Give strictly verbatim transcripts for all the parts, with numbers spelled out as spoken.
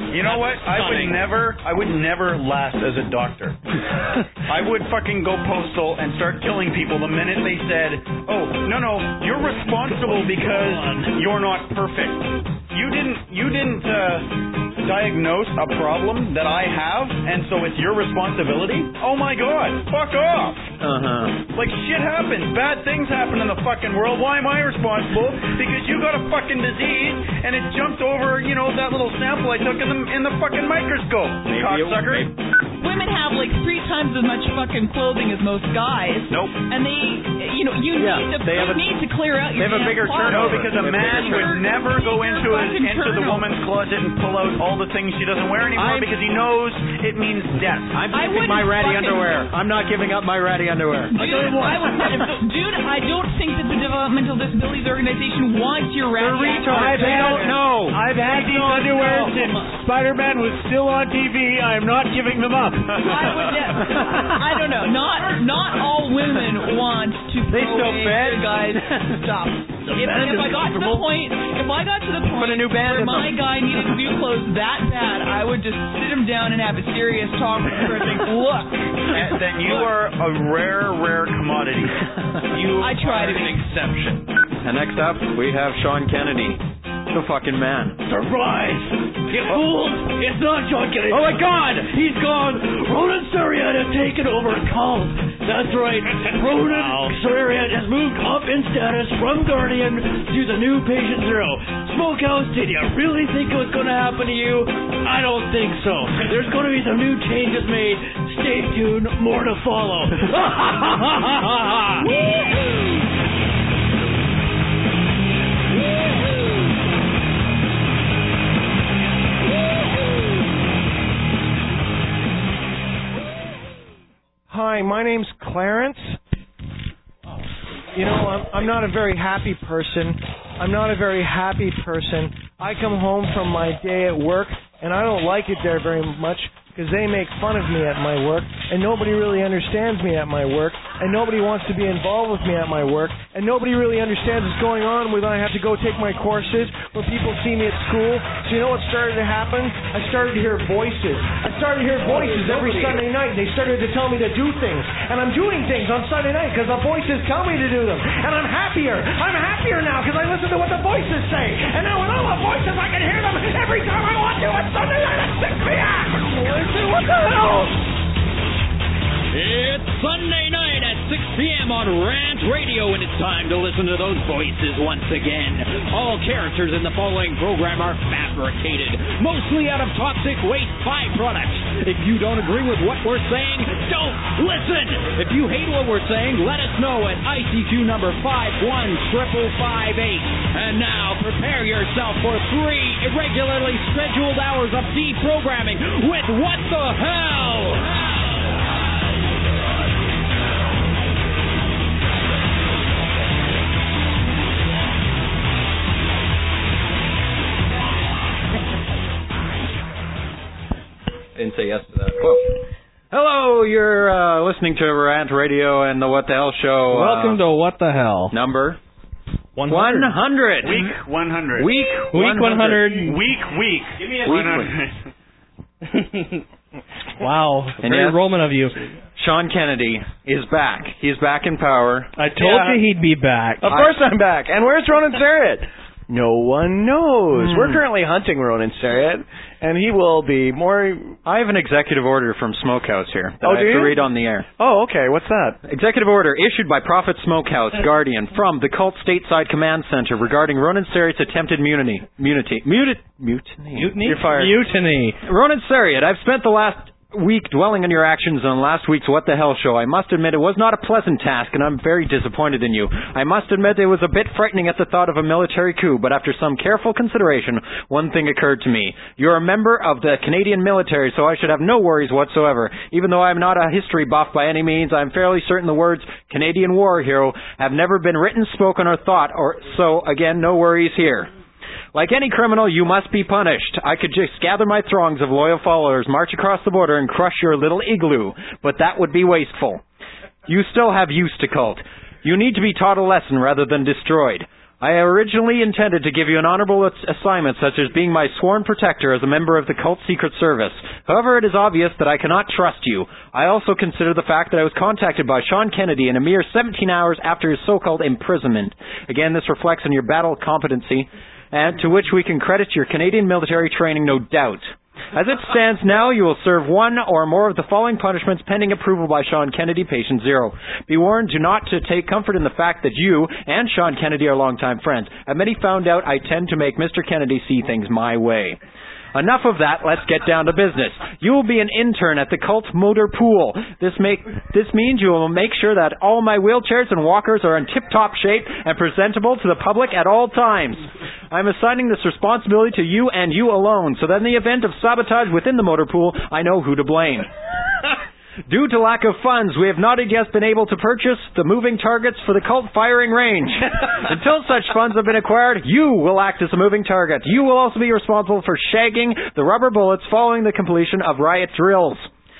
You know what? I would never, I would never last as a doctor. I would fucking go postal and start killing people the minute they said, oh, no, no, you're responsible because you're not perfect. You didn't, you didn't uh, diagnose a problem that I have, and so it's your responsibility? Oh my God, fuck off. Uh-huh. Like, shit happens. Bad things happen in the fucking world. Why am I responsible? Because you got a fucking disease, and it jumped over, you know, that little sample I took in the in the fucking microscope, maybe cocksucker. It, women have like three times as much fucking clothing as most guys. Nope. And they, you know, you yeah, need to they have a, need to clear out your They have a bigger closet. turnover. No, because a man would never go into a, into the woman's closet and pull out all the things she doesn't wear anymore I'm, because he knows it means death. I'm keeping my ratty underwear. I'm not giving up my ratty underwear. Dude, I, would, dude, I don't think that the Developmental Disabilities Organization wants your ratty underwear. They don't know. I've had these underwear since Spider-Man was still on T V. I am not giving them up. I would ne- I don't know. Not not all women want to They throw still away bad. their guys' stuff. If, if I got to the point, if I got to the point Put a new band where in my them. guy needed new clothes that bad, I would just sit him down and have a serious talk with him and think, look. And then you are a rare, rare commodity. You I try are to an be. exception. And next up, we have Sean Kennedy, the fucking man. Surprise! You fools! It's not John Kennedy. Oh my God! He's gone! Ronan Sariat has taken over Cult. That's right. Ronan Sariat has moved up in status from Guardian to the new Patient Zero. Smokehouse, did you really think it was going to happen to you? I don't think so. There's going to be some new changes made. Stay tuned. More to follow. Hi, my name's Clarence. You know, I'm, I'm not a very happy person. I'm not a very happy person. I come home from my day at work, and I don't like it there very much because they make fun of me at my work, and nobody really understands me at my work, and nobody wants to be involved with me at my work, and nobody really understands what's going on when I have to go take my courses, when people see me at school. So you know what started to happen? I started to hear voices. I started to hear voices every Sunday night. They started to tell me to do things, and I'm doing things on Sunday night because the voices tell me to do them, and I'm happier. I'm happier now because I listen to what the voices say, and now with all the voices I can hear them every time I want to on Sunday night at six p.m. What the hell? It's Sunday night at six p.m. on Rant Radio, and it's time to listen to those voices once again. All characters in the following program are fabricated, mostly out of toxic waste byproducts. If you don't agree with what we're saying, don't listen. If you hate what we're saying, let us know at I C Q number five one five five eight. And now, prepare yourself for three irregularly scheduled hours of deprogramming with What the Hell? Didn't say yes to that. Whoa. Hello, you're uh, listening to Rant Radio and the What the Hell Show. Welcome uh, to What the Hell. Number one hundred. Week one hundred. Week Week one hundred. Week, week. Give me a Week, one hundred. Wow. And Very yes, Roman of you. Sean Kennedy is back. He's back in power. I told Yeah. you he'd be back. Of course I'm back. And where's Ronan Sariat? No one knows. Hmm. We're currently hunting Ronan Sariat, and he will be more... I have an executive order from Smokehouse here that Oh, I do have to you? read on the air. Oh, okay. What's that? Executive order issued by Prophet Smokehouse, Guardian, from the Cult Stateside Command Center regarding Ronan Sariat's attempted mutiny. Mutiny. Muti- mutiny. Mutiny? You're fired. Mutiny. Ronan Sariat, I've spent the last week dwelling on your actions on last week's What the Hell show. I must admit it was not a pleasant task, and I'm very disappointed in you. I must admit it was a bit frightening at the thought of a military coup, but after some careful consideration, one thing occurred to me. You're a member of the Canadian military, so I should have no worries whatsoever. Even though I'm not a history buff by any means, I'm fairly certain the words Canadian war hero have never been written, spoken, or thought, or so, again, no worries here. Like any criminal, you must be punished. I could just gather my throngs of loyal followers, march across the border, and crush your little igloo, but that would be wasteful. You still have use to cult. You need to be taught a lesson rather than destroyed. I originally intended to give you an honorable assignment such as being my sworn protector as a member of the cult secret service. However, it is obvious that I cannot trust you. I also consider the fact that I was contacted by Sean Kennedy in a mere seventeen hours after his so-called imprisonment. Again, this reflects on your battle competency, and to which we can credit your Canadian military training, no doubt. As it stands now, you will serve one or more of the following punishments pending approval by Sean Kennedy, patient zero. Be warned, do not to take comfort in the fact that you and Sean Kennedy are longtime friends. As many found out, I tend to make Mister Kennedy see things my way. Enough of that, let's get down to business. You will be an intern at the Cult Motor Pool. This make this means you will make sure that all my wheelchairs and walkers are in tip-top shape and presentable to the public at all times. I'm assigning this responsibility to you and you alone, so that in the event of sabotage within the motor pool, I know who to blame. Due to lack of funds, we have not yet been able to purchase the moving targets for the cult firing range. Until such funds have been acquired, you will act as a moving target. You will also be responsible for shagging the rubber bullets following the completion of riot drills.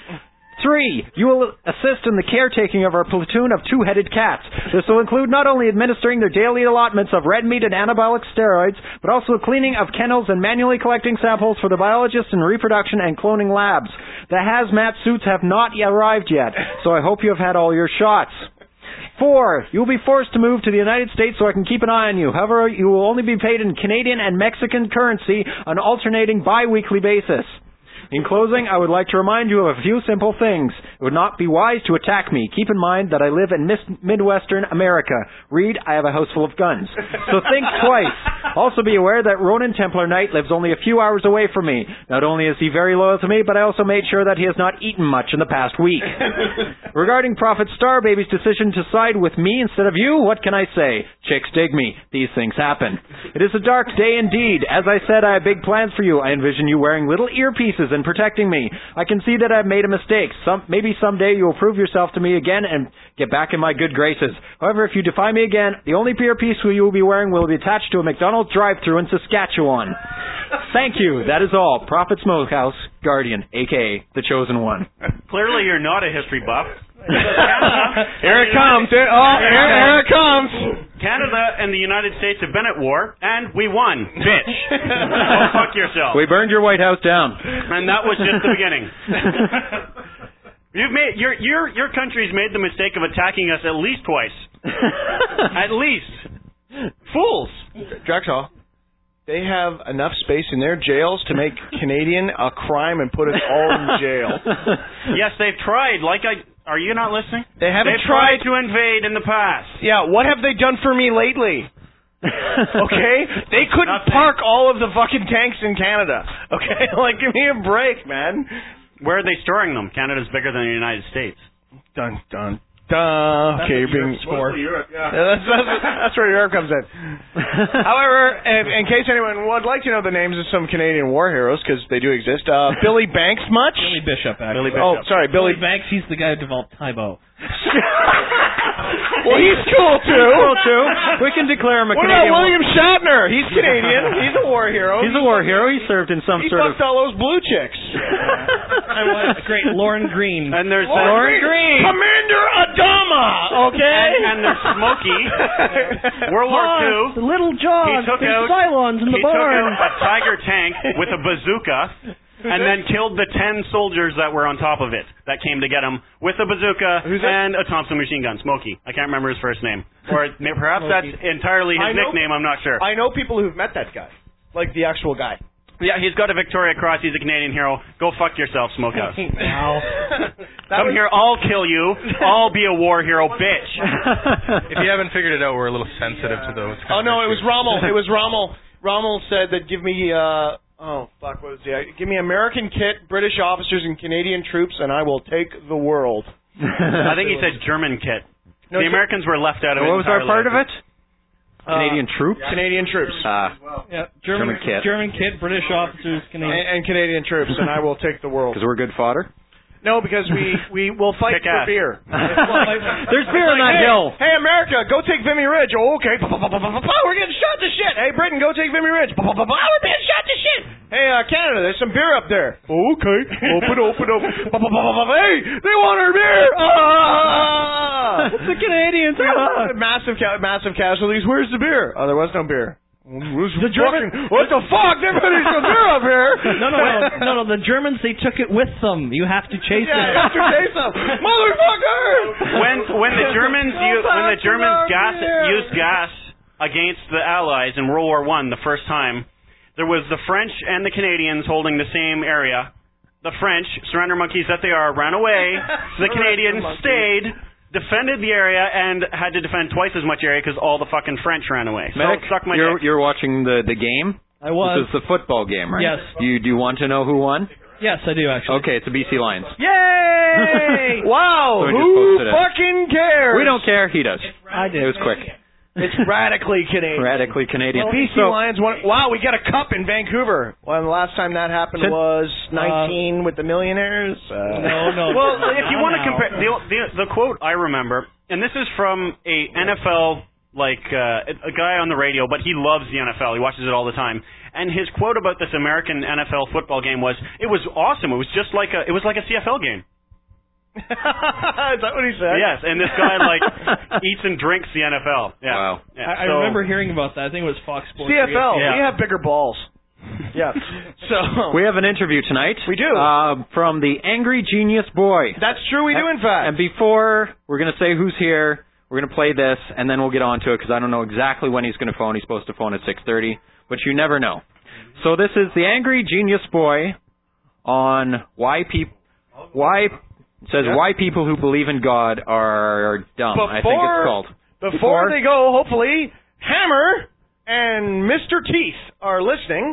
Three, you will assist in the caretaking of our platoon of two-headed cats. This will include not only administering their daily allotments of red meat and anabolic steroids, but also cleaning of kennels and manually collecting samples for the biologists in reproduction and cloning labs. The hazmat suits have not yet arrived yet, so I hope you have had all your shots. Four, you will be forced to move to the United States so I can keep an eye on you. However, you will only be paid in Canadian and Mexican currency on an alternating bi-weekly basis. In closing, I would like to remind you of a few simple things. It would not be wise to attack me. Keep in mind that I live in mis- Midwestern America. Read, I have a house full of guns. So think twice. Also be aware that Ronan Templar Knight lives only a few hours away from me. Not only is he very loyal to me, but I also made sure that he has not eaten much in the past week. Regarding Prophet Starbaby's decision to side with me instead of you, what can I say? Chicks dig me. These things happen. It is a dark day indeed. As I said, I have big plans for you. I envision you wearing little earpieces and protecting me. I can see that I've made a mistake. Some, maybe someday you will prove yourself to me again and get back in my good graces. However, if you defy me again, the only earpiece you will be wearing will be attached to a McDonald's drive-thru in Saskatchewan. Thank you. That is all. Prophet Smokehouse, Guardian, a k a. The Chosen One. Clearly you're not a history buff. Here it comes. Oh, here, here it comes. Canada and the United States have been at war, and we won. Bitch. Go fuck yourself. We burned your White House down. And that was just the beginning. You've made your your your country's made the mistake of attacking us at least twice. At least. Fools. Drexel, they have enough space in their jails to make Canadian a crime and put us all in jail. Yes, they've tried. Like I. Are you not listening? They haven't They've tried tried to invade in the past. Yeah, what have they done for me lately? Okay? They couldn't Nothing. park all of the fucking tanks in Canada. Okay? Like, give me a break, man. Where are they storing them? Canada's bigger than the United States. Dun, dun, dun. Okay, you're being... Europe, yeah. Yeah, that's, that's, that's where Europe comes in. However, in, in case anyone would like to know the names of some Canadian war heroes, because they do exist, uh, Billy Banks much? Billy Bishop, actually. Billy Bishop. Oh, sorry, Billy... Billy Banks, he's the guy who developed Tybo. Well, he's cool, too. Cool, too. We can declare him a What Canadian... about William Shatner? He's Canadian. He's a war hero. He's a war hero. He served in some He sort of... fucked all those blue chicks. I was great. Lauren Green. And there's Lauren Green. Commander Adama. Okay. And, and there's Smokey. World War Two. Little John. He took There's out. Cylons in He the took barn. out a Tiger tank with a bazooka. And then killed the ten soldiers that were on top of it that came to get him with a bazooka Who's that? and a Thompson machine gun. Smokey. I can't remember his first name. Or may- perhaps that's entirely his I know- nickname. I'm not sure. I know people who've met that guy. Like the actual guy. Yeah, he's got a Victoria Cross. He's a Canadian hero. Go fuck yourself, Smokehouse. Wow. Come was- here. I'll kill you. I'll be a war hero, bitch. If you haven't figured it out, we're a little sensitive to those. Oh, no, it was Rommel. It was Rommel. Rommel said that give me, uh, oh, fuck, what was it? Give me American kit, British officers, and Canadian troops, and I will take the world. I think he said German kit. No, the Americans were left out of it. What was our entirely. part of it? Canadian Uh, troops? Canadian troops. Uh, Yeah, German, German kit. German kit, British officers, And, Canadian. and Canadian troops, and I will take the world. Because we're good fodder? No, because we, we will fight Kick for ass. beer. There's beer on that hey, hill. Hey, America, go take Vimy Ridge. Oh, okay. We're getting shot to shit. Hey, Britain, go take Vimy Ridge. We're being shot to shit. Hey, uh, Canada, there's some beer up there. Okay. Open, open, open. Hey, they want our beer. Ah! It's the Canadians. Yeah. Massive, ca- massive casualties. Where's the beer? Oh, there was no beer. The German. Fucking, what the fuck? Everybody's got beer up here. No, no, no, no, no. The Germans, they took it with them. You have to chase Yeah, it. you have to chase them, motherfucker. When when the Germans u- when the Germans gas Here. used gas against the Allies in World War One the first time, there was the French and the Canadians holding the same area. The French, surrender monkeys that they are, ran away. The Canadians stayed, defended the area, and had to defend twice as much area because all the fucking French ran away. So Medic, suck my you're, dick. you're watching the, the game? I was. This is the football game, right? Yes. You, do you want to know who won? Yes, I do, actually. Okay, it's the B C Lions. Yay! Wow. So we just Who posted it. fucking cares? We don't care. He does. I did. It was quick. It's radically Canadian. Radically Canadian. B C So- Lions won. Wow, we got a cup in Vancouver. Well, the last time that happened Ten- was nineteen with the Millionaires. Uh, No, no. Well, if you want to Now. compare the, the the quote I remember, and this is from a N F L like uh, a guy on the radio, but he loves the N F L. He watches it all the time. And his quote about this American N F L football game was, "It was awesome. It was just like a it was like a C F L game." Is that what he said? Yes, and this guy like eats and drinks the N F L. Yeah. Wow. Yeah, I, I so- remember hearing about that. I think it was Fox Sports. C F L. Yeah. We have bigger balls. Yeah. So We have an interview tonight. We do. Uh, from the Angry Genius Boy. that's true. We do, in fact. And before we're going to say who's here, we're going to play this, and then we'll get on to it because I don't know exactly when he's going to phone. He's supposed to phone at six thirty, but you never know. So this is the Angry Genius Boy on why people why it says Yeah. why people who believe in God are dumb. I think Before- it's called. Before they go, hopefully, Hammer and Mister Teeth are listening.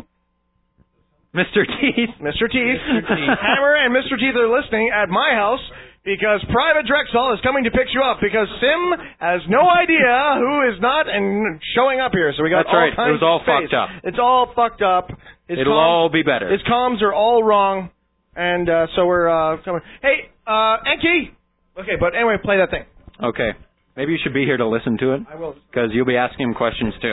Mister Teeth. Mister Teeth. Hammer and Mister Teeth are listening at my house because Private Drexel is coming to pick you up because Sim has no idea who is not and showing up here. So we got That's all right. It kinds was all of space. fucked up. It's all fucked up. His It'll comms- all be better. His comms are all wrong, and uh, so we're uh, coming. Hey, uh, Enki. Okay, but anyway, play that thing. Okay. Maybe you should be here to listen to it. I will. Because you'll be asking him questions too.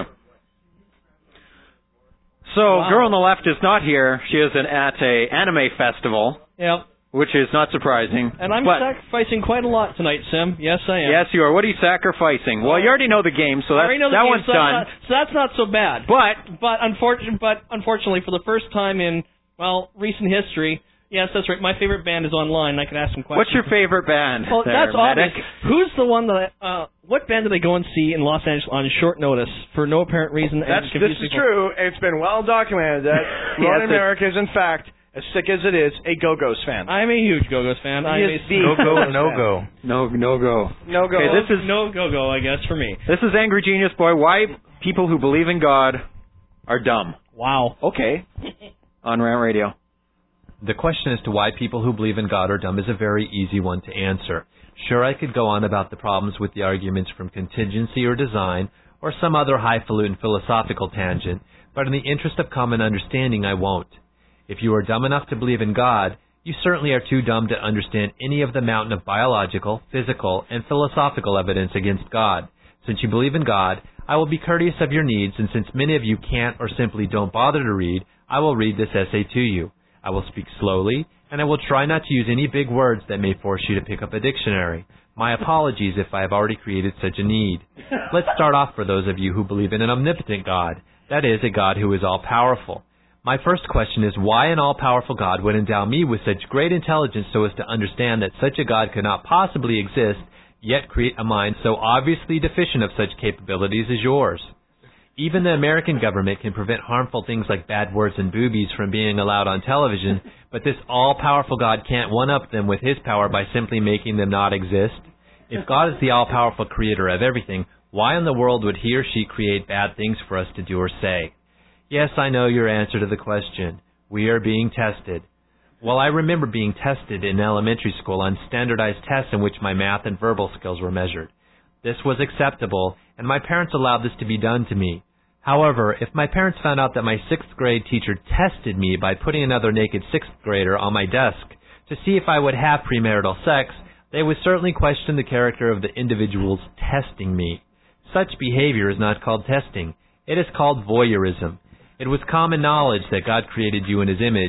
So, Wow. girl on the left is not here. She is an, at a anime festival, Yep. which is not surprising. And I'm but sacrificing quite a lot tonight, Sim. Yes, I am. yes, you are. What are you sacrificing? Well, you already know the game, so I that's, already know the that game, one's so that's done. not- so that's not so bad. But But unfortunately, but unfortunately, for the first time in well recent history, yes, that's right. My favorite band is online. I can ask some questions. what's your favorite band? Well, there, that's Medic? obvious. Who's the one that? I, uh, what band did they go and see in Los Angeles on short notice for no apparent reason? and That's this confused is people? true. It's been well documented that Ron Yes, America is in fact, as sick as it is, a Go-Go's fan. I'm a huge Go-Go's fan. I'm is a the No go, Go-Go's no fan. go. No, no go. No go. Okay, this is no Go-Go, I guess, for me. this is Angry Genius Boy. Why people who believe in God are dumb Wow. Okay. on Rant Radio. The question as to why people who believe in God are dumb is a very easy one to answer. Sure, I could go on about the problems with the arguments from contingency or design, or some other highfalutin philosophical tangent, but in the interest of common understanding, I won't. If you are dumb enough to believe in God, you certainly are too dumb to understand any of the mountain of biological, physical, and philosophical evidence against God. Since you believe in God, I will be courteous of your needs, and since many of you can't or simply don't bother to read, I will read this essay to you. I will speak slowly, and I will try not to use any big words that may force you to pick up a dictionary. My apologies if I have already created such a need. Let's start off for those of you who believe in an omnipotent God, that is, a God who is all-powerful. My first question is why an all-powerful God would endow me with such great intelligence so as to understand that such a God could not possibly exist, yet create a mind so obviously deficient of such capabilities as yours. Even the American government can prevent harmful things like bad words and boobies from being allowed on television, but this all-powerful God can't one-up them with his power by simply making them not exist. If God is the all-powerful creator of everything, why in the world would he or she create bad things for us to do or say? Yes, I know your answer to the question. We are being tested. Well, I remember being tested in elementary school on standardized tests in which my math and verbal skills were measured. This was acceptable, and my parents allowed this to be done to me. However, if my parents found out that my sixth grade teacher tested me by putting another naked sixth grader on my desk to see if I would have premarital sex, they would certainly question the character of the individuals testing me. Such behavior is not called testing. It is called voyeurism. It was common knowledge that God created you in his image,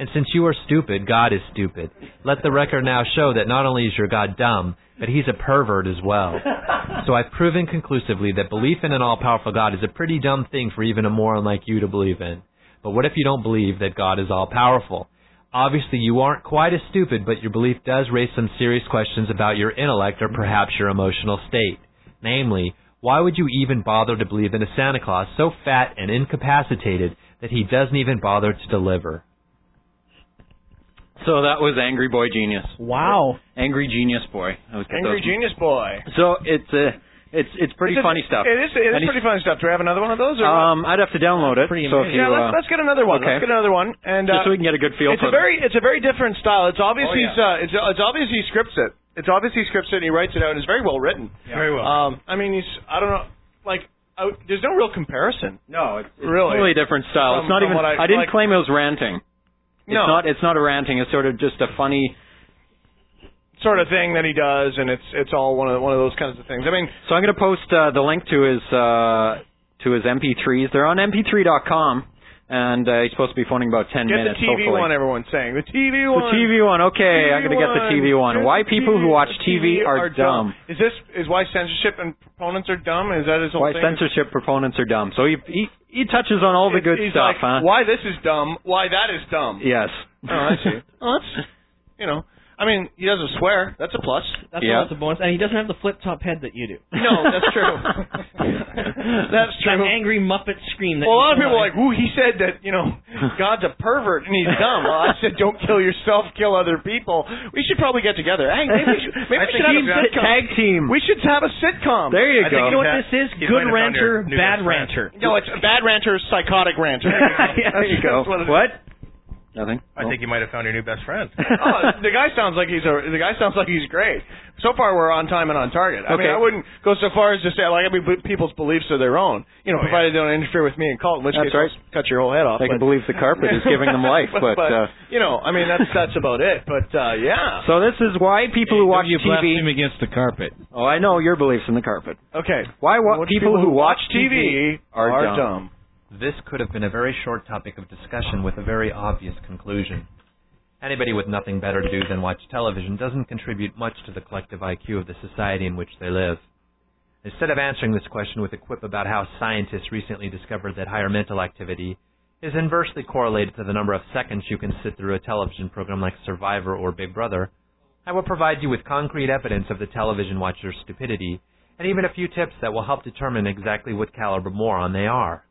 And since you are stupid, God is stupid. Let the record now show that not only is your God dumb, but he's a pervert as well. So I've proven conclusively that belief in an all-powerful God is a pretty dumb thing for even a moron like you to believe in. But what if you don't believe that God is all-powerful? Obviously, you aren't quite as stupid, but your belief does raise some serious questions about your intellect or perhaps your emotional state. Namely, why would you even bother to believe in a Santa Claus so fat and incapacitated that he doesn't even bother to deliver? So that was Angry Boy Genius. Wow. Angry Genius Boy. Angry Genius Boy. So it's uh, it's it's pretty it's funny a, stuff. It is it is pretty funny stuff. Do we have another one of those? Or um, I'd have to download it. Pretty so if you, yeah, let's, uh, let's get another one. Okay. Let's get another one, and just uh, so we can get a good feel it's for a very it's a very different style. It's obvious Oh, he's yeah. uh, it's it's obvious he scripts it. It's obvious he scripts it and he writes it out, and it's very well written. Yeah. Very well. Um, I mean, he's I don't know, like I, there's no real comparison. No, it's, it's really totally different style. From- it's not from even. what I- I, didn't like- claim it was ranting. It's No. not. It's not a ranting. It's sort of just a funny sort of thing that he does, and it's it's all one of one of those kinds of things. I mean, So I'm going to post uh, the link to his uh, to his M P threes. They're on M P three dot com, and uh, he's supposed to be phoning about ten get minutes. the T V hopefully. one. Everyone's saying the T V The one. T V one. Okay, I'm going to get the T V one. Get Why the people T V who watch T V are are dumb. Is this is why censorship and proponents are dumb? Is that his whole Why thing? censorship proponents are dumb. So he he, he touches on all the good He's stuff, like, huh? why this is dumb? Why that is dumb? Yes. Oh, I see. Well, that's you know. I mean, he doesn't swear. That's a plus. That's, Yeah. a, that's a bonus. And he doesn't have the flip top head that you do. No, that's true. That's That true. angry Muppet scream. That Well, a you lot of people are provide. like, "Ooh, he said that you know God's a pervert and he's dumb." Well, I said, "Don't kill yourself, kill other people." We should probably get together. Hey, maybe we should, maybe I we think should have a he's sitcom. tag team. We should have a sitcom. There you I go. think You know what Yeah. this is? He Good might have found your ranter, new bad best friend. ranter. No, it's a bad ranter, psychotic ranter. Yeah, there you go. That's what it is. What? Nothing. I think you might have found your new best friend. Oh, the guy sounds like he's a. The guy sounds like he's great. So far, we're on time and on target. I mean, Okay. I wouldn't go so far as to say like I mean, people's beliefs are their own. You know, Oh, yeah. provided they don't interfere with me and cult, in which That's case right. I'll cut your whole head off. They can but, believe the carpet is giving them life, but, uh, you know, I mean, that's that's about it. But uh, yeah. so this is why people who watch you T V. blaspheme against the carpet. Oh, I know your beliefs in the carpet. Okay. Why wa- What people who watch T V are are dumb. dumb. This could have been a very short topic of discussion with a very obvious conclusion. Anybody with nothing better to do than watch television doesn't contribute much to the collective I Q of the society in which they live. Instead of answering this question with a quip about how scientists recently discovered that higher mental activity is inversely correlated to the number of seconds you can sit through a television program like Survivor or Big Brother, I will provide you with concrete evidence of the television watcher's stupidity and even a few tips that will help determine exactly what caliber moron they are.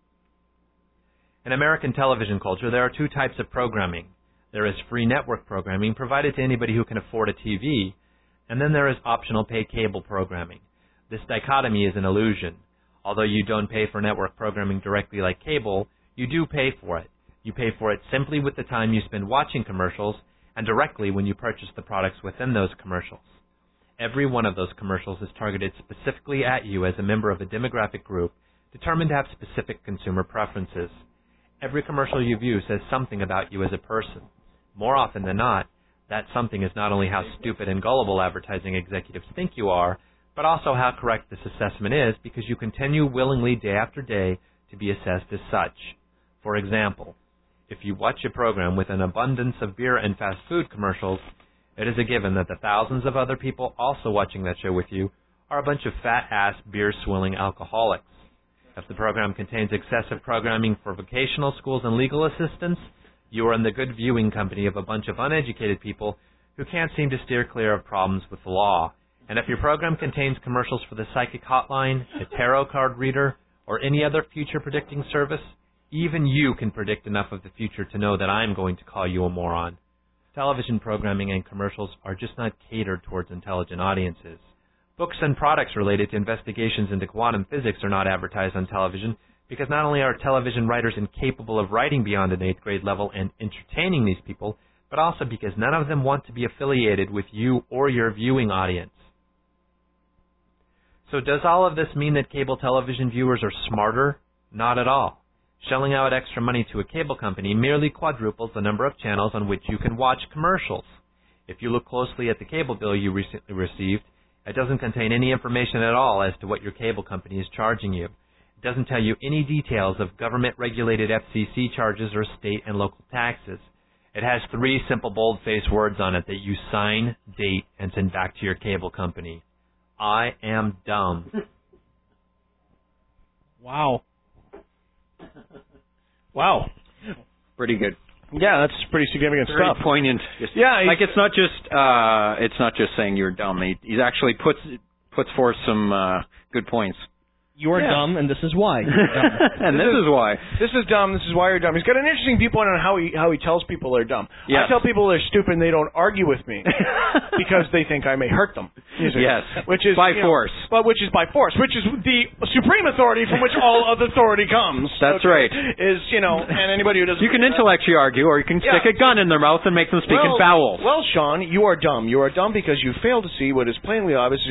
In American television culture, there are two types of programming. There is free network programming provided to anybody who can afford a T V, and then there is optional pay cable programming. This dichotomy is an illusion. Although you don't pay for network programming directly like cable, you do pay for it. You pay for it simply with the time you spend watching commercials and directly when you purchase the products within those commercials. Every one of those commercials is targeted specifically at you as a member of a demographic group determined to have specific consumer preferences. Every commercial you view says something about you as a person. More often than not, that something is not only how stupid and gullible advertising executives think you are, but also how correct this assessment is because you continue willingly day after day to be assessed as such. For example, if you watch a program with an abundance of beer and fast food commercials, it is a given that the thousands of other people also watching that show with you are a bunch of fat-ass, beer-swilling alcoholics. If the program contains excessive programming for vocational schools and legal assistance, you are in the good viewing company of a bunch of uneducated people who can't seem to steer clear of problems with the law. And if your program contains commercials for the psychic hotline, a tarot card reader, or any other future predicting service, even you can predict enough of the future to know that I'm going to call you a moron. Television programming and commercials are just not catered towards intelligent audiences. Books and products related to investigations into quantum physics are not advertised on television because not only are television writers incapable of writing beyond an eighth grade level and entertaining these people, but also because none of them want to be affiliated with you or your viewing audience. So does all of this mean that cable television viewers are smarter? Not at all. Shelling out extra money to a cable company merely quadruples the number of channels on which you can watch commercials. If you look closely at the cable bill you recently received, it doesn't contain any information at all as to what your cable company is charging you. It doesn't tell you any details of government-regulated F C C charges or state and local taxes. It has three simple bold-faced words on it that you sign, date, and send back to your cable company. I am dumb. Wow. Wow. Pretty good. Yeah, that's pretty significant Very stuff. poignant. Just, Yeah, like it's not just uh, it's not just saying you're dumb. He, he actually puts puts forth some uh, good points. You are Yeah. dumb, and this is why. and this is why. This is dumb. This is why you're dumb. He's got an interesting viewpoint on how he how he tells people they're dumb. Yes. I tell people they're stupid and they don't argue with me because they think I may hurt them. You see. Yes. Which is By you know, force. But which is by force, which is the supreme authority from which all other authority comes. That's right. Is you know, and anybody who doesn't You can intellectually argue, or you can Yeah. stick a gun in their mouth and make them speak well, in vowels. Well, Sean, you are dumb. You are dumb because you fail to see what is plainly obvious.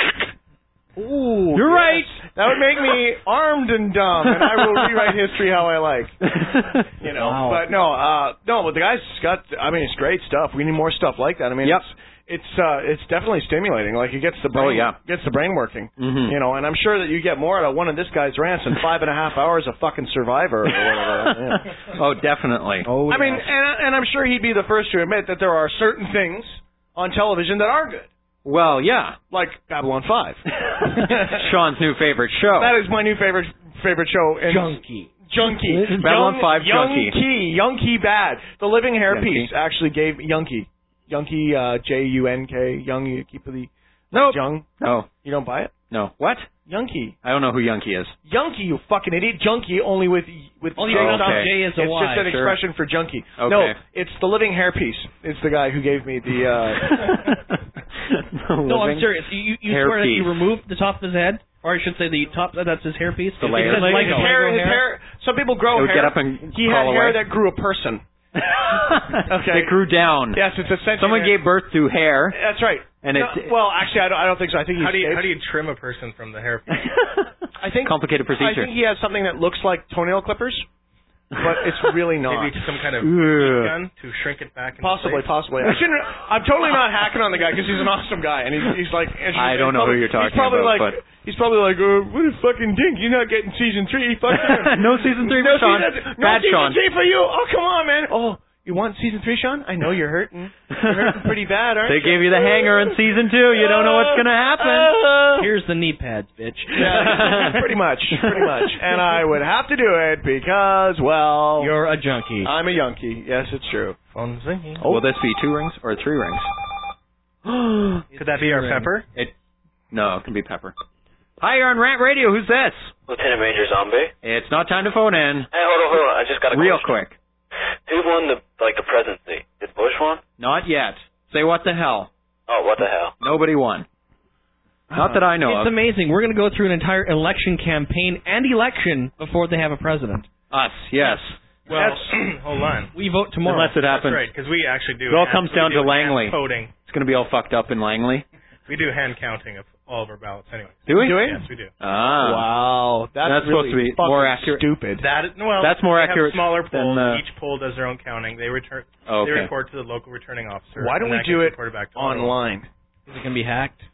Ooh, You're yes. right. That would make me armed and dumb, and I will rewrite history how I like. You know, Wow. but no, uh, no, but the guy's got. I mean, it's great stuff. We need more stuff like that. I mean, Yep. it's it's uh, it's definitely stimulating. Like it gets the brain, Oh, yeah. gets the brain working. Mhm. You know, and I'm sure that you get more out of one of this guy's rants than five and a half hours of fucking Survivor or whatever. Yeah. Oh, definitely. Oh, I mean, and, and I'm sure he'd be the first to admit that there are certain things on television that are good, Well, yeah. like Babylon five. Sean's new favorite show. That is my new favorite favorite show. And Junkie. Junkie. Babylon Young, five Young Junkie. Key. Young Key bad. The Living Hairpiece Junkie. actually gave Younkie. Younkie, uh, J U N K. Young, you keep the Nope. Young. No. You don't buy it? No. What? Younkie. I don't know who Younkie is. Younkie, you fucking idiot. Junkie only with with Only J Oh, stop. okay. J is a It's Y. just an Sure. expression for junkie. Okay. No, it's the Living Hairpiece. It's the guy who gave me the. Uh, No, I'm serious. You, you, you swear that Hairpiece. you removed the top of his head? Or I should say the top, that's his hairpiece? The It layer. says His Lego. his hair, Lego his hair. Some people grow It would hair. get up and he crawl had hair away. that grew a person. Okay. It grew down. Yes, it's essentially. Someone gave birth to hair, That's right. and No, it's well, actually, I don't. I don't think so. I think he's How do you shaved. how do you trim a person from the hair? I think complicated I procedure. think he has something that looks like toenail clippers, but it's really not. Maybe some kind of Ugh. heat gun to shrink it back. Into Possibly, place? possibly. I shouldn't. I'm totally not hacking on the guy because he's an awesome guy, and he's, he's like. And I don't know who you're talking he's probably about, like, but- he's probably like, uh, what a fucking dink! You're not getting season three. Fuck you. No season three no for Sean. Season, no Bad season Sean. three for you. Oh, come on, man. Oh, you want season three, Sean? I know you're hurting. You're hurting pretty bad, aren't They you? gave you the hanger in season two. You don't know what's gonna happen. Uh, Here's the knee pads, bitch. yeah, pretty much, pretty much. And I would have to do it because, well, You're a junkie. I'm a Yankee. Yes, it's true. Phone ringing. Will this be two rings or three rings? Could that be our pepper? It. No, it can be Pepper. Hi, you're on Rant Radio. Who's this? Lieutenant Ranger Zombie. It's not time to phone in. Hey, hold on, hold on. I just got a Real question. quick. Who won the like the presidency? Did Bush won? Not yet. Say what the hell. Oh, what the hell? Nobody won. Not that I know It's of. amazing. We're going to go through an entire election campaign and election before they have a president. Us, yes. Well, hold on. We vote tomorrow. Unless it happens. That's right, because we actually do. It all hand- comes we down do to Langley. hand Coding. It's going to be all fucked up in Langley. We do hand counting of all of our ballots anyway. Do we? Do we? Yes, we do. Ah. Wow, that's, That's supposed really to be fucking more accurate. Stupid. That is, well, That's more they have accurate smaller than, polls. uh, Each poll does their own counting. They return. Oh, They okay. report to the local returning officer. Why don't and we that do it gets reported back to Ottawa. online? Is it going to be hacked?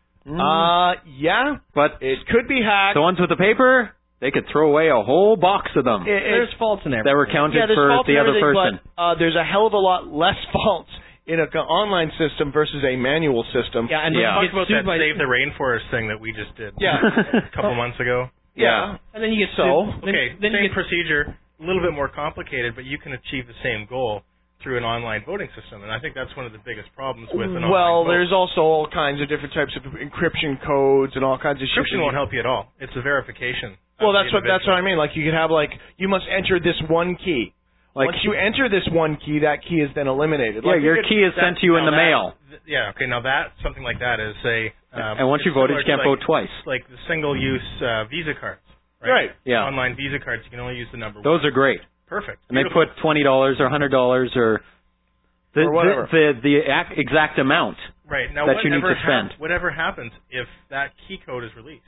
Uh, yeah, But it could be hacked. the ones with the paper, they could throw away a whole box of them It- it- There's faults in everything. that were counted yeah, there's for faults the and other everything, person. But, uh, there's a hell of a lot less faults in an online system versus a manual system. Yeah, and Yeah. then you Talk get about sued that by Save the Rainforest thing that we just did Yeah. a couple months ago. Yeah. and then you get So, sued. Then, Okay, then same you get procedure, a little bit more complicated, but you can achieve the same goal through an online voting system, and I think that's one of the biggest problems with an Well, online vote. there's also all kinds of different types of encryption codes and all kinds of shit. Encryption won't help you at all. It's a verification. Well, of that's the what that's what I individual. mean. Like you could have like you must enter this one key. Like, Once you enter this one key, that key is then eliminated. yeah, Like, your you could- key is That- sent to you in now the that- mail. th- Yeah, okay, now that, something like that is, say... Um, And once it's you voted, you similar can't to vote like, twice. Like the single-use uh, Visa cards, right? Right. Yeah. Online Visa cards, you can only use the number Those one. are great. Perfect. And they Beautiful. put twenty dollars or a hundred dollars or the Or whatever. the the, the ac- exact amount. Right, now that you need whatever, to spend. hap- whatever happens if that key code is released,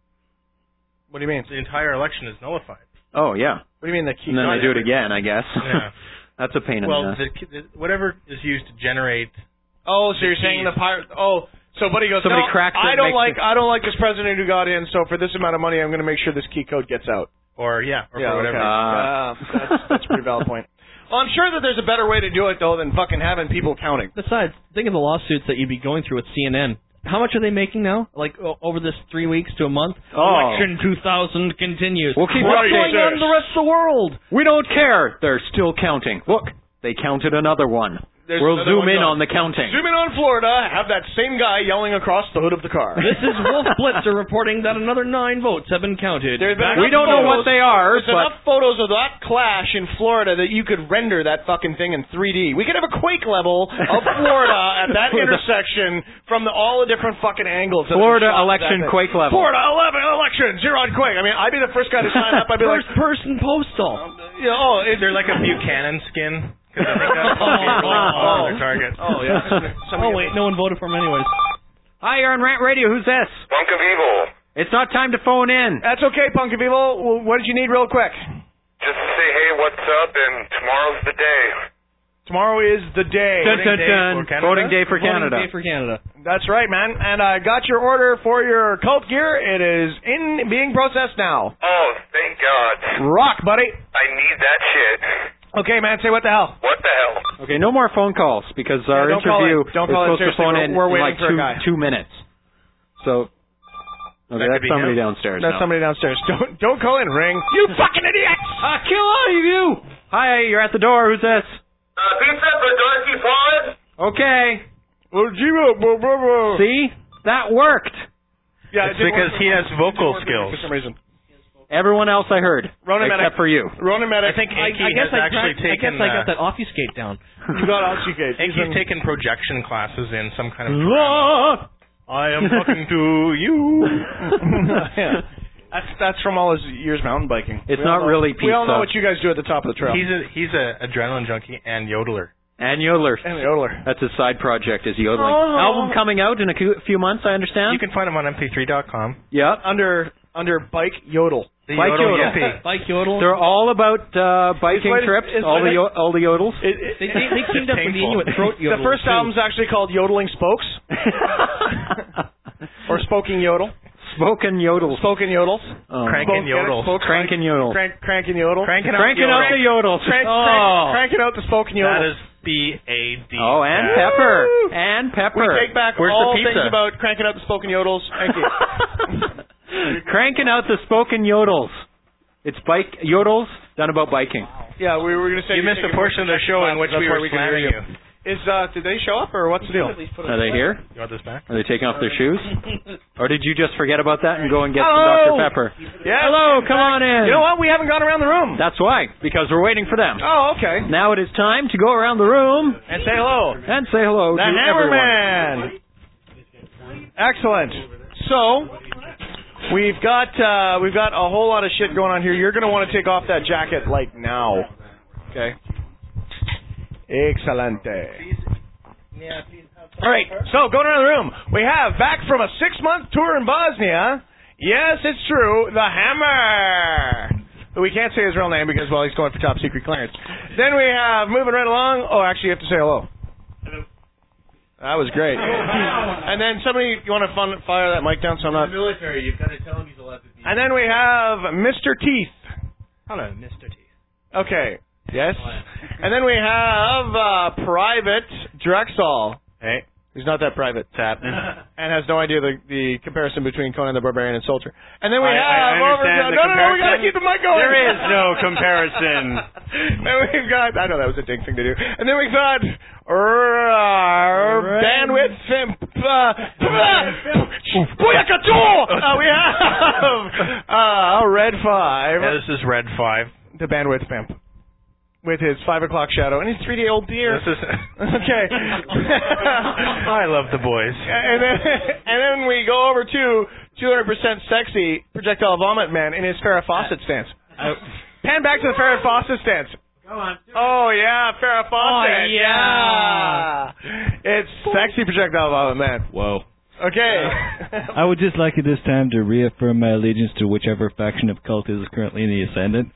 What do you mean? the entire election is nullified. Oh yeah. What do you mean the key? And then code? they do it again, I guess. Yeah. That's a pain in Well, the ass. the, the, whatever is used to generate... Oh, so the you're saying keys. the pirate? Oh, so buddy goes. Somebody no, cracks it I and don't makes like. it- I don't like this president who got in. So for this amount of money, I'm going to make sure this key code gets out. Or, yeah, or yeah, for whatever. Okay. Ah. Uh, that's, that's a pretty valid point. Well, I'm sure that there's a better way to do it, though, than fucking having people counting. Besides, think of the lawsuits that you'd be going through with C N N. How much are they making now? Like, o- over this three weeks to a month? Oh. Election two thousand continues. We'll keep What's right going on in the rest of the world? We don't care. They're still counting. Look, they counted another one. There's we'll another zoom one in gone. on the counting. Zoom in on Florida, have that same guy yelling across the hood of the car. This is Wolf Blitzer reporting that another nine votes have been counted. There's been We enough don't know photos- what they are, There's but enough photos of that clash in Florida that you could render that fucking thing in three D. We could have a quake level of Florida at that intersection from the, all the different fucking angles. that Florida we shot election that thing. quake level. Florida eleven election zero on quake. I mean, I'd be the first guy to sign up. I'd be like, First person postal. you know, oh, Is there like a Buchanan skin? Because I think that's probably really on their target. oh yeah. Oh, wait, no one voted for him anyways. Hi, you're on Rant Radio. Who's this? Punk of Evil. It's not time to phone in. That's okay, Punk of Evil. Well, what did you need, real quick? Just to say, hey, what's up, and tomorrow's the day. Tomorrow is the day. Dun, dun, dun. Voting day for Canada. Voting day for Canada. That's right, man. And I got your order for your cult gear. It is in being processed now. Oh, thank God. Rock, buddy. I need that shit. Okay, man. Say what the hell. What the hell? Okay, no more phone calls because our Yeah, don't call interview it. Don't is call it. supposed to Seriously, phone we're- in we're in waiting like for a two guy. two minutes. So, okay, That could that's be somebody him. downstairs. That's now. somebody downstairs. Don't don't call in. Ring. You fucking idiots! Ah, kill all of you! Hi, you're at the door. Who's this? Uh, pizza for Darcy Paul. Okay. Well, Gino, blah, blah, blah. See, that worked. Yeah, It's it didn't because work. he has It vocal didn't work skills. for some reason. Everyone else I heard, Ronan except Medic. for you. Ronan Medic. I think I, Inky I guess has I, actually cracked- I taken. guess I got uh, that obfuscate down. You got Oxygate. Inky's taken projection classes in some kind of. Ah! I am talking to you. yeah. That's that's from all his years mountain biking. It's We all not know- really We all know pizza. what you guys do at the top of the trail. He's a he's a adrenaline junkie and yodeler. And Yodeler. and the yodeler. That's his side project, is yodeling. Oh. Album coming out in a cu- few months, I understand? You can find him on M P three dot com. Yeah. Under under bike yodel. The Bike Yodel yodel. Yippee. Bike yodel. They're all about uh, biking latest- trips, his all the latest- yo- all the yodels. It, it, They, they, they teamed up with the painful. Inuit throat yodel. the first too. album's actually called Yodeling Spokes or Spoking Yodel. Spoken yodels. Spoken Yodels. Oh. Crankin' Spoke- yodel. spoke- Crankin' yodel. Crank, cranking Yodel. Cranking out Cranking out the yodels. Crank, oh. crank, cranking out the Spoken Yodel. That is B A D. Oh, and That- pepper. Woo! And We pepper. take back Where's all the pizza? things about cranking out the Spoken Yodels. Thank you. Cranking out the spoken yodels. It's bike yodels done about biking. Yeah, we were going to say You missed a portion of the show in which That's we why were can hear slamming you. Is uh, did they show up or what's the deal? Are they here? You want this back? Are they taking off their shoes? Or did you just forget about that and go and get some Hello. Doctor Pepper? Yeah. Hello, come on in. You know what? We haven't gone around the room. That's why, because we're waiting for them. Oh, okay. Now it is time to go around the room And say hello. and say hello The to everyone. Hammerman. Excellent. So we've got uh, we've got a whole lot of shit going on here. You're going to want to take off that jacket like now. Okay. Excelente. All right. So going around the room, we have back from a six-month tour in Bosnia. Yes, it's true. The Hammer. But we can't say his real name because, well, he's going for top secret clearance. Then we have, moving right along, oh, actually, you have to say hello. That was great. And then somebody, you want to fun, fire that mic down so I'm not... military, you've got to tell him he's allowed to be. And then we have Mister Teeth. Hello, Mister T. Okay. Yes. And then we have uh, Private Drexel. Hey, He's not that private. what's happening? And has no idea the, the comparison between Conan the Barbarian and Soldier. And then we I- I have understand over the no, no, no, we gotta comparison. keep the mic going. There is no comparison. Then we've got, I know that was a ding thing to do. And then we've got uh, Bandwidth Fimp. Uh, Booyakatool! Uh, we have uh, Red five. Yeah, this is Red five. The Bandwidth Pimp. With his five o'clock shadow and his three day old beer. This is Okay. I love the boys. And then, and then we go over to two hundred percent sexy Projectile Vomit Man in his Farrah Fawcett stance. Pan back to the Farrah Fawcett stance. Go on. Oh, yeah, Farrah Fawcett. Oh, yeah. It's sexy Projectile Vomit Man. Whoa. Okay. I would just like at this time to reaffirm my allegiance to whichever faction of cult is currently in the ascendant.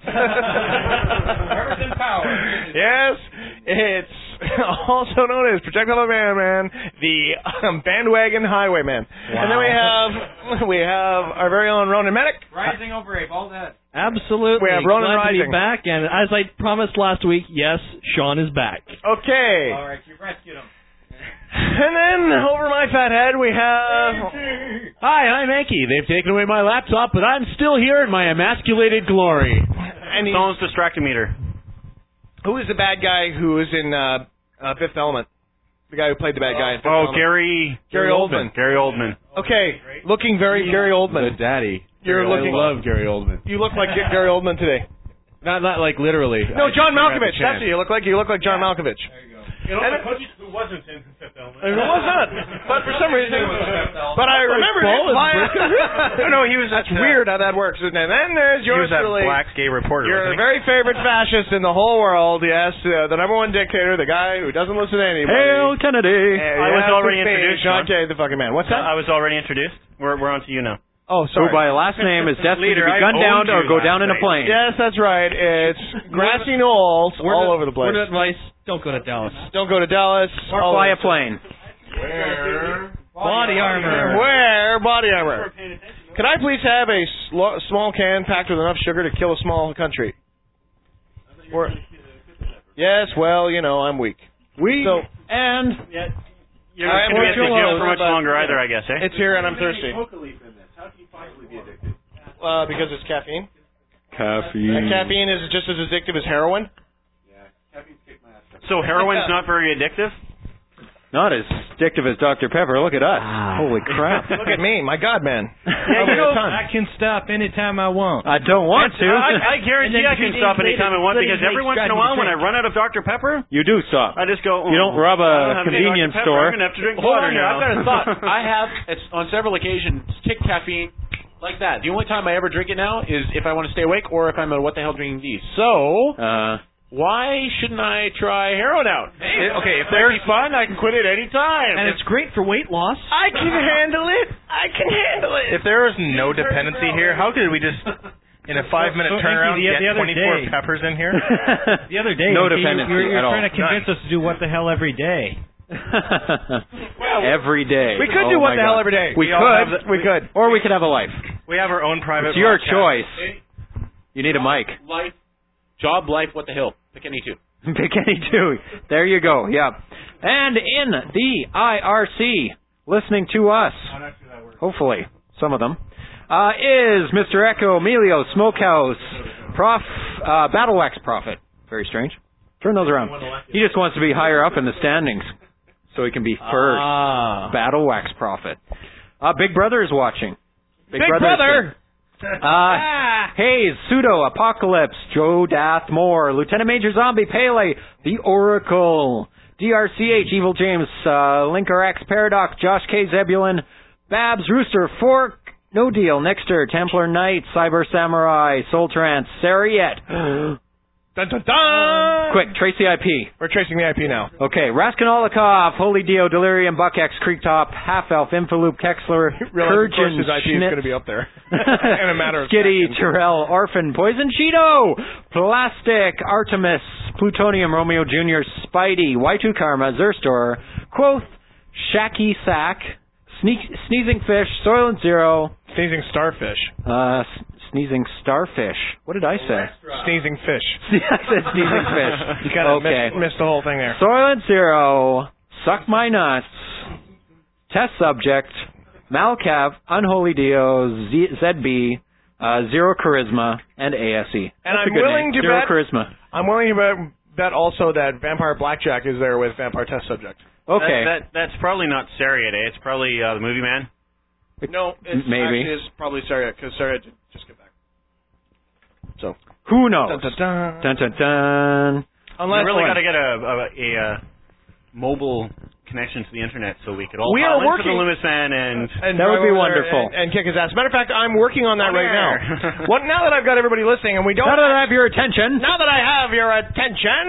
Yes, it's also known as Projectile Man Man, the um, bandwagon highwayman. And then we have we have our very own Ronan Medic. Rising over a bald head. Absolutely. We have Ronan Glad Rising. to be back, and as I promised last week, yes, Sean is back. Okay. All right, you've rescued him. And then over my fat head we have. Hi, I'm Enki. They've taken away my laptop, but I'm still here in my emasculated glory. And he's, Someone's distracting meter. who is the bad guy who was in uh, uh, Fifth Element? The guy who played the bad guy in Fifth Oh, Element. Gary. Gary Oldman. Gary Oldman. Okay, looking very Gary Oldman. The daddy. You're I looking. love Gary Oldman. You look like Gary Oldman today. Not not like literally. No, I John just never had Malkovich. the That's chance. what you look like. You look like John Malkovich. You know, And the coach who wasn't in Fifth Element. It was not. But for some reason, but I remember Paul it. No, no, he was. That's uh, weird how that works, isn't it? And then there's He yours was that truly. black gay reporter. Your wasn't he? very favorite fascist in the whole world, yes, uh, the number one dictator, the guy who doesn't listen to anybody. Hail Kennedy. Uh, I was yes, already it's me, introduced, John John. K, the fucking man. What's that? I was already introduced. We're we're on to you now. Oh, Who by last name is destined Leader, to be I gunned down owned or you go last down in a night. plane. Yes, that's right. It's grassy knolls Word all of- over the place. Word of advice, don't go to Dallas. Don't go to Dallas. Or all fly a over- plane. Where? Body armor. Where? Body armor. Could I please have a sl- small can packed with enough sugar to kill a small country? Or, yes, well, you know, I'm weak. We So, and Yeah. You're I not am going to be at the Rachel jail Lowe, for much but- longer either, I guess, eh? it's here and I'm thirsty. How can you possibly be addicted? Uh, because it's caffeine. caffeine. And caffeine is just as addictive as heroin. So heroin's not very addictive? Not as addictive as Doctor Pepper. Look at us. Holy crap. Look at me, my God, man. Yeah, Having you a know, ton. I can stop anytime I want. I don't want to. I, I guarantee And then I can three stop days anytime I later, want Liddy because every makes once in a Dragon while when I drink. run out of Doctor Pepper, You do stop. I just go, oh, You don't rub I a don't have any convenience Doctor Pepper. store. I'm going to have to drink Hold water on here. now. I've got a thought. I have, it's on several occasions, kicked caffeine like that. The only time I ever drink it now is if I want to stay awake or if I'm at what the hell drinking these. So, Uh, why shouldn't I try heroin out? Hey, okay, if There's fun. I can quit it any time. And it's great for weight loss. I can handle it. I can handle it. if there was no dependency here, how could we just, in a five-minute So, turnaround, Enki, the- get the other twenty-four day- peppers in here? The other day, No you, dependency you, you're at all. trying to convince us to do what the hell every day. every day. We could Oh do what my the hell God. every day. We, We all could. have the- we could. Or we could have a life. We have our own private It's your broadcast. choice. You need a mic. Life, job, life, what the hell? Pick any two. Pick any two. There you go. Yeah. And in the I R C, listening to us, hopefully, some of them, uh, is Mister Echo, Emilio, Smokehouse, Prof, uh, Battle Wax Prophet. Very strange. Turn those around. He just wants to be higher up in the standings, so he can be first. Ah. Battle Wax Prophet. Uh, Big Brother is watching. Big Brother is Brother. Uh, Hayes, Pseudo, Apocalypse, Joe Dath Moore, Lieutenant Major Zombie, Pele, The Oracle, D R C H, Evil James, uh, Linker X, Paradox, Josh K. Zebulon, Babs, Rooster, Fork, No Deal, Nixter, Templar Knight, Cyber Samurai, Soul Trance, Sariette. Dun, dun, dun. Quick, Tracy I P. We're tracing the I P now. Okay, Raskinolikov, Holy Dio, Delirium, Buckex, Creektop, Half Elf, Infoloop, Kexler, Realize, of course, Kurgan, his I P is Schnitz, going to be up there in a matter of Skitty, seconds. Terrell, Orphan, Poison Cheeto, Plastic, Artemis, Plutonium, Romeo Junior, Spidey, Y two Karma, Zerstor, Quoth, Shacky Sack, Sneak, Sneezing Fish, Soylent Zero, Sneezing starfish. uh, s- Sneezing Starfish. What did I say? Sneezing fish. I said Sneezing Fish. You kind of Okay. missed, missed the whole thing there. Soylent Zero, Suck My Nuts, Test Subject, Malcav, Unholy Dio, Z- ZB, uh, Zero Charisma, and A S E. And That's I'm a good willing name. to Zero bet- Charisma. I'm willing to bet, bet also that Vampire Blackjack is there with Vampire Test Subject. Okay. That, that, that's probably not Sariat, eh? It's probably uh, the movie man. No, it's Maybe. actually is probably Sarah because Sarah did just get back. So Who knows? dun, dun, dun. Dun, dun, dun. Unless you really one- got to get a, a, a, uh mobile connection to the internet so we could all We call are into working- the Loomis fan and, and That would be drive over there wonderful. And, and kick his ass. Matter of fact, I'm working on that On right air. now. What now that I've got everybody listening, and we don't. Now that I have your attention. Now that I have your attention,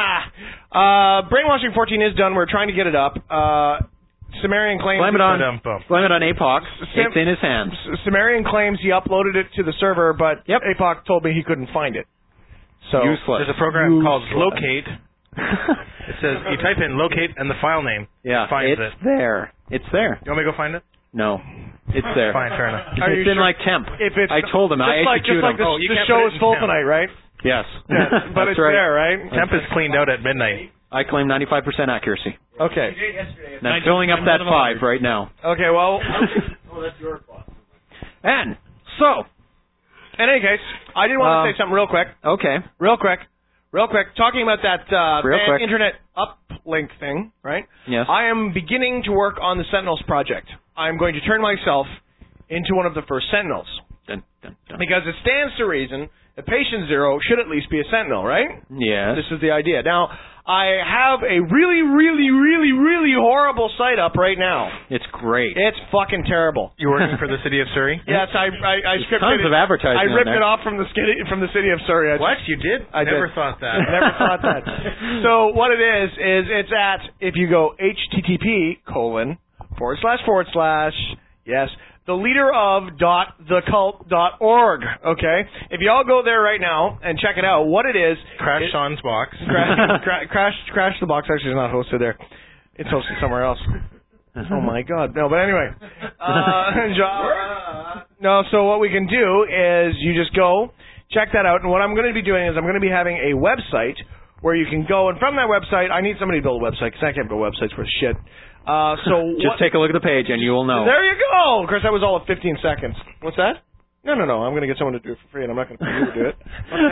uh, Brainwashing fourteen is done. We're trying to get it up. Uh, Sumerian claims. Blame it on, Ba-dum-bum. blame it on A P O C. Sim- It's in his hands. S- Sumerian claims he uploaded it to the server, but Yep. A P O C told me he couldn't find it. So Useless. There's a program called Useless. Locate. It says you type in locate and the file name. Yeah, It finds it's it. there. It's there. You want me to go find it? No. It's there. Fine, fair enough. It's Are you in sure? like temp. If it's I told him. just I like, just executed like him. the, Oh, you the can't show put it is in full temp. tonight, right? Yes. Yeah, but That's it's right. there, right? Temp is cleaned out at midnight. I claim ninety-five percent accuracy. Okay. And I'm filling up that five right now. Okay, well, Oh, that's your fault. And so, in any case, I did want to Um, say something real quick. okay. Real quick. Real quick. Talking about that uh, Real van- quick. internet uplink thing, right? Yes. I am beginning to work on the Sentinels project. I'm going to turn myself into one of the first Sentinels. Dun, dun, dun. Because it stands to reason that Patient Zero should at least be a Sentinel, right? Yes. This is the idea. Now, I have a really, really, really, really horrible site up right now. It's great. It's fucking terrible. You working for the city of Surrey? Yes, I I, I There's scripted tons it. of advertising I on ripped there. it off from the city from the city of Surrey. I What? You did? I Never did. thought that. Never thought that. So what it is is it's at if you go http colon forward slash forward slash yes the leader of dot the cult dot org. Okay, if you all go there right now and check it out, what it is Crash it, Sean's box. crash, cra- crash crash the box actually is not hosted there. It's hosted somewhere else. Oh my God, no! But anyway, uh, jo- no. So what we can do is you just go check that out, and what I'm going to be doing is I'm going to be having a website where you can go, and from that website, I need somebody to build a website because I can't build websites for shit. Uh, so Just what, take a look at the page and you will know. there you go. Of course, that was all of fifteen seconds. What's that? No, no, no. I'm going to get someone to do it for free, and I'm not going to pay you to do it.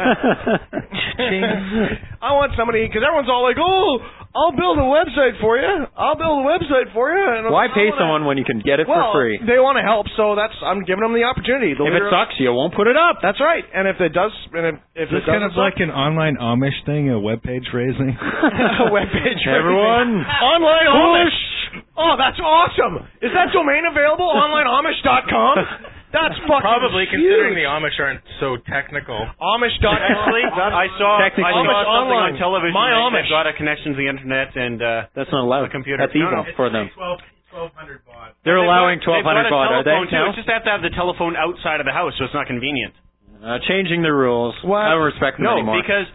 I want somebody, because everyone's all like, oh, I'll build a website for you. I'll build a website for you. And Why I pay wanna- someone when you can get it well, for free? they want to help, so that's I'm giving them the opportunity. The If leader it of- sucks, you won't put it up. That's right. And if it does, and if, if Is it this kind doesn't of like an online Amish thing, a web page raising? a web page, Everyone, online Amish. Oh, that's awesome. Is that domain available? online amish dot com. That's fucking Probably huge. considering the Amish aren't so technical. Amish dot com. Actually, I saw I Technically. saw Amish something online. on television My that, Amish. that got a connection to the internet and uh, that's not allowed. a computer. That's evil No, no. for them. twelve hundred baud. They're They've allowing got- twelve hundred they've baud, got a are they? telephone, too. now? It's just have to have the telephone outside of the house, so it's not convenient. Uh, changing the rules. What? I don't respect them No, anymore. because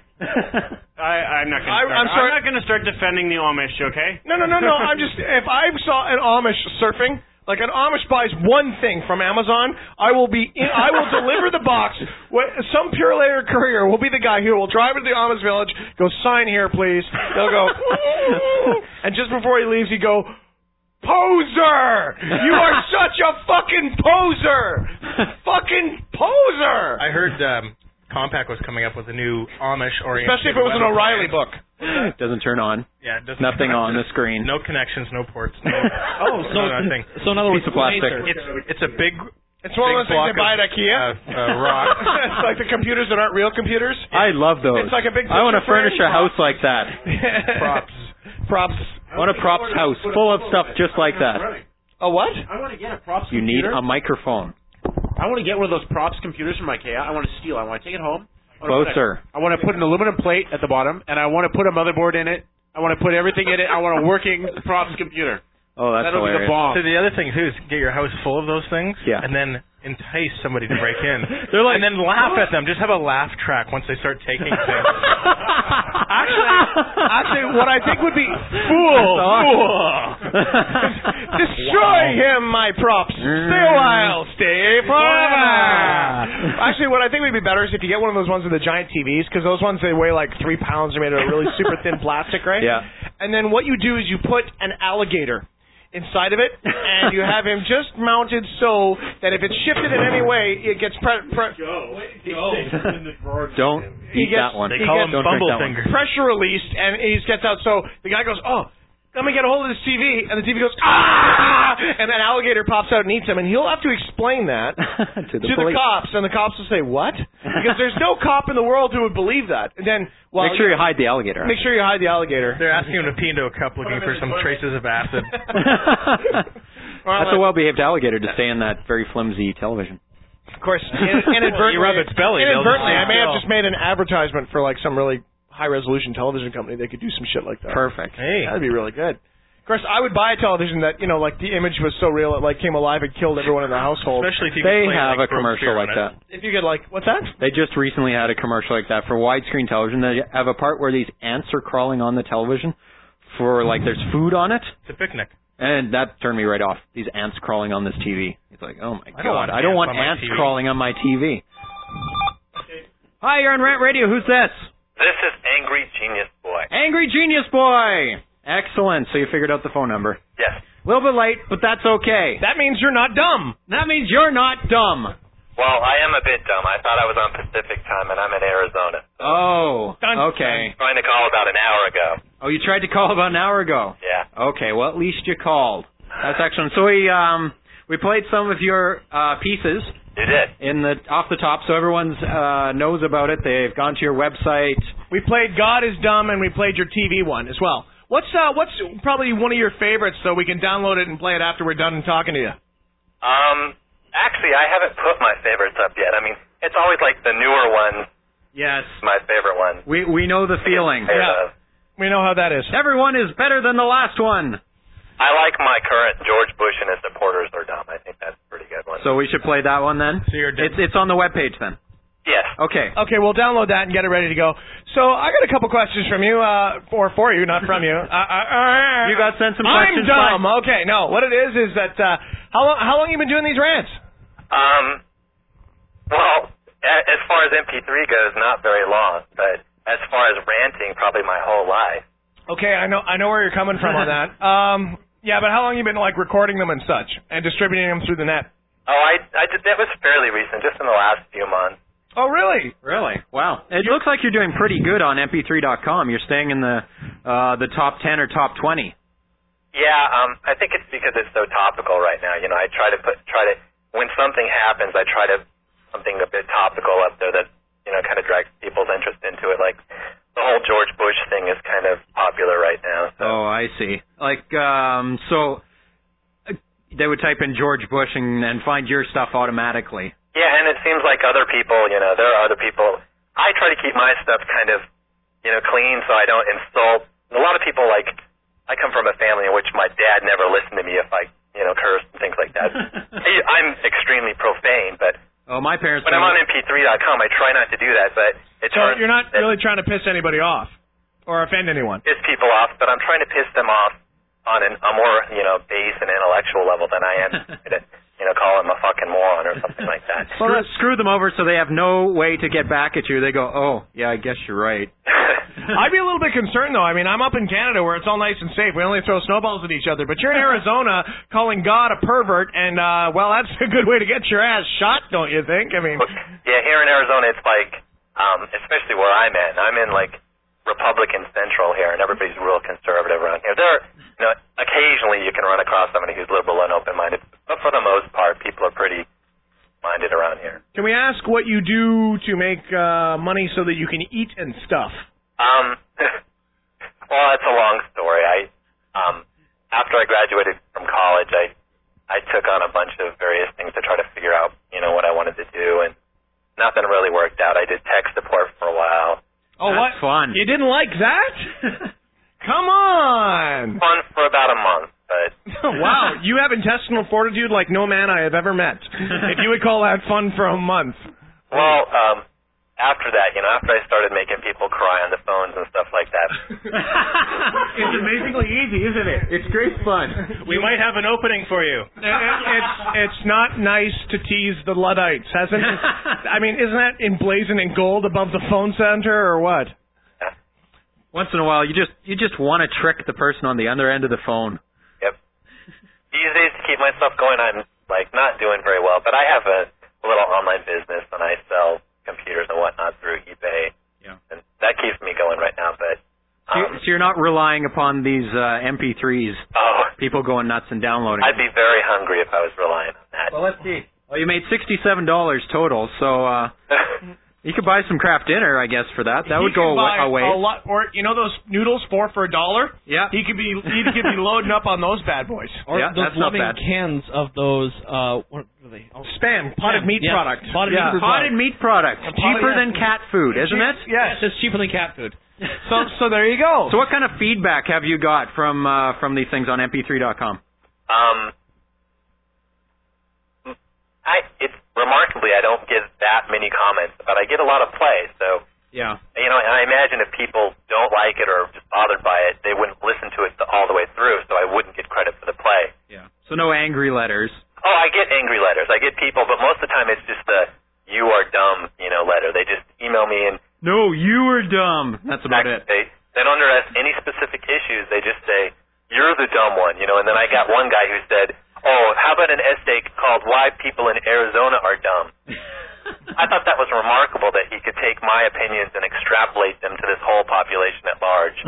I, I'm not going I- to. I'm sorry. I'm not going to start defending the Amish. Okay? No, no, no, no. I'm just if I saw an Amish surfing, like an Amish buys one thing from Amazon, I will be in, I will deliver the box. What- Some pure layer courier will be the guy who will drive into the Amish village, go sign here, please. They'll go, and just before he leaves, he go, poser! You are such a fucking poser! Fucking poser! I heard um, Compaq was coming up with a new Amish oriented. Especially if it was an O'Reilly book. It doesn't turn on. Yeah, it doesn't. Nothing on the screen. No connections, no ports. No, Oh, so no nothing. so in other words, Piece of plastic. laser. It's it's a big. It's one of those big things they block buy at of, IKEA. Uh, uh, rock. It's like the computers that aren't real computers. I love those. It's like a big I want to picture frame. furnish a house like that. Props. Props. I want a props house full of stuff just like that. A what? I want to get a props You need computer. a microphone. I want to get one of those props computers from IKEA. I want to steal. I want to take it home. I wanna put Closer. a- I want to put an aluminum plate at the bottom, and I want to put a motherboard in it. I want to put everything in it. I want a working props computer. Oh, that's That'll hilarious. be the bomb. So the other thing too is get your house full of those things, Yeah. and then entice somebody to break in. They're like- and then laugh at them. Just have a laugh track once they start taking things. Actually, actually, what I think would be fool, fool. Destroy him, my props. Stay a while, stay forever. Actually, what I think would be better is if you get one of those ones with the giant T Vs, because those ones they weigh like three pounds. They're made of really super thin plastic, right? Yeah. And then what you do is you put an alligator inside of it, and you have him just mounted so that if it's shifted in any way, it gets pre- pre- Don't he eat gets, that one. he call gets him Don't drink bumble that one. fingers. pressure released, and he gets out. So the guy goes, "Oh, let me get a hold of this T V," and the T V goes, "Ah!" And an alligator pops out and eats him, and he'll have to explain that to the to the police. cops, and the cops will say, "What?" Because there's no cop in the world who would believe that. And then, well, Make sure you hide the alligator. make sure you hide the alligator. They're asking him to pee into a cup looking for some traces of acid. That's a well-behaved alligator to stay in that very flimsy television. Of course, in, inadvertently, You rub its belly, they'll inadvertently, just I may have tell. just made an advertisement for like some really high-resolution television company. They could do some shit like that. Perfect. Hey. That'd be really good. Of course, I would buy a television that, you know, like the image was so real it like came alive and killed everyone in the household. Especially if you They could play, have like, a commercial Robespierre like on it. that. If you could like, what's that? They just recently had a commercial like that for widescreen television. They have a part where these ants are crawling on the television for like there's food on it. It's a picnic. And that turned me right off. These ants crawling on this T V. It's like, oh my I don't god, want I don't want ants on my ants T V. crawling on my T V. Hi, you're on Rant Radio. Who's this? This is Angry Genius Boy. Angry Genius Boy. Excellent. So you figured out the phone number. Yes. A little bit late, but that's okay. That means you're not dumb. That means you're not dumb. Well, I am a bit dumb. I thought I was on Pacific time, and I'm in Arizona. Oh, Dun- okay. I was trying to call about an hour ago. Oh, you tried to call about an hour ago. Yeah. Okay, well, at least you called. That's excellent. So we um we played some of your uh pieces. You did. In the off the top, so everyone's uh knows about it. They've gone to your website. We played God is Dumb, and we played your T V one as well. What's uh what's probably one of your favorites, so we can download it and play it after we're done talking to you? Um, actually, I haven't put my favorites up yet. I mean, it's always like the newer ones. Yes. My favorite one. We we know the feeling. Yeah. We know how that is. Everyone is better than the last one. I like my current George Bush and his supporters are dumb. I think that's a pretty good one. So we should play that one then? So you're it's it's on the webpage then. Yes. Okay. Okay, we'll download that and get it ready to go. So I got a couple questions from you, uh, or for you, not from you. Uh, uh, uh, You got sent some I'm questions. dumb. Okay, no. What it is is that uh, how long how long you been doing these rants? Um, well, a- as far as M P three goes, not very long, but as far as ranting, probably my whole life. Okay, I know I know where you're coming from on that. Um, yeah, but how long you been like recording them and such and distributing them through the net? Oh, I I did that was fairly recent, just in the last few months. Oh, really? Really? Wow. It looks like you're doing pretty good on M P three dot com. You're staying in the uh, the top ten or top twenty. Yeah, um, I think it's because it's so topical right now. You know, I try to put try to when something happens, I try to something a bit topical up there that you know kind of drags people's interest into it. Like the whole George Bush thing is kind of popular right now. So. Oh, I see. Like, um, so uh, they would type in George Bush and, and find your stuff automatically. Yeah, and it seems like other people, you know, there are other people. I try to keep my stuff kind of, you know, clean so I don't insult. A lot of people, like, I come from a family in which my dad never listened to me if I, you know, cursed and things like that. I- I'm extremely profane, but Oh, my parents. when I'm on M P three dot com, I try not to do that, but it So turns you're not it really trying to piss anybody off or offend anyone. piss people off, but I'm trying to piss them off on an, a more, you know, base and intellectual level than I am to, you know, call them a fucking moron or something like that. Well, screw, screw them over so they have no way to get back at you. They go, oh, yeah, I guess you're right. I'd be a little bit concerned, though. I mean, I'm up in Canada where it's all nice and safe. We only throw snowballs at each other. But you're in Arizona calling God a pervert, and, uh, well, that's a good way to get your ass shot, don't you think? I mean, Yeah, here in Arizona, it's like, um, especially where I'm at. I'm in like Republican Central here, and everybody's real conservative around here. There, are, you know, occasionally you can run across somebody who's liberal and open-minded, but for the most part, people are pretty minded around here. can we ask what you do to make uh, money so that you can eat and stuff? Um, well, it's a long story. I, um, after I graduated from college, I, I took on a bunch of various things to try to figure out, you know, what I wanted to do, and nothing really worked out. I did tech support for a while. Oh, That's what? fun. You didn't like that? Come on! Fun for about a month, but Wow, you have intestinal fortitude like no man I have ever met. If you would call that fun for a month. well, um, after that, you know, after I started making people cry on the phones and stuff like that, It's amazingly easy, isn't it? It's great fun. We might have an opening for you. It- it's it's not nice to tease the Luddites, hasn't it? I mean, isn't that emblazoned in gold above the phone center or what? Once in a while, you just you just want to trick the person on the other end of the phone. these days to keep myself going, I'm like not doing very well. But I have a, a little online business, and I sell computers and whatnot through eBay. Yeah. And that keeps me going right now. But So, you, so you're not relying upon these uh, M P threes, oh, people going nuts and downloading I'd them. be very hungry if I was relying on that. Well, let's see. Well, you made sixty-seven dollars total, so uh, you could buy some craft dinner, I guess, for that. That would He go could buy a way. A lot, or you know those noodles four for a dollar? Yeah. He could be he could be loading up on those bad boys. Or Yeah, those that's not loving bad. cans of those, uh, what are they? Oh, Spam, potted Spam, meat yes. product. Potted yeah. meat Potted meat product, Potted- cheaper than cat food, isn't it? Yes. it's cheaper than cat food. So so there you go. So what kind of feedback have you got from uh, from these things on M P three dot com? Um, I it's remarkably I don't get that many comments, but I get a lot of play. So Yeah. you know, and I imagine if people don't like it or just bothered by it, they wouldn't listen to it the, all the way through. So I wouldn't get credit for the play. So no angry letters. Oh, I get angry letters. I get people, but most of the time it's just the "you are dumb," you know, letter. They just email me and no, you are dumb. That's about it. They they don't address any specific issues. They just say you're the dumb one, you know. And then I got one guy who said, "Oh, how about an essay called Why People in Arizona Are Dumb?" I thought that was remarkable that he could take my opinions and extrapolate them to this whole population at large.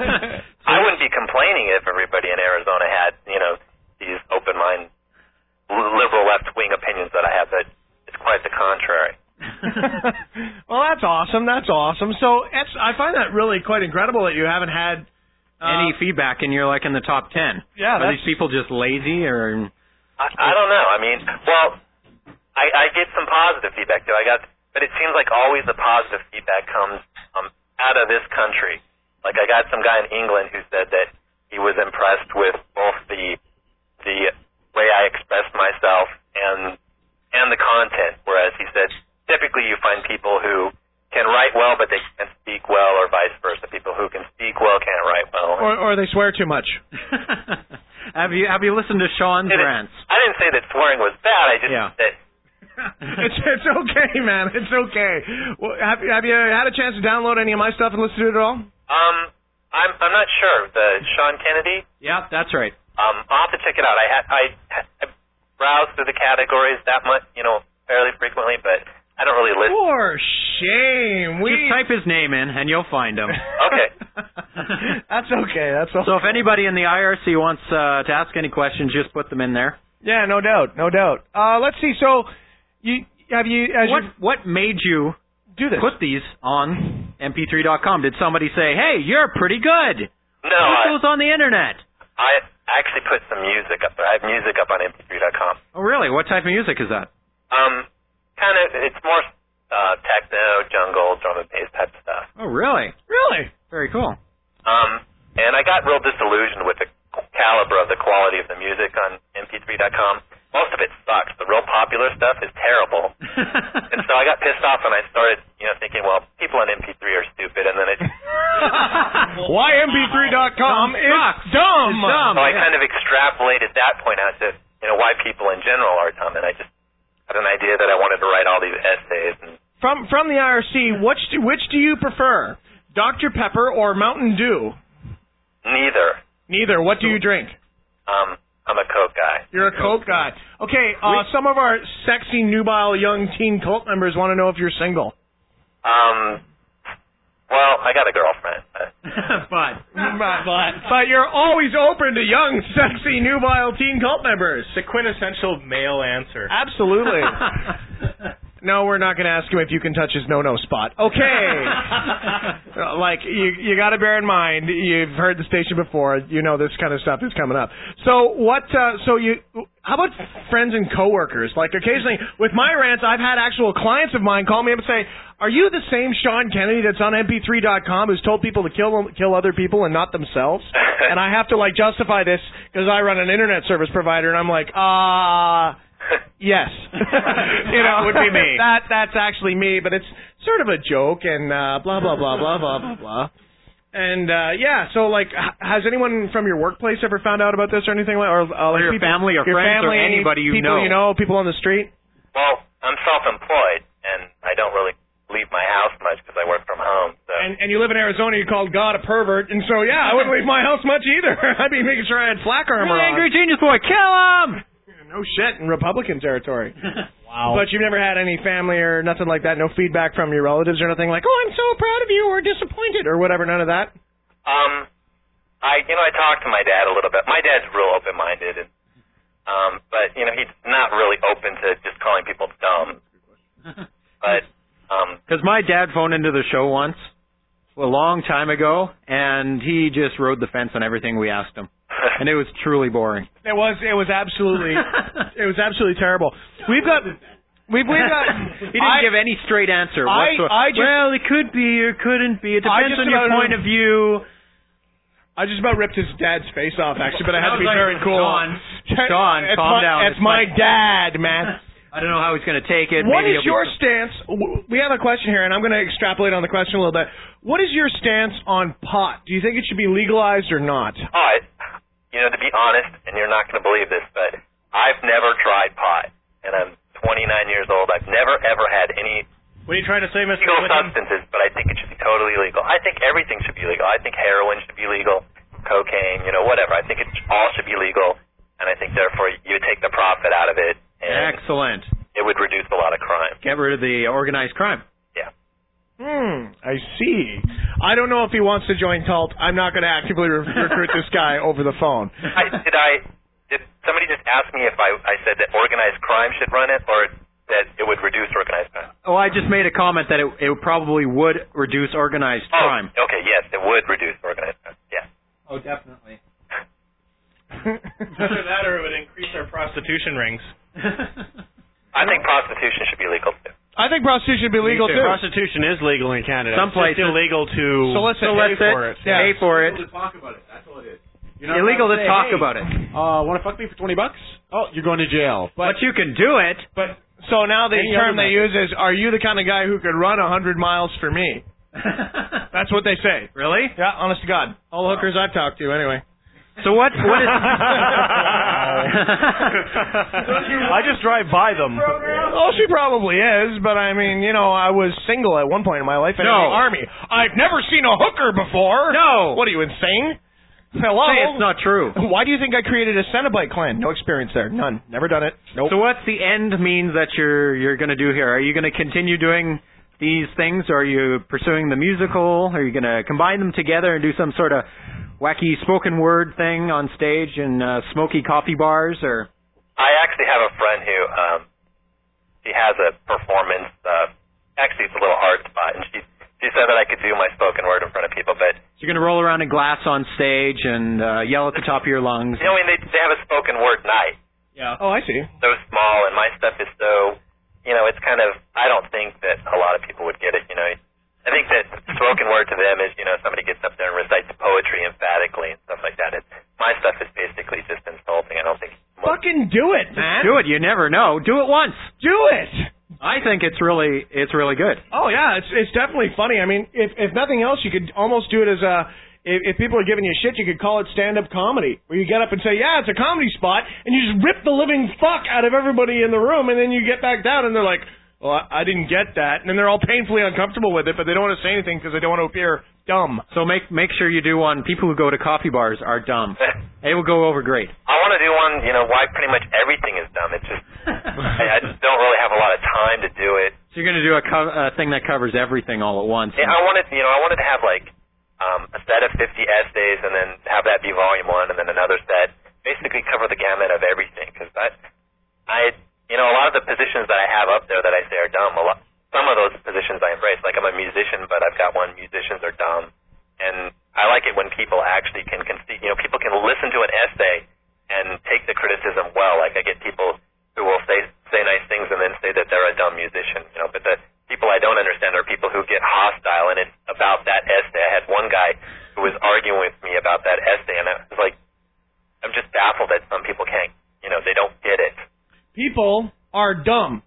I wouldn't be complaining if everybody in Arizona had, you know, these open-minded, liberal left-wing opinions that I have, but it's quite the contrary. Well, that's awesome. That's awesome. So it's, I find that really quite incredible that you haven't had uh, any feedback and you're like in the top ten. Yeah, are these people just lazy or? I, I don't know. I mean, well, I, I get some positive feedback too. I got, but it seems like always the positive feedback comes um, out of this country. Like I got some guy in England who said that he was impressed with both the the way I expressed myself and and the content, whereas he said typically you find people who can write well but they can't speak well, or vice versa. People who can speak well can't write well. Or, or they swear too much. Have you have you listened to Sean's it, rants? I didn't say that swearing was bad. I just yeah. said it's it's okay, man. It's okay. Well, have have you had a chance to download any of my stuff and listen to it at all? Um, I'm I'm not sure. The Sean Kennedy. Yeah, that's right. Um, I'll have to check it out. I had I, I browse through the categories that much, you know, fairly frequently, but I don't really listen. For shame. We just type his name in and you'll find him. Okay. That's okay. That's okay. So if anybody in the I R C wants uh, to ask any questions, just put them in there. Yeah, no doubt, no doubt. Uh, let's see. So you have you as what you, what made you do this? Put these on M P three dot com. Did somebody say, "Hey, you're pretty good"? No. What I, goes on the internet? I actually put some music up there. I have music up on M P three dot com. Oh, really? What type of music is that? Um, kind of. It's more uh, techno, jungle, drum and bass type stuff. Oh, really? Really? Very cool. Um, and I got real disillusioned with the caliber of the quality of the music on M P three dot com. Most of it sucks. The real popular stuff is terrible. And so I got pissed off and I started, you know, thinking, well, people on M P three are stupid, and then it why M P three dot com is dumb. It's dumb. So I kind of extrapolated that point out to, you know, why people in general are dumb, and I just had an idea that I wanted to write all these essays. And From from the I R C, which do, which do you prefer, Doctor Pepper or Mountain Dew? Neither. Neither. What do you drink? Um, I'm a Coke guy. You're a Coke guy. Okay, uh, some of our sexy, nubile, young teen cult members want to know if you're single. Um, well, I got a girlfriend. but, but, but, but you're always open to young, sexy, nubile teen cult members. The quintessential male answer. Absolutely. No, we're not going to ask him if you can touch his no-no spot. Okay. Like, you you got to bear in mind, you've heard the station before, you know this kind of stuff is coming up. So what, uh, so you, how about friends and coworkers? Like, occasionally, with my rants, I've had actual clients of mine call me up and say, are you the same Sean Kennedy that's on M P three dot com who's told people to kill kill other people and not themselves? And I have to, like, justify this because I run an internet service provider, and I'm like, ah... Uh, yes. You know, that would be me. That that's actually me, but it's sort of a joke and uh, blah blah blah blah blah blah blah. And uh, yeah, so like, h- has anyone from your workplace ever found out about this or anything like, or, uh, like or your people, family or your friends family, or anybody you people know? you know, people on the street? Well, I'm self-employed, and I don't really leave my house much because I work from home. So. And and you live in Arizona, you called God a pervert, and so yeah, I wouldn't leave my house much either. I'd be making sure I had flak armor on. Angry genius boy, kill him! No shit, in Republican territory. Wow. But you've never had any family or nothing like that, no feedback from your relatives or nothing like, oh, I'm so proud of you or disappointed or whatever, none of that? Um, I, you know, I talked to my dad a little bit. My dad's real open-minded, and, um, but, you know, he's not really open to just calling people dumb. But, um... Because my dad phoned into the show once, a long time ago, and he just rode the fence on everything we asked him. And it was truly boring. It was. It was absolutely. It was absolutely terrible. We've got. We've, we've got. He didn't I, give any straight answer. I, whatsoever. I just, well, it could be or couldn't be. It depends on your point of view. I just about ripped his dad's face off, actually, but I had to be like, very cool. Sean, Sean, it's calm my, down. It's, it's my, my dad, man. I don't know how he's going to take it. What Maybe is he'll your be... stance? We have a question here, and I'm going to extrapolate on the question a little bit. What is your stance on pot? Do you think it should be legalized or not? Oh, I, you know, to be honest, and you're not going to believe this, but I've never tried pot, and I'm twenty-nine years old. I've never, ever had any What are you trying to say, Mister legal Clinton? substances, but I think it should be totally legal. I think everything should be legal. I think heroin should be legal, cocaine, you know, whatever. I think it all should be legal, and I think, therefore, you would take the profit out of it, and Excellent. it would reduce a lot of crime. Get rid of the organized crime. Yeah. Hmm, I see. I don't know if he wants to join cult. I'm not going to actively re- recruit this guy over the phone. I, did I? Did somebody just ask me if I, I said that organized crime should run it, or that it would reduce organized crime? Oh, I just made a comment that it, it probably would reduce organized oh, crime. Okay, yes, it would reduce organized crime. Yeah. Oh, definitely. Either that or it would increase our prostitution rings. I think prostitution should be legal too. I think prostitution should be legal too. Prostitution is legal in Canada. Some It's just places. illegal to Solicit. pay Solicit. for it. Yeah. Pay for it. Illegal to talk about it. That's all it is. Illegal to say, talk hey, about it. Uh, want to fuck me for twenty bucks? Oh, you're going to jail. But, you can do it. But so now the Any term other they use is, "Are you the kind of guy who could run a hundred miles for me?" That's what they say. Really? Yeah, honest to God. All the hookers I've talked to, anyway. So what? What is? I just drive by them. Oh, she probably is, but I mean, you know, I was single at one point in my life and No. in the army. I've never seen a hooker before. No. What are you, insane? Hello. Say it's not true. Why do you think I created a Cenobite clan? No experience there. None. Never done it. Nope. So what's the end means that you're you're going to do here? Are you going to continue doing these things, or are you pursuing the musical? Are you going to combine them together and do some sort of wacky spoken word thing on stage in uh, smoky coffee bars? Or I actually have a friend who um, she has a performance. Uh, actually, it's a little hard spot, and she she said that I could do my spoken word in front of people, but you're going to roll around in glass on stage and uh, yell at the top of your lungs. you know, I mean, they they have a spoken word night. Yeah. Oh, I see. So small, and my stuff is so, you know, it's kind of. I don't think that a lot of people would get it. You know, I think that spoken word to them is, you know, somebody gets up there and recites poetry emphatically and stuff like that. It's, my stuff is basically just insulting. I don't think. Fucking do it, man. Do it. You never know. Do it once. Do it. I think it's really it's really good. Oh yeah, it's it's definitely funny. I mean, if if nothing else, you could almost do it as a. If, if people are giving you shit, you could call it stand-up comedy, where you get up and say, "Yeah, it's a comedy spot," and you just rip the living fuck out of everybody in the room, and then you get back down, and they're like, "Well, I, I didn't get that," and then they're all painfully uncomfortable with it, but they don't want to say anything because they don't want to appear dumb. So make make sure you do one. People who go to coffee bars are dumb. It will go over great. I want to do one, you know, why pretty much everything is dumb. It's just, I, I just don't really have a lot of time to do it. So you're going to do a, co- a thing that covers everything all at once. Yeah, I wanted, you know, I wanted to have like um, a set of fifty essays, and then have that be volume one, and then another set, basically cover the gamut of everything. Because I, I, you know, a lot of the positions that I have up there that I say are dumb. A lot, some of those positions I embrace. Like I'm a musician, but I've got one musicians are dumb, and I like it when people actually can conceive, you know, people can listen to an essay and take the criticism well. Like I get people who will say say nice things and then say that they're a dumb musician, you know. But the people I don't understand are people who get hostile, and it's about that essay. I had one guy who was arguing with me about that essay, and I was like, I'm just baffled that some people can't, you know, they don't get it. People are dumb.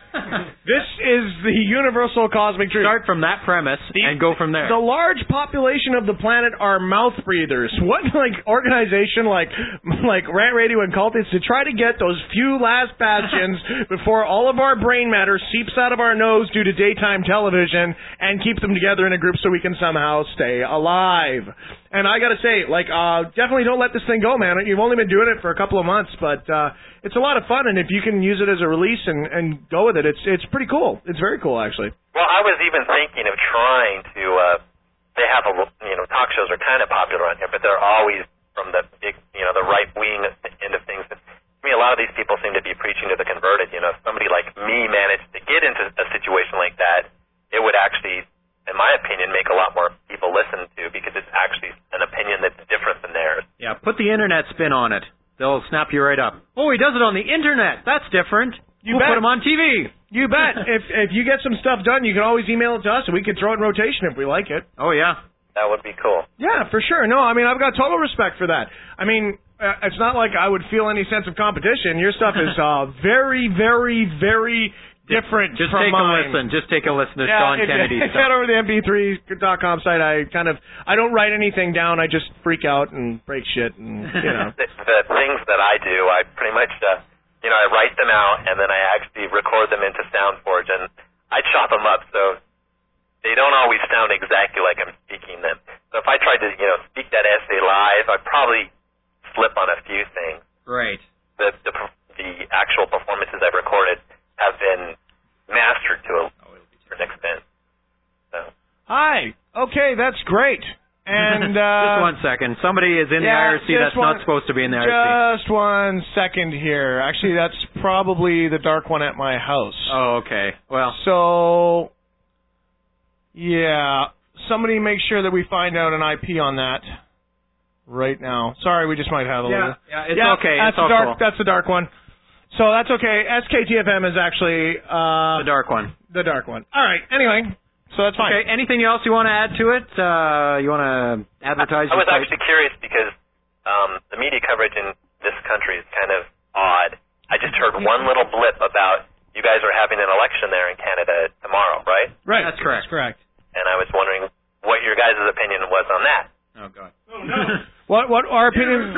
This is the universal cosmic truth. Start from that premise the, and go from there. The large population of the planet are mouth breathers. What like organization like like Rant Radio and Cult is to try to get those few last bastions before all of our brain matter seeps out of our nose due to daytime television and keep them together in a group so we can somehow stay alive. And I gotta say, like, uh, definitely don't let this thing go, man. You've only been doing it for a couple of months, but uh, it's a lot of fun. And if you can use it as a release and, and go with it, it's it's pretty cool. It's very cool, actually. Well, I was even thinking of trying to. Uh, they have a, you know, talk shows are kind of popular around here, but they're always from the big, you know, the right wing end of things. But to me, a lot of these people seem to be preaching to the converted. You know, if somebody like me managed to get into a situation like that, it would actually, in my opinion, make a lot more people listen to, because it's actually an opinion that's different than theirs. Yeah, put the internet spin on it. They'll snap you right up. Oh, he does it on the internet. That's different. You we'll bet. put him on T V. You bet. if if you get some stuff done, you can always email it to us, and we can throw it in rotation if we like it. Oh, yeah. That would be cool. Yeah, for sure. No, I mean, I've got total respect for that. I mean, uh, it's not like I would feel any sense of competition. Your stuff is uh, very, very, very different Just from take mine. a listen. Just take a listen to Yeah, Sean if, Kennedy's if stuff. head over to the M P three dot com site. I kind of I don't write anything down. I just freak out and break shit and you know. The, the things that I do, I pretty much, uh, you know, I write them out and then I actually record them into SoundForge and I chop them up so they don't always sound exactly like I'm speaking them. So if I tried to, you know, speak that essay live, I'd probably slip on a few things. Right. The the, the actual performances I've recorded have been mastered to a certain extent. So. Hi. Okay, that's great. And uh, just one second. Somebody is in yeah, the I R C that's one, not supposed to be in the I R C. Just one second here. Actually, that's probably the dark one at my house. Oh, okay. Well. So, yeah. Somebody make sure that we find out an I P on that right now. Sorry, we just might have a Yeah, little. yeah, it's yeah, okay. That's It's all the dark. cool. That's the dark one. So that's okay. S K T F M is actually uh, The dark one. the dark one. All right. Anyway, so that's fine. Okay. Anything else you want to add to it? Uh, you want to advertise? I your was site? actually curious because um, the media coverage in this country is kind of odd. I just heard one little blip about you guys are having an election there in Canada tomorrow, right? Right. That's correct. That's correct. And I was wondering what your guys' opinion was on that. Oh God. Oh no. what? What? Our opinion?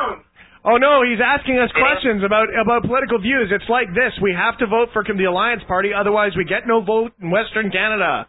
Oh no, he's asking us questions about about political views. It's like this: we have to vote for the Alliance Party, otherwise we get no vote in Western Canada.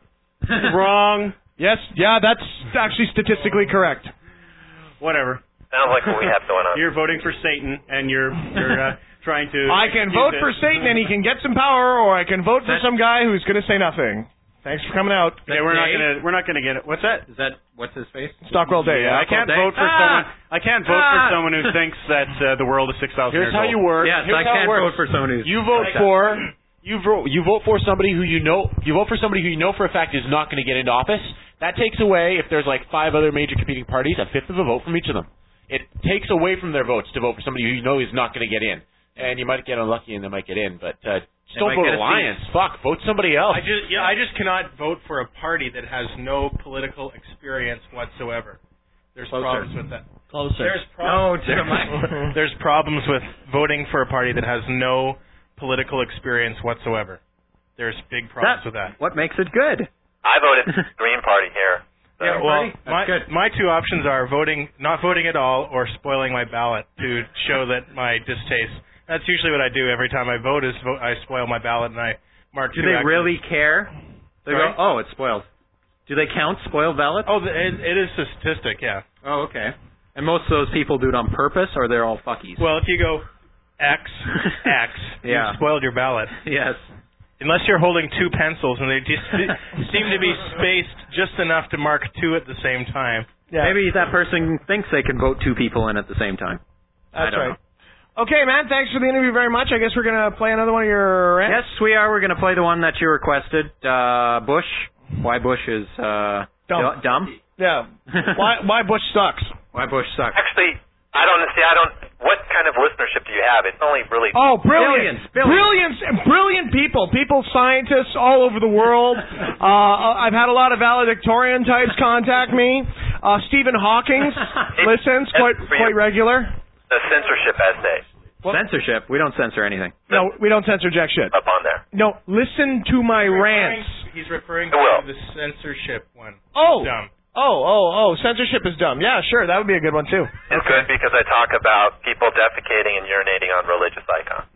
Wrong. Yes. Yeah, that's actually statistically correct. Whatever. Sounds like what we have going on. You're voting for Satan, and you're you're uh, trying to. I can excuse vote it. for Satan and he can get some power, or I can vote for That's- some guy who's going to say nothing. Thanks for coming out. Yeah, we're not Dave? gonna we're not gonna get it. What's that? Is that what's his face? Stockwell Day. Yeah, I can't Stockwell vote for Day. someone. Ah! I can't vote Ah! for someone who thinks that uh, the world is six thousand years Here's how old. you work. Yes, Here's I how it can't works. vote for someone who's. You vote like that. for you vote you vote for somebody who you know you vote for somebody who you know for a fact is not going to get into office. That takes away, if there's like five other major competing parties, a fifth of a vote from each of them. It takes away from their votes to vote for somebody who you know is not going to get in. And you might get unlucky and they might get in, but uh, just They don't might vote get a Alliance. Fuck, vote somebody else. I just yeah, I just cannot vote for a party that has no political experience whatsoever. There's Closer. problems with that. Closer. There's No, problems. to the mic. There's problems with voting for a party that has no political experience whatsoever. There's big problems with that. What makes it good? I voted Green Party here. So. Yeah, well, That's my good. my two options are voting, not voting at all, or spoiling my ballot to show that my distaste. That's usually what I do every time I vote. Is vote, I spoil my ballot and I mark. Do two they X's. really care? They go, Sorry? oh, it's spoiled. Do they count spoiled ballots? Oh, the- it, it is a statistic, yeah. Oh, okay. And most of those people do it on purpose, or they're all fuckies? Well, if you go X X, Yeah. you spoiled your ballot. Yes. Unless you're holding two pencils and they just seem to be spaced just enough to mark two at the same time. Yeah. Maybe that person thinks they can vote two people in at the same time. I That's don't right. know. Okay, man. Thanks for the interview very much. I guess we're gonna play another one of your rants. Yes, we are. We're going to play the one that you requested. Uh, Bush. Why Bush is uh, Dumb. du- dumb? Yeah. Why? Why Bush sucks? Why Bush sucks? Actually, I don't see. I don't. What kind of listenership do you have? It's only really. Oh, brilliant! Billions, billions. Brilliant, brilliant people. People, scientists all over the world. Uh, I've had a lot of valedictorian types contact me. Uh, Stephen Hawking listens quite quite regular. The censorship essay Censorship. We don't censor anything. No, we don't censor jack shit. up on there. No, listen to my rants. He's referring I will. to the censorship one. Oh. Dumb. Oh, oh, oh, censorship is dumb. Yeah, sure, that would be a good one too. It's good because I talk about people defecating and urinating on religious icons.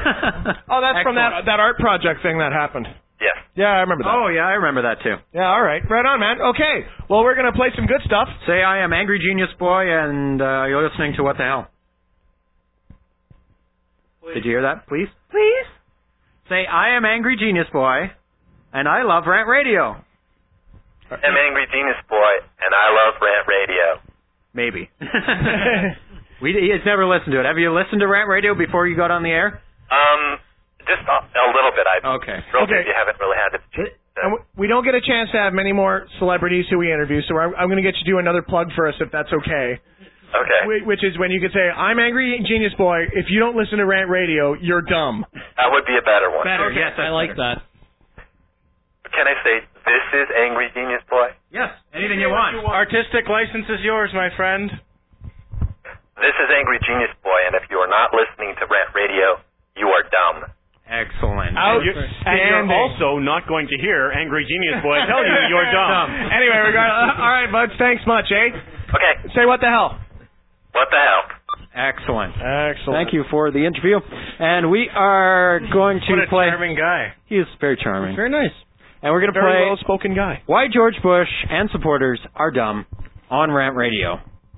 Oh, that's from that that art project thing that happened. Yes. Yeah, I remember that. Oh, yeah, I remember that too. Yeah, all right. Right on, man. Okay. Well, we're going to play some good stuff. Say, I am Angry Genius Boy, and uh, you're listening to What the Hell. Did you hear that? Please? Please? Say, I am Angry Genius Boy, and I love Rant Radio. I'm Angry Genius Boy, and I love Rant Radio. Maybe. we, he's never listened to it. Have you listened to Rant Radio before you got on the air? Um, just a, a little bit. I Okay. Real Okay. You haven't really had to. And w- we don't get a chance to have many more celebrities who we interview, so I'm, I'm going to get you to do another plug for us if that's okay. Okay. Wh- Which is when you could say, I'm Angry Genius Boy. If you don't listen to Rant Radio, you're dumb. That would be a better one. Better, yes. I like that. Can I say, this is Angry Genius Boy? Yes, anything you want. Artistic license is yours, my friend. This is Angry Genius Boy, and if you are not listening to Rant Radio, you are dumb. Excellent. And you're, and you're also not going to hear Angry Genius Boy tell you you're dumb. Anyway, regardless. All right, buds. Thanks much, eh? Okay. Say what the hell. What the hell? Excellent. Excellent. Thank you for the interview. And we are going to what a play. charming guy. He is very charming. Very nice. And we're going to Very play well-spoken guy. Why George Bush and supporters are dumb on Rant Radio.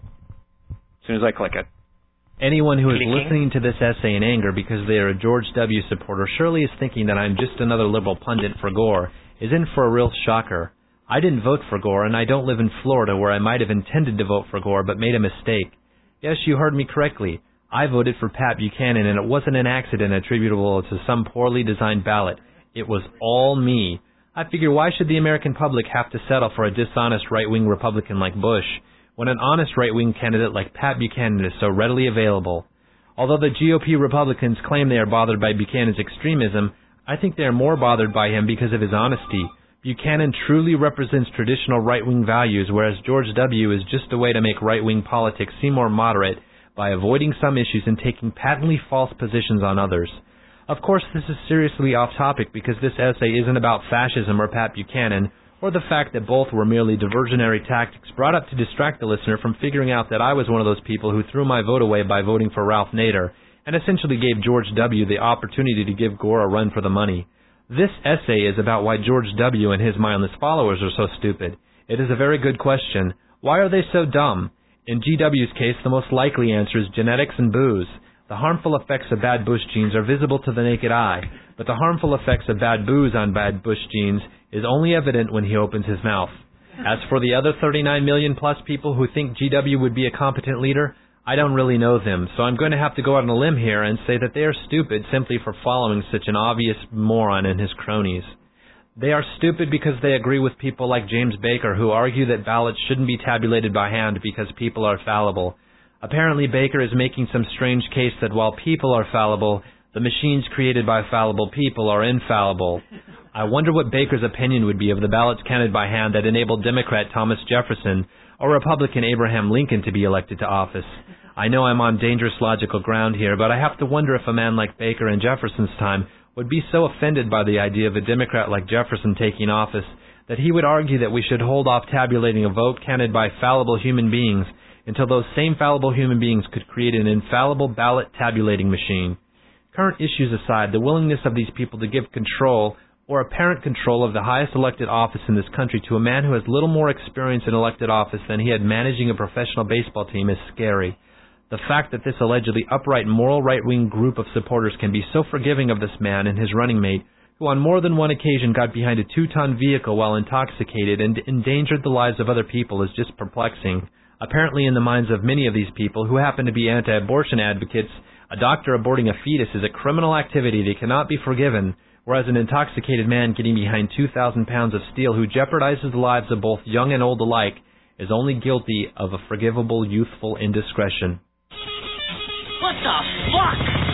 As soon as I click it. Anyone who is Clicking. listening to this essay in anger because they are a George W. supporter surely is thinking that I'm just another liberal pundit for Gore, is in for a real shocker. I didn't vote for Gore, and I don't live in Florida where I might have intended to vote for Gore but made a mistake. Yes, you heard me correctly. I voted for Pat Buchanan, and it wasn't an accident attributable to some poorly designed ballot. It was all me. I figure why should the American public have to settle for a dishonest right-wing Republican like Bush when an honest right-wing candidate like Pat Buchanan is so readily available? Although the G O P Republicans claim they are bothered by Buchanan's extremism, I think they are more bothered by him because of his honesty. Buchanan truly represents traditional right-wing values, whereas George W. is just a way to make right-wing politics seem more moderate by avoiding some issues and taking patently false positions on others. Of course, this is seriously off-topic because this essay isn't about fascism or Pat Buchanan, or the fact that both were merely diversionary tactics brought up to distract the listener from figuring out that I was one of those people who threw my vote away by voting for Ralph Nader, and essentially gave George W. the opportunity to give Gore a run for the money. This essay is about why George W. and his mindless followers are so stupid. It is a very good question. Why are they so dumb? In G W's case, the most likely answer is genetics and booze. The harmful effects of bad Bush genes are visible to the naked eye, but the harmful effects of bad booze on bad Bush genes is only evident when he opens his mouth. As for the other thirty-nine million plus people who think G W would be a competent leader, I don't really know them, so I'm going to have to go out on a limb here and say that they are stupid simply for following such an obvious moron and his cronies. They are stupid because they agree with people like James Baker who argue that ballots shouldn't be tabulated by hand because people are fallible. Apparently Baker is making some strange case that while people are fallible, the machines created by fallible people are infallible. I wonder what Baker's opinion would be of the ballots counted by hand that enabled Democrat Thomas Jefferson or Republican Abraham Lincoln to be elected to office. I know I'm on dangerous logical ground here, but I have to wonder if a man like Baker in Jefferson's time would be so offended by the idea of a Democrat like Jefferson taking office that he would argue that we should hold off tabulating a vote counted by fallible human beings until those same fallible human beings could create an infallible ballot tabulating machine. Current issues aside, the willingness of these people to give control or apparent control of the highest elected office in this country to a man who has little more experience in elected office than he had managing a professional baseball team is scary. The fact that this allegedly upright, moral right-wing group of supporters can be so forgiving of this man and his running mate, who on more than one occasion got behind a two-ton vehicle while intoxicated and endangered the lives of other people, is just perplexing. Apparently in the minds of many of these people, who happen to be anti-abortion advocates, a doctor aborting a fetus is a criminal activity that cannot be forgiven, whereas an intoxicated man getting behind two thousand pounds of steel who jeopardizes the lives of both young and old alike is only guilty of a forgivable youthful indiscretion. What the fuck?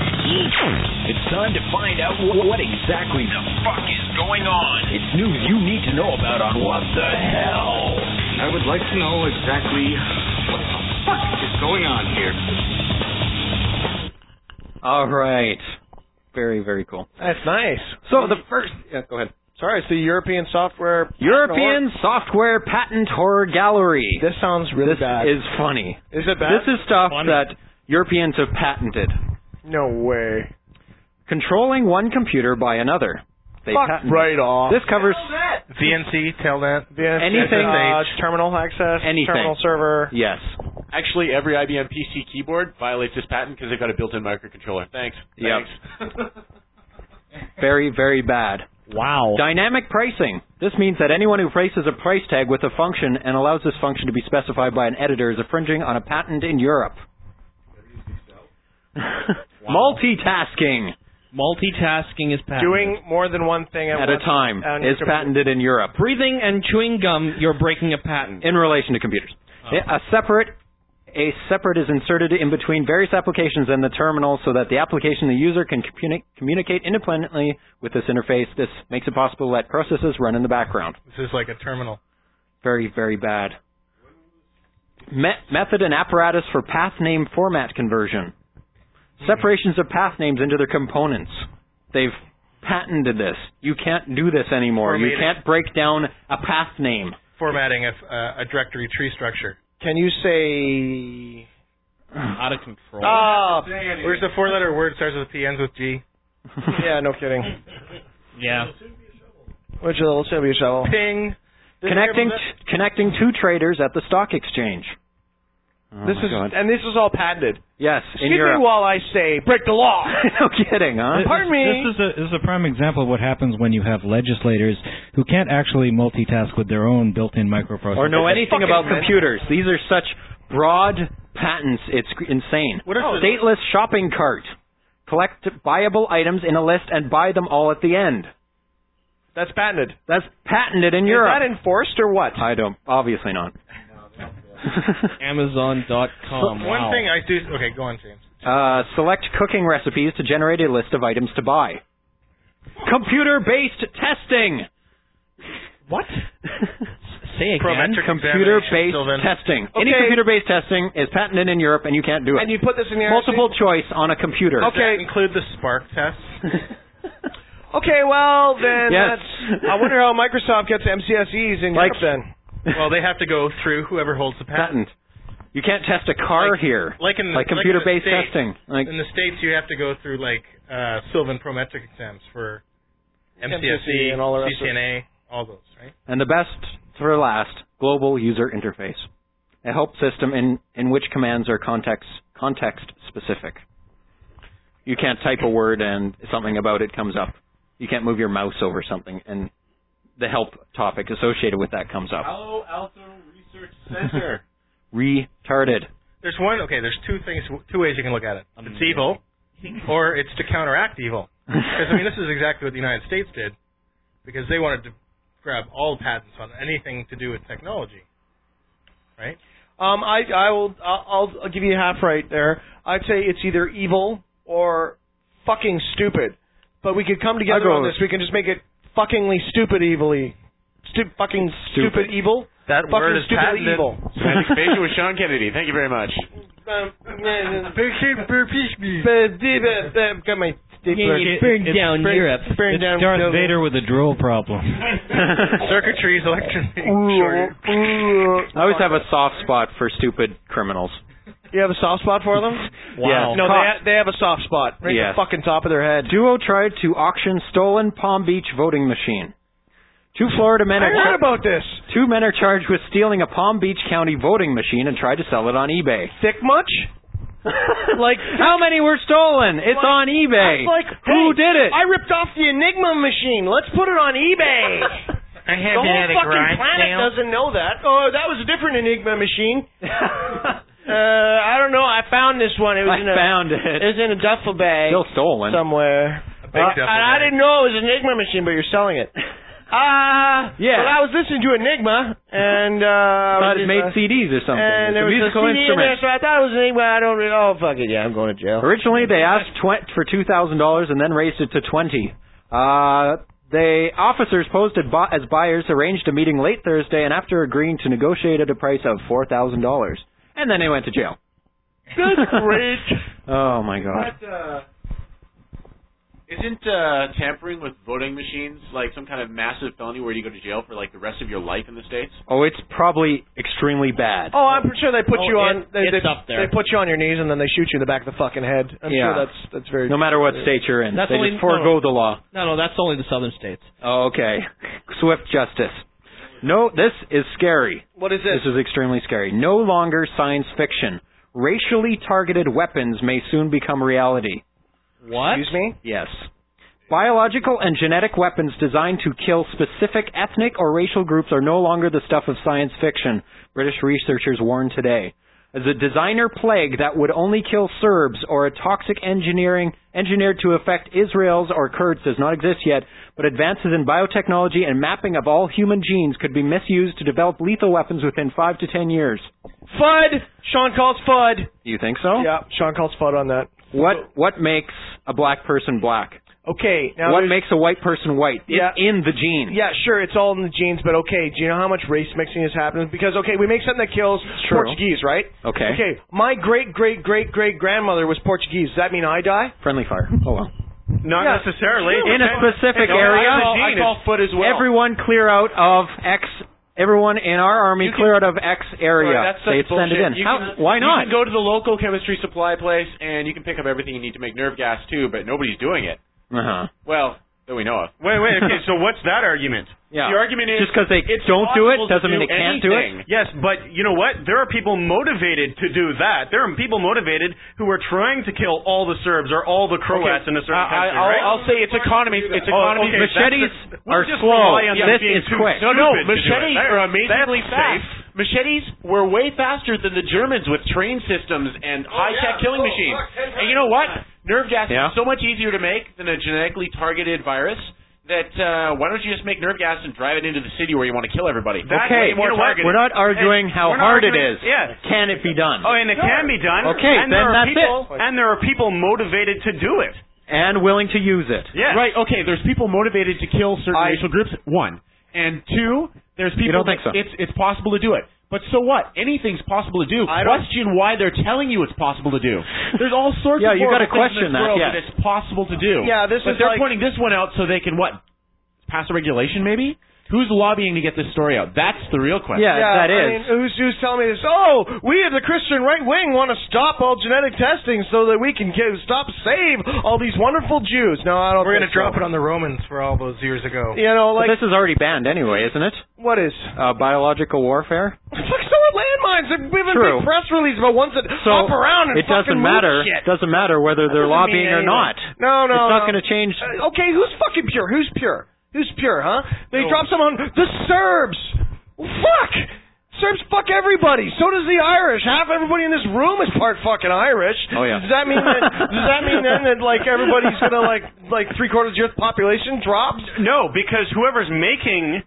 It's time to find out what exactly the fuck is going on. It's news you need to know about on What the Hell. I would like to know exactly what the fuck is going on here. All right. Very, very cool. That's nice. So the first... Yeah, go ahead. Sorry, it's the European Software... European Software Patent Horror Gallery. This sounds really this bad. This is funny. Is it bad? This is stuff funny. that Europeans have patented. No way. Controlling one computer by another. They Fuck patented. right off. This covers... V N C, Telnet, V N C, anything. Uh, terminal access, anything. terminal server. Yes. Actually, every I B M P C keyboard violates this patent because they've got a built-in microcontroller. Thanks. Yep. Thanks. Very, very bad. Wow. Dynamic pricing. This means that anyone who places a price tag with a function and allows this function to be specified by an editor is infringing on a patent in Europe. Multitasking. Multitasking is patented. Doing more than one thing at, At once a time on is your patented in Europe. Breathing and chewing gum, you're breaking a patent. In relation to computers. Oh. A separate a separate is inserted in between various applications and the terminal so that the application the user can communi- communicate independently with this interface. This makes it possible to let processes run in the background. This is like a terminal. Very, very bad. Me- method and apparatus for path name format conversion. Separations of path names into their components. They've patented this. You can't do this anymore. You can't break down a path name. Formatting a, uh, a directory tree structure. Can you say... Out of control. Oh, where's the four-letter word starts with a P, ends with G? Yeah, no kidding. Yeah. Which will soon be a shovel. Ping. Connecting t- connecting two traders at the stock exchange. Oh this my is God. and this is all patented. Yes, in Excuse Europe. me while I say break the law. No kidding, huh? This- Pardon me. This is, a, this is a prime example of what happens when you have legislators who can't actually multitask with their own built-in microprocessor. Or know anything about man. computers. These are such broad patents, it's insane. What are Stateless shopping cart. Collect buyable items in a list and buy them all at the end. That's patented. That's patented in Is Europe. that enforced or what? I don't. Obviously not. Amazon dot com. One wow. thing I do... Okay, go on, James. Uh, select cooking recipes to generate a list of items to buy. Computer-based testing. What? Say again. Prometric Computer-based examination, testing. Okay. Any computer-based testing is patented in Europe, and you can't do it. And you put this in your Multiple choice on a computer. Does Okay. that include the Spark test? Okay, well then. Yes. That's, I wonder how Microsoft gets M C S Es in Like- Europe then. Well, they have to go through whoever holds the patent. Patent. You can't test a car Like- here. Like in the, Like computer-based like in the States. testing. Like In the States, you have to go through like uh, Sylvan Prometric exams for M C S E, and all the rest C C N A, all those, right? And the best for last, global user interface. A help system in, in which commands are context context specific. You can't type a word and something about it comes up. You can't move your mouse over something and the help topic associated with that comes up. Palo Alto Research Center. Retarded. There's one. Okay, there's two things, two ways you can look at it. It's evil, or it's to counteract evil. Because I mean, this is exactly what the United States did, because they wanted to grab all patents on anything to do with technology, right? Um, I I will I'll, I'll give you half right there. I'd say it's either evil or fucking stupid. But we could come together I'll go on this. We can just make it fuckingly stupid evilly. Stu- fucking stupid, Stupid. evil. That fucking word is stupidly patented. evil. Semantic Spatial with Sean Kennedy. Thank you very much. Got my stapler. Yeah, burn down burn, Europe. Burn It's down Darth Europe. Vader with a drool problem. Circuitries, electronic. I always have a soft spot for stupid criminals. You have a soft spot for them? Wow. No, they, ha- they have a soft spot right Yes. at the fucking top of their head. Duo tried to auction stolen Palm Beach voting machine. Two Florida men I are heard about this. two men are charged with stealing a Palm Beach County voting machine and tried to sell it on eBay. Thick much? Like How many were stolen? It's Like- on eBay. It's like, Who hey, did it? I ripped off the Enigma machine. Let's put it on eBay. I The have whole it at a fucking garage planet sale. doesn't know that. Oh, that was a different Enigma machine. uh, I don't know. I found this one. It was I in a, found it. It was in a duffel bag Still stolen. somewhere. A big Uh, duffel and I bag. didn't know it was an Enigma machine, but you're selling it. Ah, uh, Yeah. But I was listening to Enigma, and uh, I thought was it made uh, C Ds or something. and It's there a was musical a C D in instrument. there, so I thought it was Enigma. I don't really. Oh fuck it, yeah, I'm going to jail. Originally, they asked tw- for two thousand dollars and then raised it to twenty. Uh, the officers posed as bu- as buyers arranged a meeting late Thursday, and after agreeing to negotiate at a price of four thousand dollars, and then they went to jail. That's great. Oh my God. But, uh, isn't uh, tampering with voting machines like some kind of massive felony where you go to jail for like the rest of your life in the States? Oh, it's probably extremely bad. Oh, I'm pretty sure they put Oh, you on. it- They, it's they, up there. They put you on your knees and then they shoot you in the back of the fucking head. I'm Yeah. sure that's that's very. No matter what state you're in, That's they only- just forego no, the law. No, no, that's only the southern states. Oh, okay. Swift justice. No, this is scary. What is this? This is extremely scary. No longer science fiction. Racially targeted weapons may soon become reality. What? Excuse me? Yes. Biological and genetic weapons designed to kill specific ethnic or racial groups are no longer the stuff of science fiction, British researchers warn today. As a designer plague that would only kill Serbs or a toxic engineering engineered to affect Israel's or Kurds does not exist yet, but advances in biotechnology and mapping of all human genes could be misused to develop lethal weapons within five to ten years. FUD. Sean calls FUD. You think so? Yeah, Sean calls FUD on that. What what makes a black person black? Okay, now what there's- makes a white person white? Yeah. It's in the genes. Yeah, sure, it's all in the genes, but okay, do you know how much race mixing is happening? Because, okay, we make something that kills True. Portuguese, right? Okay. Okay, my great-great-great-great-grandmother was Portuguese. Does that mean I die? Friendly fire. Oh well. Not Yeah. necessarily. In a specific No, area. I call, I call foot as well. Everyone clear out of X. Everyone in our army clear out of X area. Right, that's such they send it bullshit. in. You How, can- why not? You can go to the local chemistry supply place and you can pick up everything you need to make nerve gas too, but nobody's doing it. Uh-huh. Well, that we know of. Wait, wait. Okay, so what's that argument? Yeah. The argument is just because they it's don't do it possible to doesn't mean do they can't do anything. it. Yes, but you know what? There are people motivated to do that. There are people motivated who are trying to kill all the Serbs or all the Croats Okay. in a certain I- country, I'll, right? I'll say it's economy. It's Oh, economy. okay, Machetes that's the- are we'll just slow. rely on them This being is too quick. No, no, stupid to do it. machetes That- are amazingly that's fast. safe. Machetes were way faster than the Germans with train systems and high-tech killing machines. And you know what? Nerve gas Yeah. is so much easier to make than a genetically targeted virus that uh, why don't you just make nerve gas and drive it into the city where you want to kill everybody? That's Okay, way more you know what? targeted. We're not arguing And how we're not hard arguing- it is. Yeah. Can it be done? Oh, and it can be done. Okay, and then there are that's people, it. And there are people motivated to do it. And willing to use it. Yes. Right, okay, there's people motivated to kill certain I- racial groups, one. And two, there's people You don't think that so? it's it's possible to do it. But so what? Anything's possible to do. Question why they're telling you it's possible to do. There's all sorts Yeah, of you gotta horrible things question in this that, world yes. that it's possible to do. Yeah, this but is they're like- pointing this one out so they can what? Pass a regulation maybe? Who's lobbying to get this story out? That's the real question. Yeah, Yeah, that I is. mean, who's, who's telling me this? Oh, we as the Christian right wing want to stop all genetic testing so that we can get, stop, save all these wonderful Jews. No, I don't. We're think gonna drop so. it on the Romans for all those years ago. You know, But like this is already banned anyway, isn't it? what is? Uh, biological warfare. Fuck, so are landmines. We have a True. big press release about ones that So hop around and it doesn't fucking matter. move shit. Doesn't matter whether they're That doesn't lobbying mean or anything. not. No, no, It's not no. going to change. Uh, okay, who's fucking pure? Who's pure? Who's pure, huh? They No. drop someone. The Serbs. Fuck. Serbs fuck everybody. So does the Irish. Half everybody in this room is part fucking Irish. Oh, yeah. Does that mean that? Does that mean then that like everybody's gonna like like three quarters of the Earth's population drops? No, because whoever's making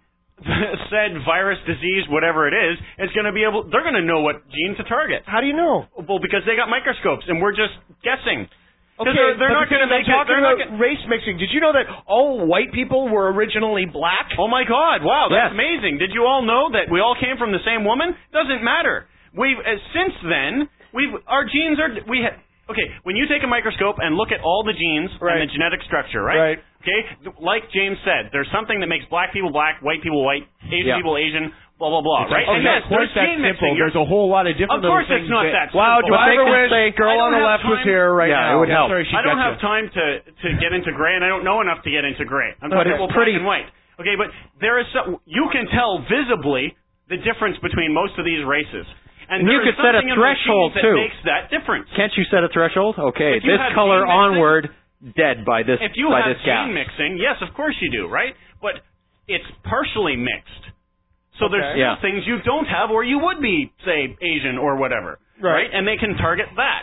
said virus, disease, whatever it is, is going to be able. They're going to know what gene to target. How do you know? Well, because they got microscopes, and we're just guessing. Okay, they're, they're but not going to because make I'm it. talking They're not about gonna, race mixing. Did you know that all white people were originally black? oh my God! Wow, that's Yes. amazing. Did you all know that we all came from the same woman? Doesn't matter. We've uh, since then we've our genes are we ha- okay. When you take a microscope and look at all the genes Right. and the genetic structure, right? Right. Okay, like James said, there's something that makes black people black, white people white, Asian Yeah. people Asian, blah blah blah, right? Okay, And yes, of course there's that's gene simple. mixing. There's a whole lot of different Of course little it's things not that, that Wow, simple. driver I wish. don't- Girl I on don't the have left was time- here right Yeah, now. it would help. Sorry, she I don't got have you. time to to get into gray, and I don't know enough to get into gray. I'm But talking it's about pretty- black and white. Okay, but there is so, you can tell visibly the difference between most of these races. And You there is could set a something in threshold, machines too. that makes that difference. Can't you set a threshold? Okay, If you this have color gene mixing- onward, dead by this If you by have this gas. gene mixing, yes, of course you do, right? But it's partially mixed. So there's Okay. still Yeah. things you don't have, or you would be, say, Asian or whatever, Right. And they can target that.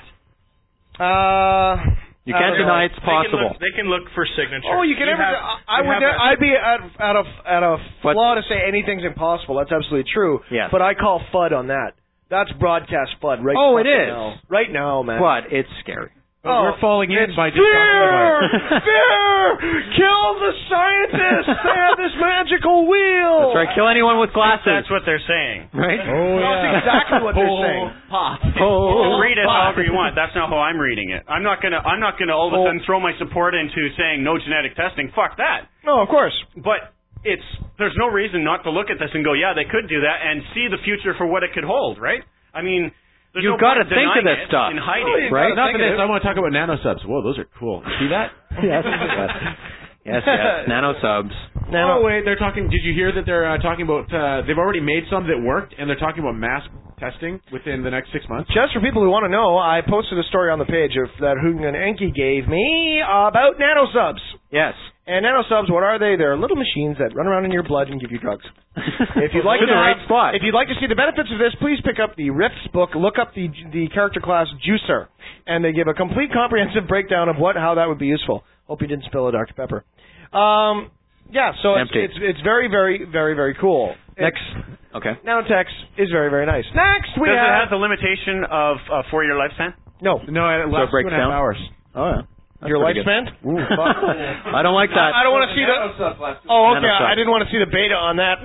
Uh. You can't uh, deny it's They can possible. look, they can look for signatures. Oh, you can never. have- I, I you would. have Ne- a- I'd be at, at a at a What? flaw to say anything's impossible. That's absolutely true. Yes. But I call F U D on that. That's broadcast F U D right. Oh, it fucking is. now. Right now, man. But it's scary. But Oh, we're falling in it's by just fear! talking about it. Fear! Kill the scientists! They have this magical wheel. That's right. Kill anyone with glasses. That's what they're saying. Right? Oh, That's yeah. exactly what they're saying. Pop. Oh, Read it however you want. That's not how I'm reading it. I'm not gonna. I'm not gonna all of a sudden throw my support into saying no genetic testing. Fuck that. No, of course. But it's there's no reason not to look at this and go, yeah, they could do that, and see the future for what it could hold, right? I mean, there's You've no got to point think of denying this it stuff, and hiding it. right? Enough of this. I want to talk about nanosubs. Whoa, those are cool. You see that? Yes, yes, yes, yes. Nanosubs. Oh wait, they're talking. Did you hear that they're uh, talking about? Uh, they've already made some that worked, and they're talking about mass testing within the next six months. Just for people who want to know, I posted a story on the page of that Hugan Enki gave me about nanosubs. Yes. And nanosubs, what are they? They're little machines that run around in your blood and give you drugs. If you'd like To to the right have- spot. if you'd like to see the benefits of this, please pick up the Rifts book. Look up the the character class Juicer, and they give a complete, comprehensive breakdown of what how that would be useful. Hope you didn't spill a Doctor Pepper. Um, yeah, so it's, Empty. it's it's very very very very cool. Next. Okay. Nanotex is very very nice. Next we Does it have have the limitation of a four-year lifespan? no No, it lasts breaks two and a half down? hours. Oh, yeah. That's Your pretty lifespan? good. Ooh, fuck. I don't like that. I don't want to see the. Oh, okay. I didn't want to see the beta on that.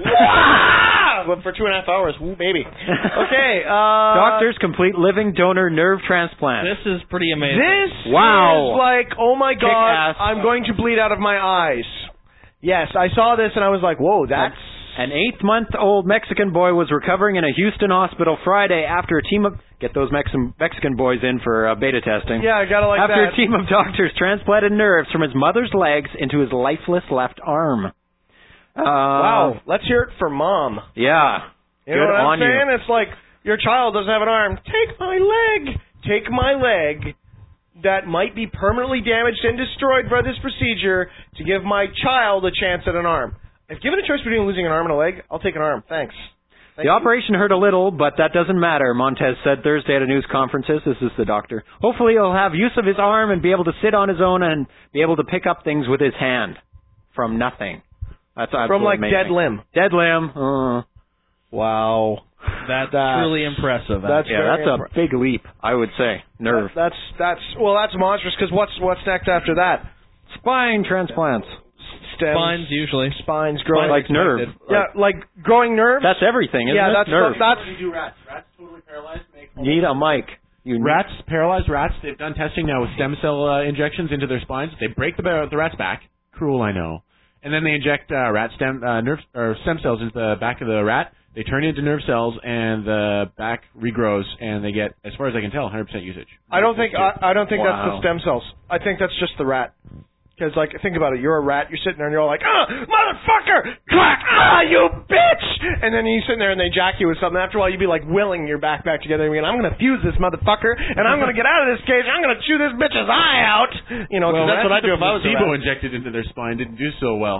But for two and a half hours, woo, baby. Okay. Uh, Doctors complete living donor nerve transplant. This is pretty amazing. This Wow. is like, oh my Kick god, ass. I'm going to bleed out of my eyes. Yes, I saw this and I was like, whoa, that's. An eight-month-old Mexican boy was recovering in a Houston hospital Friday after a team of... Get those Mexican Mexican boys in for uh, beta testing. Yeah, I gotta like after that. a team of doctors transplanted nerves from his mother's legs into his lifeless left arm. Uh, Wow, let's hear it for mom. Yeah. You Good know what I'm on you. saying? It's like, your child doesn't have an arm. Take my leg. Take my leg that might be permanently damaged and destroyed by this procedure to give my child a chance at an arm. If given a choice between losing an arm and a leg, I'll take an arm. Thanks. Thank The you. operation hurt a little, but that doesn't matter, Montez said Thursday at a news conference. This is the doctor. Hopefully he'll have use of his arm and be able to sit on his own and be able to pick up things with his hand. From nothing. That's From like amazing. dead limb. Dead limb. Uh, wow. That's, That's truly impressive. That's yeah, very that's a impre- big leap, I would say. Nerve. That, that's that's well, that's monstrous. Because what's what's next after that? Spine transplants. Stems, Spines usually. Spines growing Like nerve. Yeah, like growing nerves. That's everything, isn't yeah, it? that's Nerve. that's. What do you do rats? Rats totally paralyzed. Make You need a mic. You need- Rats, paralyzed rats, they've done testing now with stem cell uh, injections into their spines. They break the, the rat's back. Cruel, I know. And then they inject uh, rat stem uh, nerve or stem cells into the back of the rat. They turn into nerve cells, and the back regrows, and they get, as far as I can tell, one hundred percent usage. I don't think I, I don't think that's the Wow. stem cells. I think that's just the rat. Because like think about it, you're a rat. You're sitting there and you're all like, ah, motherfucker, clack, ah, you bitch. And then you sitting there and they jack you with something. After a while, you'd be like willing your back back together. And I'm gonna fuse this motherfucker, and I'm gonna get out of this cage. I'm gonna chew this bitch's eye out. You know, 'cause Well, that's what I'd do if I was a placebo rat. injected into their spine didn't do so well.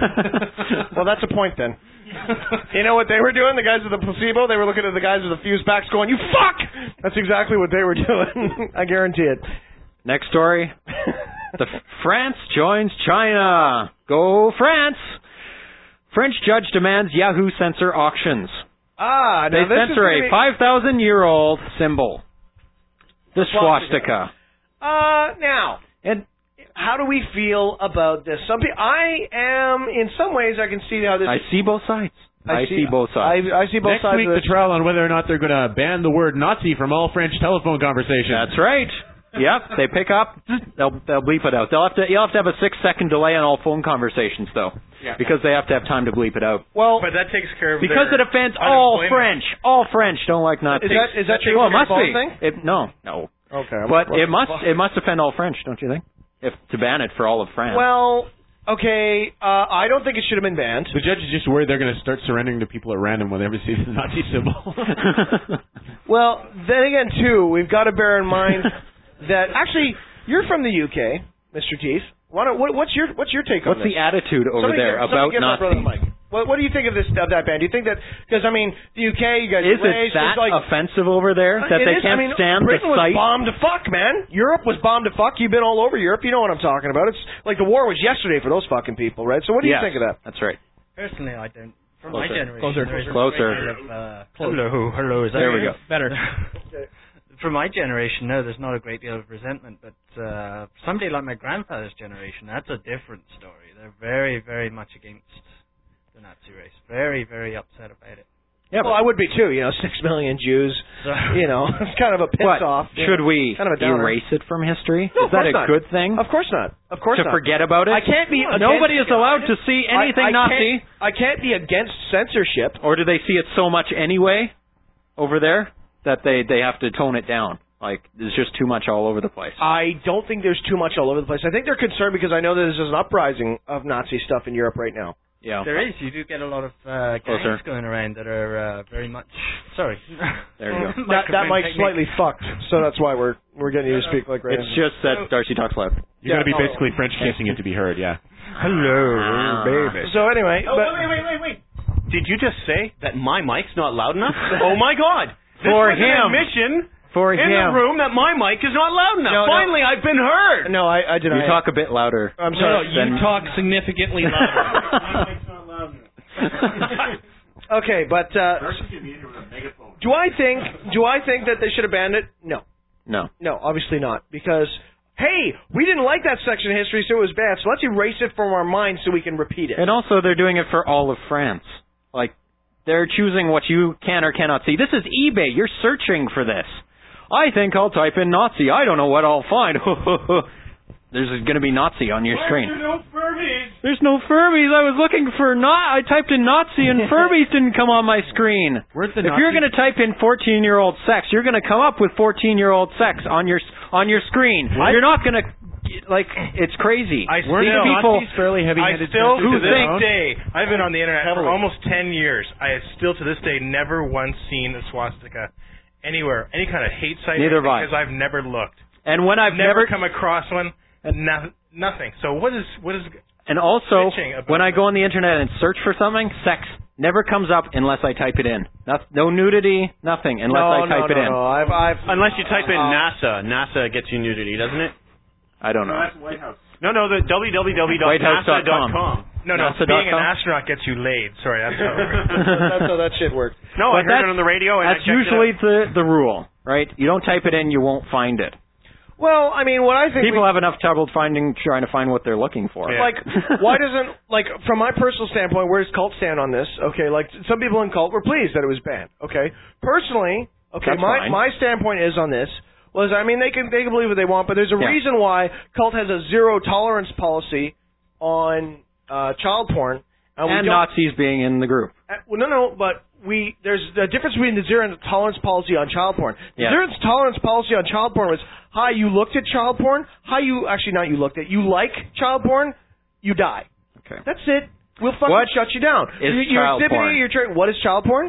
Well, that's a point then. You know what they were doing? The guys with the placebo, they were looking at the guys with the fused backs going, you fuck! That's exactly what they were doing. I guarantee it. Next story. The France joins China. Go France! French judge demands Yahoo censor auctions. Ah, They now this is censor gonna a be- five thousand year old symbol. The Swastika. swastika. Uh, now, And how do we feel about this? Some people, I am, in some ways, I can see how this. I see both sides. I, see, both sides. I, I see both Next sides week, of the this. trial on whether or not they're going to ban the word Nazi from all French telephone conversations. That's right. Yep, they pick up. They'll they'll bleep it out. They'll have to. You'll have to have a six second delay on all phone conversations though, Yeah. because they have to have time to bleep it out. Well, But that takes care of Because it their offends all unemployment. French. All French don't like Nazis. Is that is that well, it your must phone be. thing? It, no, no. Okay, But it must it must offend all French, don't you think? If to ban it for all of France. Well, okay, uh, I don't think it should have been banned. The judge is just worried they're going to start surrendering to people at random whenever they see the Nazi symbol. Well, then again, too, we've got to bear in mind that actually you're from the U K, Mister Teeth. Why don't, what, what's your what's your take What's on this? the attitude over Somebody there give- about somebody give my brother the Nazis? mic. What, what do you think of this of that band? Do you think that because I mean the U K, you guys Is are it raised, that it's like, offensive over there that It they is. can't I mean, stand Britain the was sight? bombed to fuck, man. Europe was bombed to fuck. You've been all over Europe. You know what I'm talking about. It's like the war was yesterday for those fucking people, right? So what do you Yes, think of that? That's right. Personally, I don't. From Closer. my generation, Closer. there is a Closer. great deal of, uh, hello, hello. Is that There we good? go. Better. From my generation, no, there's not a great deal of resentment. But uh, somebody like my grandfather's generation, that's a different story. They're very, very much against the Nazi race. Very, very upset about it. Yeah, well, I would be too. You know, six million Jews. So, You know, it's kind of a piss What? off. you Should know, we kind of a downer. erase it from history? No, Is of that course a not. good thing? Of course not. Of course to not. forget about it? I can't be. Nobody is against- allowed to see anything I, I Nazi. Can't, I can't be against censorship. Or do they see it so much anyway over there that they, they have to tone it down? Like, there's just too much all over the place. I don't think there's too much all over the place. I think they're concerned because I know that there's an uprising of Nazi stuff in Europe right now. Yeah. there is. You do get a lot of uh, Closer. gangs going around that are uh, very much. Sorry. There you go. That, that Microphone mic's technique. slightly fucked, so that's why we're we're getting you to speak like right. It's just that Darcy talks loud. You got to be Yeah, no. basically French kissing it to be heard, yeah. Hello, baby. So anyway, Oh, but, wait, wait, wait, wait. Did you just say that my mic's not loud enough? Oh my God! This For was him. an admission For in him. the room that my mic is not loud enough. No, no. Finally, I've been heard. no, I, I did. You I, talk a bit louder. I'm No, sorry. no, you Then- talk significantly louder. Okay, but uh, do I think do I think that they should have banned it? No, No. no, obviously not, because hey, we didn't like that section of history, so it was bad, so let's erase it from our minds so we can repeat it. And also, they're doing it for all of France. Like, they're choosing what you can or cannot see. This is eBay. You're searching for this. I think I'll type in Nazi. I don't know what I'll find. There's going to be Nazi on your screen. There's no Furbies. There's no Furbies. I was looking for not. I typed in Nazi and Furbies didn't come on my screen. Where's the if Nazi? you're going to type in fourteen-year-old sex, you're going to come up with fourteen-year-old sex on your on your screen. What? You're not going to like. It's crazy. I These still, people fairly I still to who this think day, I've been on the internet Heavily. for almost ten years. I have still to this day never once seen a swastika anywhere, any kind of hate site. Neither have I. Because I've never looked. And when I've never, never come across one, no, nothing. So what is what is? And also, bitching about when I go on the internet and search for something, sex never comes up unless I type it in. Not, no nudity, nothing unless no, I type no, it no, in. No, I've, I've, Unless you type in uh, NASA. NASA gets you nudity, doesn't it? I don't know. No, that's White House. No, no, the w w w dot White House nasa dot dot com. com. No, no, NASA dot being an com? astronaut gets you laid. Sorry, that's how, that's how that shit works. No, I But heard it on the radio. And That's I checked usually it the the rule, right? You don't type it in, you won't find it. Well, I mean, what I think People we, have enough trouble finding, trying to find what they're looking for. like, why doesn't, like, from my personal standpoint, where does cult stand on this? Okay, like, some people in cult were pleased that it was banned. Okay, personally, okay, That's my fine. my standpoint is on this was, I mean, they can they can believe what they want, but there's a Yeah. reason why cult has a zero tolerance policy on uh, child porn, and, we And don't, Nazis being in the group. Uh, well, no, no, but we there's a difference between the zero tolerance policy on child porn. The Yeah. zero tolerance policy on child porn was, hi, you looked at child porn, hi, you actually not you looked at, you like child porn, you die. Okay. That's it. We'll fucking What shut you down. is you're, you're child exhibiting, porn? You're tra- what is child porn?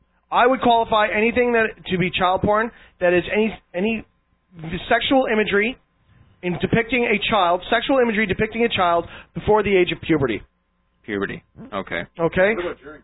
I would qualify anything that to be child porn that is any any sexual imagery in depicting a child, sexual imagery depicting a child before the age of puberty. Puberty. Okay. Okay.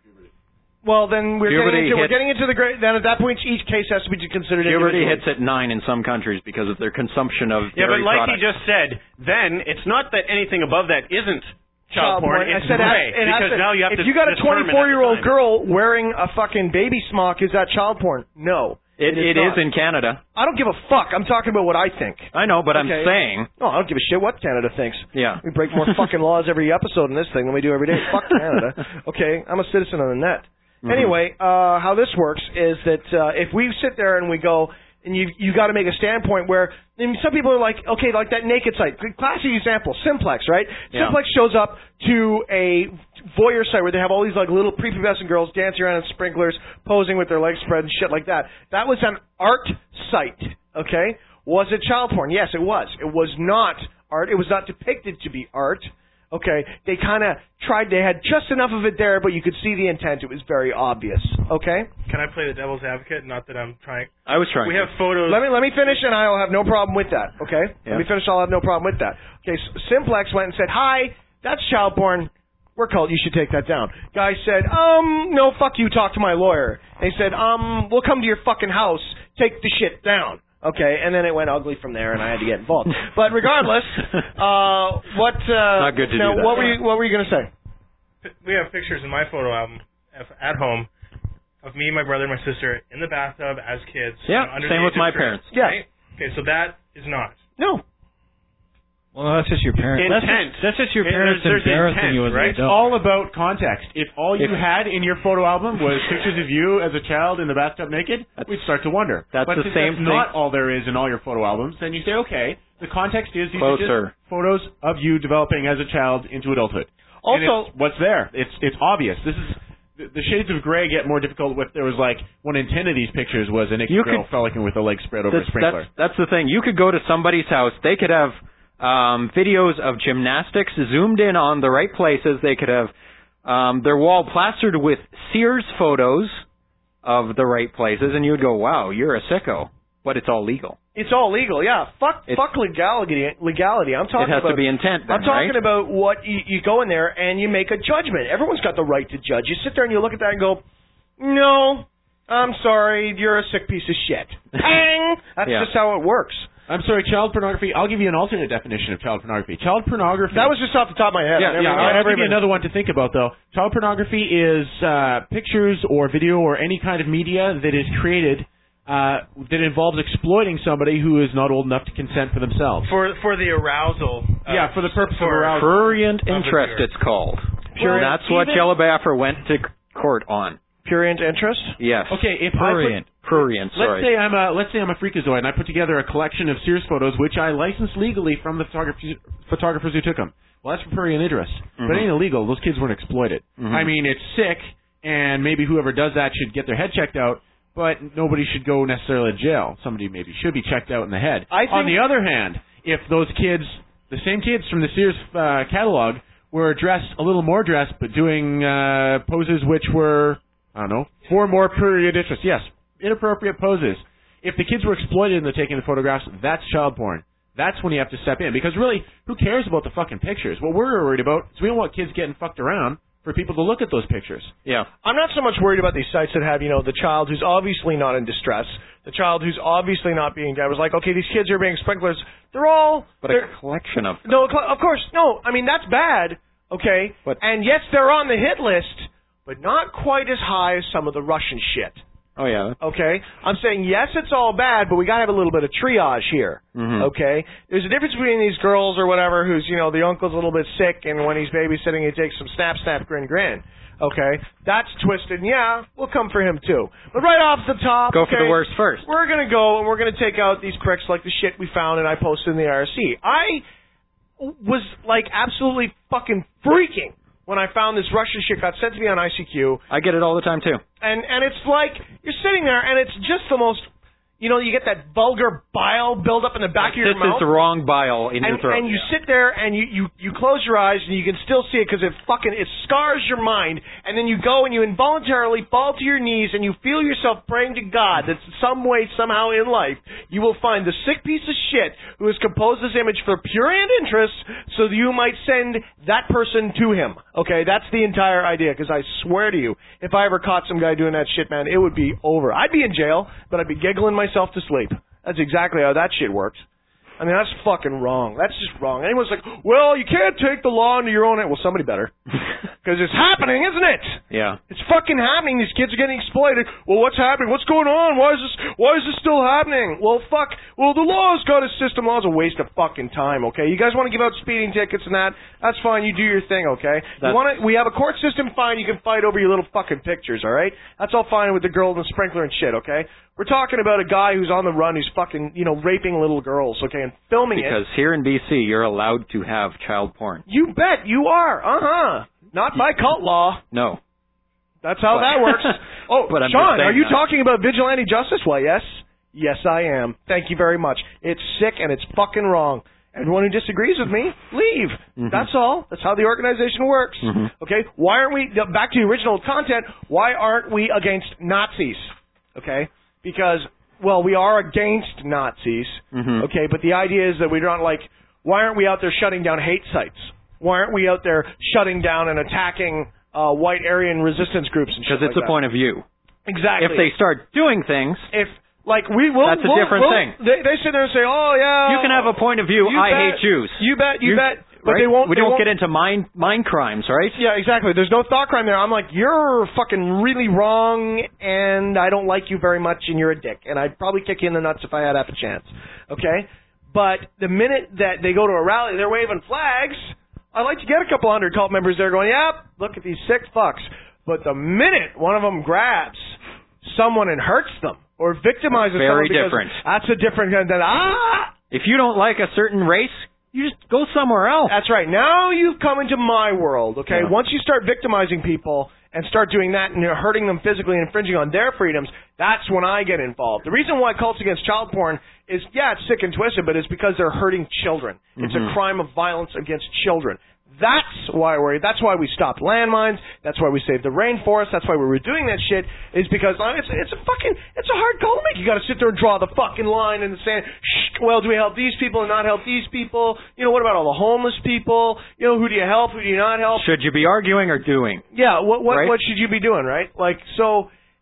Well, then we're Puberty getting into we're hits- getting into the great. Then at that point, each case has to be considered Puberty individually. hits at nine in some countries because of their consumption of Yeah, but dairy like products. he just said, then it's not that anything above that isn't child, porn. I It's said gray, it has because to- now you have if to you got a determine at the twenty-four-year-old time. girl wearing a fucking baby smock, is that child porn? No. It, is it not. is in Canada. I don't give a fuck. I'm talking about what I think. I know, but I'm Okay. saying. No, I don't give a shit what Canada thinks. Yeah. We break more fucking laws every episode in this thing than we do every day. Fuck Canada. Okay, I'm a citizen of the net. Mhm. Anyway, uh, how this works is that uh, if we sit there and we go, and you you got to make a standpoint where, and some people are like, okay, like that naked site. Classic example, Simplex, right? Yeah. Simplex shows up to a voyeur site where they have all these like little prepubescent girls dancing around in sprinklers, posing with their legs spread and shit like that. That was an art site, okay? Was it child porn? Yes, it was. It was not art. It was not depicted to be art. Okay, they kind of tried. They had just enough of it there, but you could see the intent. It was very obvious. Okay. Can I play the devil's advocate? Not that I'm trying. I was trying. We to. have photos. Let me let me finish, and I'll have no problem with that. Okay. Yeah. Let me finish. I'll have no problem with that. Okay. S- Simplex went and said, "Hi, that's child porn. We're called. You should take that down." Guy said, "Um, no, fuck you. Talk to my lawyer." And he said, "Um, we'll come to your fucking house. Take the shit down." Okay, and then it went ugly from there, and I had to get involved. But regardless, uh, what? Uh, Not good to now, do that. what were you? What were you going to say? We have pictures in my photo album f- at home of me, my brother, and my sister in the bathtub as kids. Yeah, you know, under same the with age of my three, parents. Yeah. right? Okay, so that is not. No. Well, that's just your parents. That's Intent. just, that's just your It- parents there's- there's embarrassing intent, you as right? an It's adult. all about context. If all you If- had in your photo album was pictures of you as a child in the bathtub naked, we'd start to wonder. That's but the since same that's thing- not all there is in all your photo albums, then you say, okay, the context is these are Closer. just photos of you developing as a child into adulthood. And Also- it's what's there? It's it's obvious. This is the, the shades of gray get more difficult if there was like one in ten of these pictures was a naked You girl could- frolicking with a leg spread over That's, a sprinkler. that's, that's the thing. You could go to somebody's house. They could have um, videos of gymnastics zoomed in on the right places. They could have um, their wall plastered with Sears photos of the right places, and you would go, wow, you're a sicko. But it's all legal. It's all legal, yeah. Fuck, It's- fuck legality. Legality. I'm talking It has about. to be intent then, I'm talking right? about what you, you go in there and you make a judgment. Everyone's got the right to judge. You sit there and you look at that and go, "No, I'm sorry, you're a sick piece of shit." Bang! That's Yeah. just how it works. I'm sorry, child pornography. I'll give you an alternate definition of child pornography. Child pornography. That was just off the top of my head. Yeah, I never, yeah. I I'll, I'll never give you even- another one to think about, though. Child pornography is uh, pictures or video or any kind of media that is created uh, that involves exploiting somebody who is not old enough to consent for themselves. For for the arousal. Uh, yeah, for the purpose for of arousal. Prurient interest, it's called. Well, and that's what even- Jello Biafra went to court on. Prurient interest? Yes. Okay, if Prurient. I put, Prurient, let's sorry. say I'm a let's say I'm a freakazoid and I put together a collection of Sears photos which I licensed legally from the photographers photographers who took them. Well, that's for prurient interest, Mm-hmm. but it ain't illegal. Those kids weren't exploited. Mhm. I mean, it's sick, and maybe whoever does that should get their head checked out. But nobody should go necessarily to jail. Somebody maybe should be checked out in the head. I think- On the other hand, if those kids, the same kids from the Sears uh, catalog, were dressed a little more dressed, but doing uh, poses which were, I don't know, for more prurient interest. Yes, inappropriate poses. If the kids were exploited and they're taking the photographs, that's child porn. That's when you have to step in. Because really, who cares about the fucking pictures? What we're worried about is we don't want kids getting fucked around for people to look at those pictures. Yeah. I'm not so much worried about these sites that have, you know, the child who's obviously not in distress, the child who's obviously not being dead. Was like, okay, these kids are being sprinklers. They're all... But they're, a collection of them. No, of course. No, I mean, that's bad, okay? But, and yes, they're on the hit list, but not quite as high as some of the Russian shit. Oh, yeah. Okay? I'm saying, yes, it's all bad, but we got to have a little bit of triage here. Mhm. Okay? There's a difference between these girls or whatever who's, you know, the uncle's a little bit sick, and when he's babysitting, he takes some snap, snap, grin, grin. Okay? That's twisted, and yeah, we'll come for him too. But right off the top, Go okay, for the worst first. we're going to go, and we're going to take out these pricks like the shit we found and I posted in the I R C. I was, like, absolutely fucking freaking when I found this Russian shit got sent to me on I C Q. I get it all the time, too. And and it's like, you're sitting there, and it's just the most, you know, you get that vulgar bile build up in the back of your This mouth. is the wrong bile in and, your throat. and you sit there, and you, you, you close your eyes, and you can still see it because it fucking, it scars your mind. And then you go and you involuntarily fall to your knees, and you feel yourself praying to God that some way, somehow in life, you will find the sick piece of shit who has composed this image for prurient interest so that you might send that person to him. Okay, that's the entire idea, because I swear to you, if I ever caught some guy doing that shit, man, it would be over. I'd be in jail, but I'd be giggling myself to sleep. That's exactly how that shit works. I mean, that's fucking wrong. That's just wrong. Anyone's like, well, you can't take the law into your own hands. Well, somebody better. Because it's happening, isn't it? Yeah. It's fucking happening. These kids are getting exploited. Well, what's happening? What's going on? Why is this, why is this still happening? Well, fuck. Well, the law's got a system. Law's a waste of fucking time, okay? You guys want to give out speeding tickets and that? That's fine. You do your thing, okay? You want to, we have a court system, fine. You can fight over your little fucking pictures, all right? That's all fine with the girl and the sprinkler and shit, okay? We're talking about a guy who's on the run who's fucking, you know, raping little girls, okay, and filming Because it. here in B C, you're allowed to have child porn. You bet you are. Uh-huh. Not by cult law. No. That's how But- that works. Oh, But I'm Sean, just saying are you that. talking about vigilante justice? Why, yes. Yes, I am. Thank you very much. It's sick and it's fucking wrong. Everyone who disagrees with me, leave. Mhm. That's all. That's how the organization works. Mhm. Okay? Why aren't we, back to the original content, why aren't we against Nazis? Okay? Because, well, we are against Nazis. Mhm. Okay? But the idea is that we're not like, why aren't we out there shutting down hate sites? Why aren't we out there shutting down and attacking uh, white Aryan resistance groups and shit Because it's like a that? point of view. Exactly. If they start doing things, If, like, we will... That's a we'll- different we'll- thing. They, they sit there and say, oh, yeah... you can have a point of view, You I bet. hate Jews. You bet, you, bet. But right? they won't... We they don't won't, get into mind, mind crimes, right? Yeah, exactly. There's no thought crime there. I'm like, you're fucking really wrong, and I don't like you very much, and you're a dick. And I'd probably kick you in the nuts if I had half a chance. Okay? But the minute that they go to a rally, they're waving flags... I'd like to get a couple hundred cult members there going, yep, look at these sick fucks. But the minute one of them grabs someone and hurts them or victimizes Very someone because different. that's a different kind of, ah! If you don't like a certain race, you just go somewhere else. That's right. Now you've come into my world, okay? Yeah. Once you start victimizing people and start doing that and you're hurting them physically and infringing on their freedoms, that's when I get involved. The reason why cults against child porn is, yeah, it's sick and twisted, but it's because they're hurting children. It's Mhm. a crime of violence against children. That's why we're, that's why we stopped landmines. That's why we saved the rainforest. That's why we were doing that shit, is because uh, it's, it's a fucking, it's a hard call to make. You gotta sit there and draw the fucking line in the sand. Shh, well, do we help these people and not help these people? You know, what about all the homeless people? You know, who do you help? Who do you not help? Should you be arguing or doing? Yeah, what what Right? what should you be doing, right? Like, so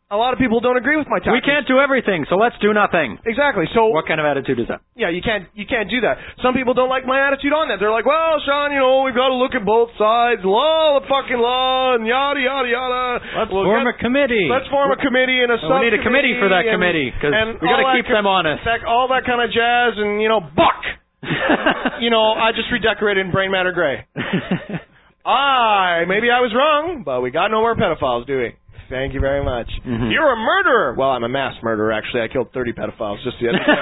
a lot of people don't agree with my tactics. We can't do everything, so let's do nothing. Exactly. So what kind of attitude is that? Yeah, you can't you can't do that. Some people don't like my attitude on that. They're like, well, Sean, you know, we've got to look at both sides, law, the fucking law, and yada yada yada. Let's we'll form get, a committee. Let's form a committee and a well, we need a committee for that and, committee because and we got to all keep that, them honest. That, all that kind of jazz, and you know, buck. You know, I just redecorated in Brain Matter Gray. I maybe I was wrong, but we got no more pedophiles, do we? Thank you very much. Mm-hmm. You're a murderer. Well, I'm a mass murderer, actually. I killed thirty pedophiles just the other day.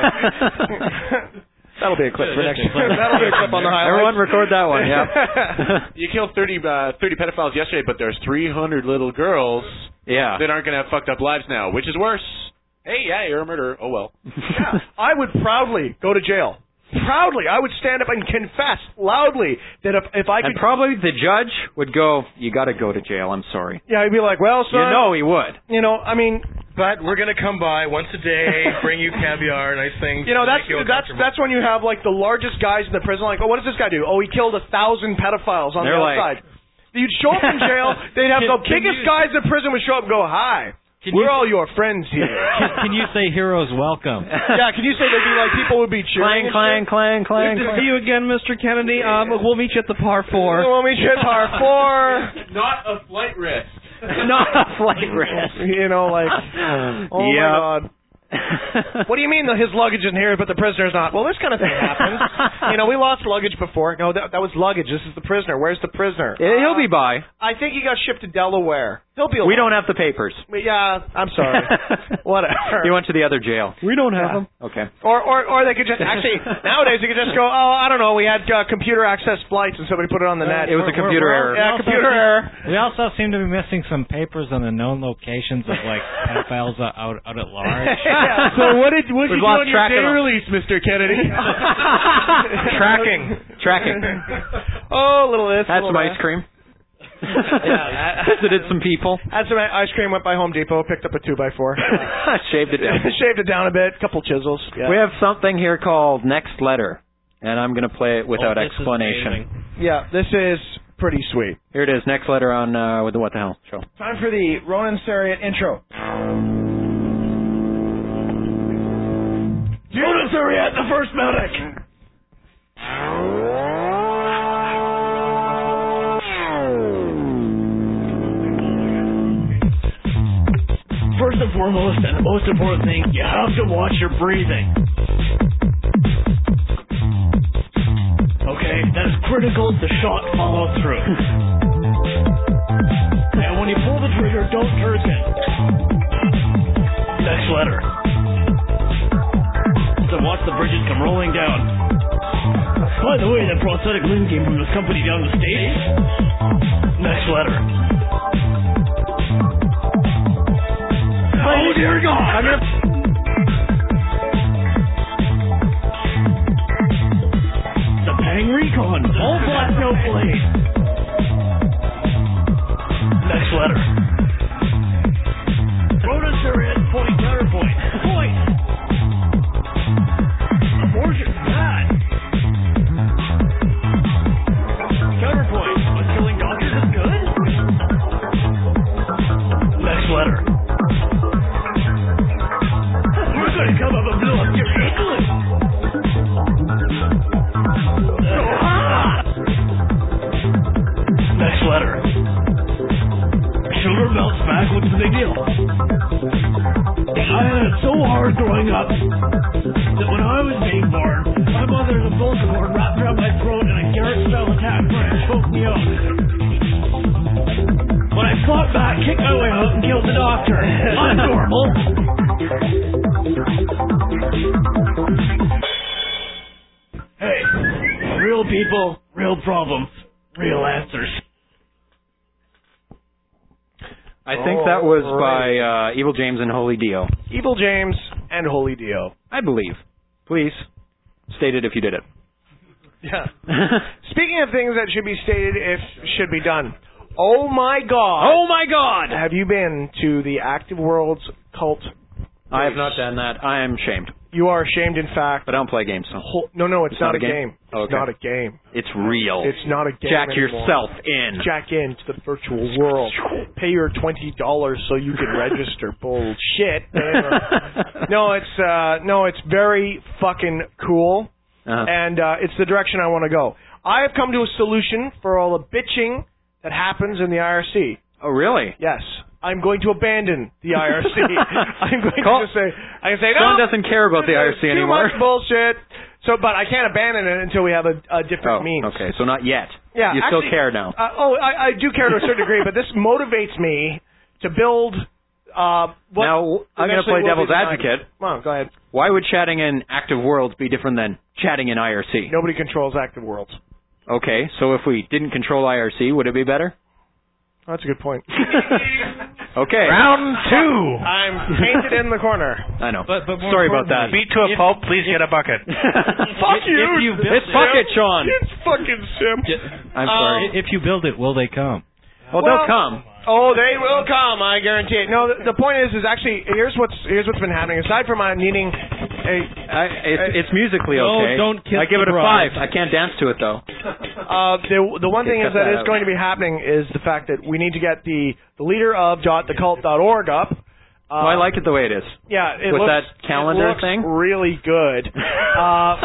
That'll be a clip for next year. That'll be a clip on the highlights. Everyone record that one, yeah. You killed thirty, uh, thirty pedophiles yesterday, but there's three hundred little girls yeah. that aren't going to have fucked up lives now. Which is worse? Hey, yeah, you're a murderer. Oh, well. Yeah, I would proudly go to jail. Proudly, I would stand up and confess loudly that if if I could. And probably the judge would go, "You got to go to jail. I'm sorry." Yeah, he'd be like, "Well, son." You know he would. You know, I mean. But we're gonna come by once a day, bring you caviar, nice things. You know, that's you that's that's when you have like the largest guys in the prison. Like, oh, what does this guy do? Oh, he killed a thousand pedophiles on They're the like, outside. You'd show up in jail. They'd have can, the biggest you, guys in prison would show up and go, "Hi, can we're you, all your friends here." Can, can you say heroes welcome? Yeah, can you say they'd be like people would be cheering? Clang, clang, clang, clang. Good to see you again, Mister Kennedy. Um, we'll meet you at the par four. We'll meet you at par four. Not a flight risk. Not a flight risk. You know, like, oh yep. my God. What do you mean that his luggage isn't here, but the prisoner's not? Well, this kind of thing happens. You know, we lost luggage before. No, that, that was luggage. This is the prisoner. Where's the prisoner? He'll be by. I think he got shipped to Delaware. He'll be. We don't have the papers. Yeah, I'm sorry. Whatever. He went to the other jail. We don't have yeah. them. Okay. Or, or, or they could just actually nowadays you could just go. Oh, I don't know. We had uh, computer access flights, and somebody put it on the net. It was a computer we're, we're, error. Yeah, computer error. We also seem to be missing some papers on the known locations of like pedophiles out out at large. Yeah. So what did what did you do on your day of release, Mister Kennedy? Tracking. Tracking. Oh, a little this. Had little some that. ice cream. Yeah, visited some people. Had some ice cream. Went by Home Depot. Picked up a two by four. Shaved it down. Shaved it down a bit. Couple chisels. Yeah. We have something here called Next Letter, and I'm going to play it without oh, this explanation. Is yeah, this is pretty sweet. Here it is. Next Letter on uh, with the What the Hell show. Time for the Ronan Sariat intro. Ronan Sariat, the first medic. First and foremost, and the most important thing, you have to watch your breathing. Okay, that is critical to shot follow through. And when you pull the trigger, don't jerk it. Next letter. So watch the bridges come rolling down. By the way, that prosthetic limb came from this company down in the States. Next letter. Oh dear God! I'm gonna... The Pang Recon, all black, no blade. Next letter. Ronan Sariat, point counterpoint. Point. Abortion bad. Counterpoint. Was killing doctors is good? Next letter. We're gonna come up and blow up your England. So hot. Next letter. Sugar melts back. What's the big deal? I had it so hard growing up that when I was being born, my mother had a Vulcan horn wrapped around my throat and a Garrett-style attack trying to choke me out. When I fought back, kicked my way out, and killed the doctor. I'm normal. Hey, real people, real problems, real answers. I think that was by uh, Evil James and Holy Dio. Evil James and Holy Dio. I believe. Please state it if you did it. Yeah. Speaking of things that should be stated if should be done. Oh my God. Oh my God. Have you been to the Active Worlds cult? I have not done that. I am shamed. You are ashamed, in fact. But I don't play games, so. Whole, no, no, it's, it's not, not a game. game. Oh, it's okay. not a game. It's real. It's not a game Jack anymore. yourself in. Jack in to the virtual world. Pay your twenty dollars so you can register. Bullshit. no, it's uh, no, it's very fucking cool, uh-huh. and uh, it's the direction I want to go. I have come to a solution for all the bitching that happens in the I R C. Oh, really? Yes. I'm going to abandon the I R C. I'm going Call, to just say, I can say, no. Sean doesn't care about the I R C too anymore. Too much bullshit. So, but I can't abandon it until we have a, a different oh, means. Okay, so not yet. Yeah, you actually, still care now. Uh, oh, I, I do care to a certain degree, but this motivates me to build. Uh, what now I'm going to play devil's advocate. Come on, go ahead. Why would chatting in active worlds be different than chatting in I R C? Nobody controls active worlds. Okay, so if we didn't control I R C, would it be better? Oh, that's a good point. Okay. Round two. I'm painted in the corner. I know. But, but Sorry about that. Beat to a if, pulp, please if, get a bucket. Fuck if, you. If you build it's bucket, Sean. It's fucking Sim. I'm sorry. Um, if you build it, will they come? Well, well they'll come. Oh, they will come. I guarantee it. No, the, the point is, is actually here's what's here's what's been happening. Aside from my needing a, I, it's, it's musically no, okay. don't kiss I give it a bride. five. I can't dance to it though. Uh, the the one thing is that, that is going to be happening is the fact that we need to get the the leader of dot the cult dot org up. Uh, well, I like it the way it is. Yeah, it with looks, that calendar it looks thing. Really good. uh,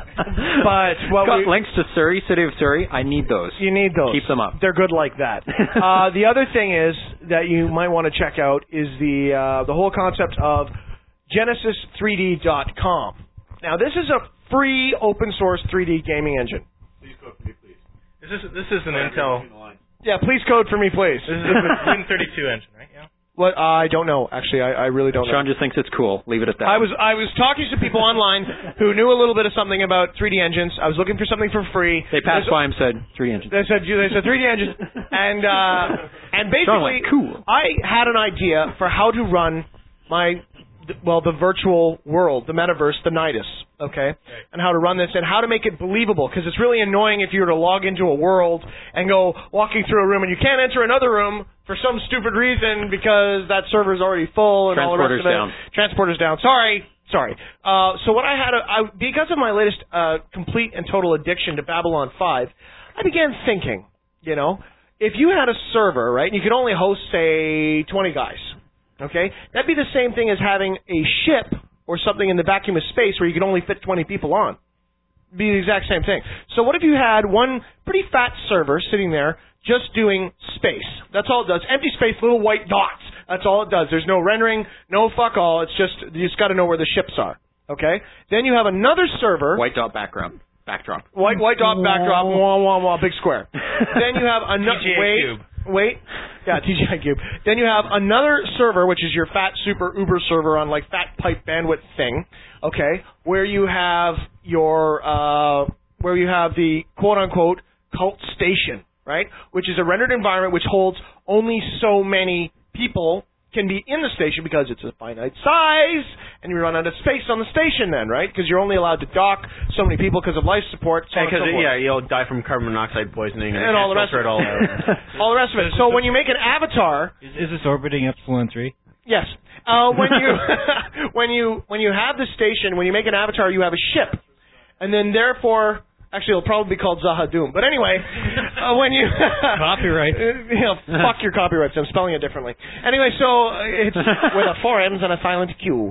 but what got we, links to Surrey, City of Surrey. I need those. You need those. Keep them up. They're good like that. uh, the other thing is that you might want to check out is the uh, the whole concept of Genesis three D dot com. Now, this is a free open source three D gaming engine. Please code for me, please. This is this is an Intel. Yeah, please code for me, please. This is a Win thirty-two engine, right? Yeah. What? Uh, I don't know. Actually, I, I really don't know. Sean just thinks it's cool. Leave it at that. I was I was talking to people online who knew a little bit of something about three D engines. I was looking for something for free. They passed There's, by and said three D engines. They said they said three D engines, and uh, and basically, like, cool. I had an idea for how to run my well the virtual world, the metaverse, the Nidus, okay, right. And how to run this and how to make it believable, because it's really annoying if you were to log into a world and go walking through a room and you can't enter another room for some stupid reason because that server's already full and all the rest of it. Down. Transporter's down. Sorry. Sorry. Uh, so what I had, a, I, because of my latest uh, complete and total addiction to Babylon five, I began thinking, you know, if you had a server, right, and you could only host, say, twenty guys, okay, that'd be the same thing as having a ship or something in the vacuum of space where you could only fit twenty people on. It'd be the exact same thing. So what if you had one pretty fat server sitting there just doing space? That's all it does. Empty space, little white dots. That's all it does. There's no rendering, no fuck all. It's just, you just got to know where the ships are. Okay? Then you have another server. White dot background. Backdrop. White white dot backdrop. Wah, wah, wah, big square. Then you have another. Wait. Cube. Wait. Yeah, T G I Cube. Then you have another server, which is your fat super uber server on like fat pipe bandwidth thing. Okay? Where you have your, uh, where you have the quote unquote cult station. Right? Which is a rendered environment which holds only so many people can be in the station because it's a finite size, and you run out of space on the station then, right? Because you're only allowed to dock so many people because of life support. So Because so yeah, you'll die from carbon monoxide poisoning and, and all the rest of it. all, all the rest of it. So when you make an avatar, is, is this orbiting Epsilon three? Yes. Uh, when you when you when you have the station, when you make an avatar, you have a ship, and then therefore. Actually, it'll probably be called Zahadoom. But anyway, uh, when you... Copyright. you know, fuck your copyrights. I'm spelling it differently. Anyway, so it's with a four M's and a silent Q.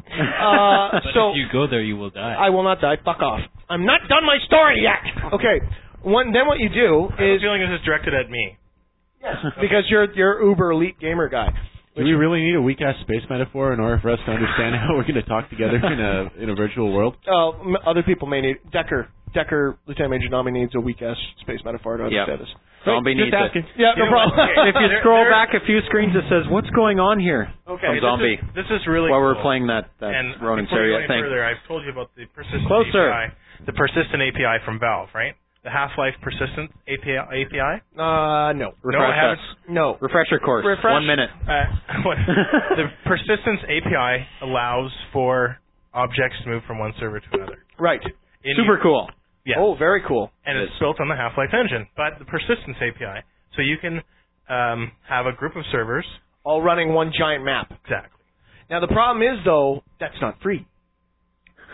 Uh, but so if you go there, you will die. I will not die. Fuck off. I'm not done my story yet. Okay. One, then what you do is... I have a feeling this is directed at me. Yes. Because you're you're uber elite gamer guy. Do we really need a weak ass space metaphor in order for us to understand how we're going to talk together in a in a virtual world? Oh, m- other people may need Decker. Decker, Lieutenant Major Nami needs a weak ass space metaphor to understand yep. this. Zombie Just needs asking. it. Yeah, no problem. If you scroll back a few screens, it says, "What's going on here?" Okay, From Zombie. This is, this is really while cool. we're playing that that and Ronin before we go Syria any thing. further, I've told you about the persistent Closer. A P I, the persistent A P I from Valve, right? The Half-Life persistent A P I. A P I? Uh, no. Refresh no, us. No. Refresher course. Refresh. One minute. Uh, the persistence A P I allows for objects to move from one server to another. Right. In Super you, cool. Yes. Oh, very cool. And it's built on the Half-Life engine. But the persistence A P I, so you can um, have a group of servers. All running one giant map. Exactly. Now, the problem is, though, that's not free.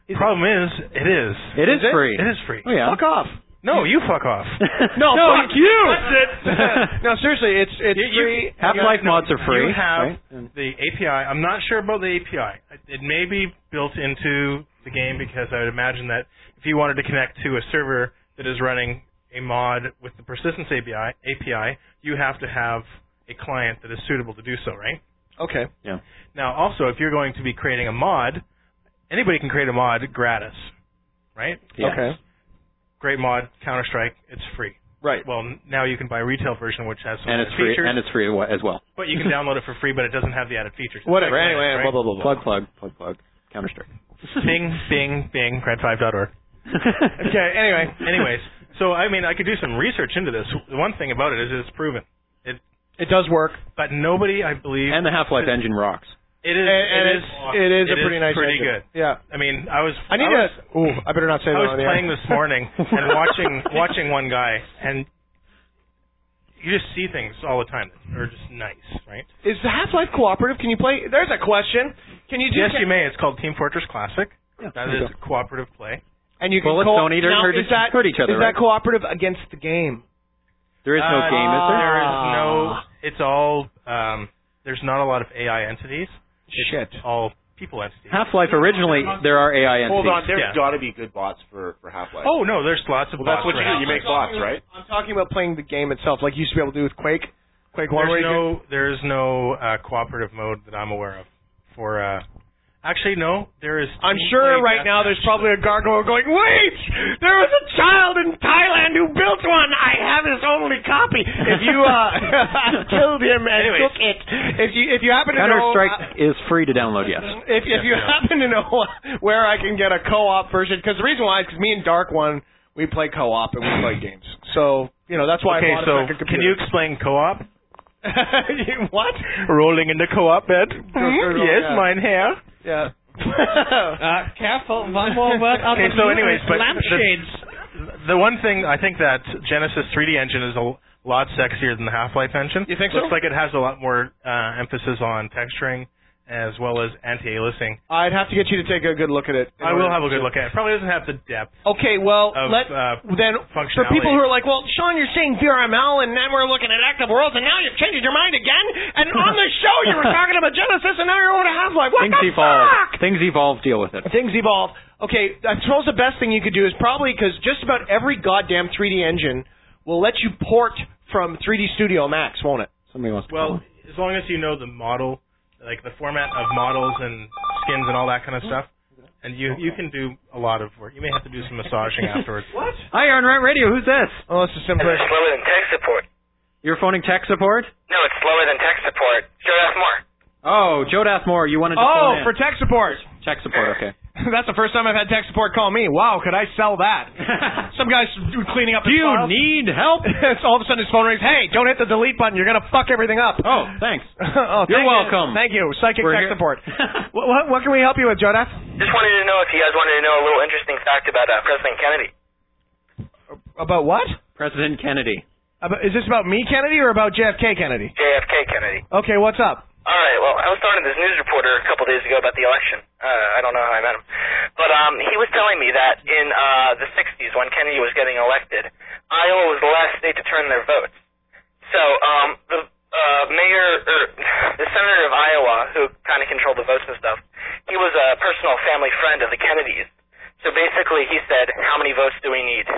Problem is, it is. It is it? free. It is free. Oh, yeah. Fuck off. No, you fuck off. no, No, fuck you. you. That's it. No, seriously, it's it's You- you- free. Half-Life no, mods are free. You have right? the A P I. I'm not sure about the A P I. It may be built into the game because I would imagine that if you wanted to connect to a server that is running a mod with the persistence A P I, A P I, you have to have a client that is suitable to do so, right? Okay. Yeah. Now, also, if you're going to be creating a mod, anybody can create a mod gratis, right? Yeah. Okay. Great mod, Counter-Strike, it's free. Right. Well, n- now you can buy a retail version, which has some And added it's free. features. And it's free as well. But you can download it for free, but it doesn't have the added features. Whatever. It's like Anyway, Linux, blah, blah, blah, blah. Plug, plug, plug, plug. Counter-Strike. Bing, bing, bing, grad five dot org. Okay, anyway. Anyways, so, I mean, I could do some research into this. The one thing about it is it's proven. It It does work. But nobody, I believe... And the Half-Life engine rocks. It is. And, and it it's, is. it is it a pretty nice pretty engine. good. Yeah. I mean, I was. I need I was, to. Ooh, I better not say I that was on the air. playing this morning and watching watching one guy, and you just see things all the time that are just nice, right? Is the Half-Life cooperative? Can you play? There's a question. Can you do? Yes, you may. It's called Team Fortress Classic. Yeah, that there you is cooperative play. And you can Bullets co- don't eat or now, hurt, is that, hurt each other, Is right? that cooperative against the game? There is no Uh, game, is there? There is no. It's all. Um, there's not a lot of A I entities. It's Shit. all people entities. Half-Life originally, there are A I entities. Hold on, there's Yeah. got to be good bots for, for Half-Life. Oh no, there's lots of well, bots. that's what for you do. You Half-Life. make bots, right? I'm talking about playing the game itself, like you used to be able to do with Quake. Quake One. where There's you no, there's no uh, cooperative mode that I'm aware of. For uh, actually, no, there is. I'm team sure play right now deathmatch. there's probably a gargoyle going, wait! There was a child in Thailand who built one! I have his only copy! If you uh, killed him and Anyways. took it, if you if you happen to know... Counter-Strike is free to download, yes. If if you happen to know where I can get a co-op version, because the reason why is because me and Dark One, we play co-op and we play games. So, you know, that's why Okay, I bought so a second can you computer. explain co-op? What? Rolling in the co-op bed? Mhm, Yes, yeah. mine hair. Yeah. Uh, careful, one more word out Okay, of so you. anyways, but lampshades. The one thing I think that Genesis three D engine is a lot sexier than the Half-Life engine. You think so? Looks like it has a lot more uh, emphasis on texturing as well as anti-aliasing. I'd have to get you to take a good look at it. in I will order have a good to- look at it. Probably doesn't have the depth. Okay, well, Of, let uh, then for functionality. people who are like, well, Sean, you're saying V R M L, and then we're looking at Active Worlds, and now you've changed your mind again. And on the show, you were talking about Genesis, and now you're over to Half-Life. What Things the evolve. fuck? Things evolve. Deal with it. Things evolve. Okay, I suppose the best thing you could do is probably because just about every goddamn three D engine will let you port from three D Studio Max, won't it? Somebody wants to Well, as long as you know the model, like the format of models and skins and all that kind of stuff, and you you can do a lot of work. You may have to do some massaging afterwards. What? Hi, you're on Rant Radio. Who's this? Oh, it's a It's simpler. slower than tech support. You're phoning tech support? No, it's slower than tech support. Joe F. Moore. Oh, Joe Dathmore, you wanted to Oh, phone in. for tech support. Tech support, okay. That's the first time I've had tech support call me. Wow, could I sell that? Some guy's cleaning up Do his you files. need help? It's all of a sudden his phone rings. Hey, don't hit the delete button. You're gonna fuck everything up. Oh, thanks. oh, You're thank you. welcome. Thank you, psychic We're tech here. support. what, what, what can we help you with, Jodath? Just wanted to know if you guys wanted to know a little interesting fact about uh, President Kennedy. About what? President Kennedy. About, is this about me, Kennedy, or about J F K Kennedy? J F K Kennedy. Okay, what's up? All right, well, I was talking to this news reporter a couple days ago about the election. Uh, I don't know how I met him. But um, he was telling me that in uh, the sixties, when Kennedy was getting elected, Iowa was the last state to turn their votes. So um, the uh, mayor, or the senator of Iowa, who kind of controlled the votes and stuff, he was a personal family friend of the Kennedys. So basically, he said, how many votes do we need?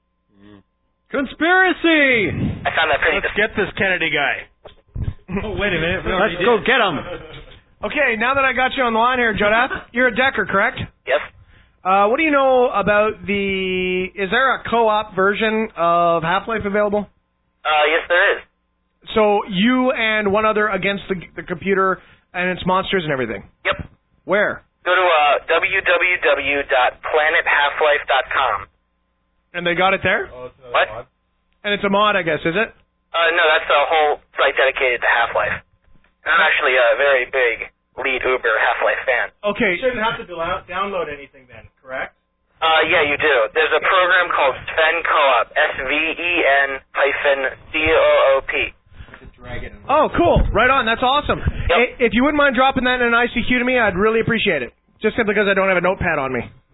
Conspiracy! I found that pretty... Let's get this Kennedy guy. Oh, wait a minute. Let's go get him. Okay, now that I got you on the line here, Jodath, you're a Decker, correct? Yes. Uh, what do you know about the... Is there a co-op version of Half-Life available? Uh, yes, there is. So you and one other against the, the computer and its monsters and everything? Yep. Where? Go to uh, w w w dot planet half life dot com. And they got it there? What? And it's a mod, I guess, is it? Uh, no, that's a whole site dedicated to Half-Life. I'm actually a very big lead Uber Half-Life fan. Okay. You shouldn't have to download download anything then, correct? Uh, yeah, you do. There's a program called Sven Co-op, S V E N hyphen C O O P. Oh, cool. Right on. That's awesome. I- If you wouldn't mind dropping that in an I C Q to me, I'd really appreciate it. Just simply because I don't have a notepad on me.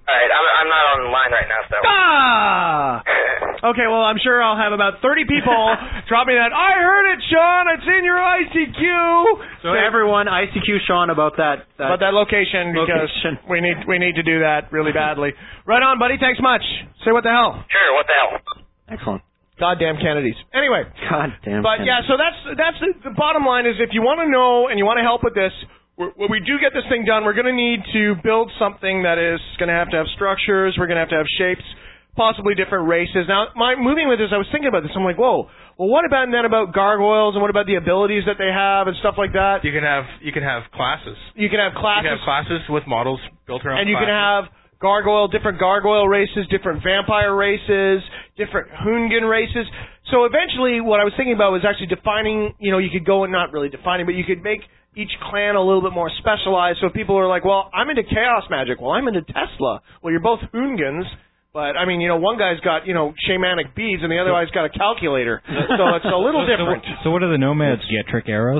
All right, I'm, I'm not online right now, so. Ah! Okay, well, I'm sure I'll have about thirty people drop me that, I heard it, Sean, it's in your I C Q. So Say, everyone, I C Q Sean about that. that about that location, because location. we need we need to do that really badly. Right on, buddy, thanks much. Say what the hell. Sure, what the hell? Excellent. Goddamn Kennedys. Anyway. Goddamn But yeah, so that's, that's the, the bottom line is if you want to know and you want to help with this, We're, when we do get this thing done, we're going to need to build something that is going to have to have structures. We're going to have to have shapes, possibly different races. Now, my moving with this, I was thinking about this. I'm like, whoa. Well, what about then about gargoyles and what about the abilities that they have and stuff like that? You can have you can have classes. You can have classes. You can have classes with models built around. And you classes. can have gargoyle, different gargoyle races, different vampire races, different Hoongan races. So eventually, what I was thinking about was actually defining. You know, you could go and not really defining, but you could make each clan a little bit more specialized, so people are like, well, I'm into chaos magic. Well, I'm into Tesla. Well, you're both Hoongans, but, I mean, you know, one guy's got, you know, shamanic beads, and the other guy's got a calculator. So it's a little so, different. So, so what do the nomads get? Trick arrows?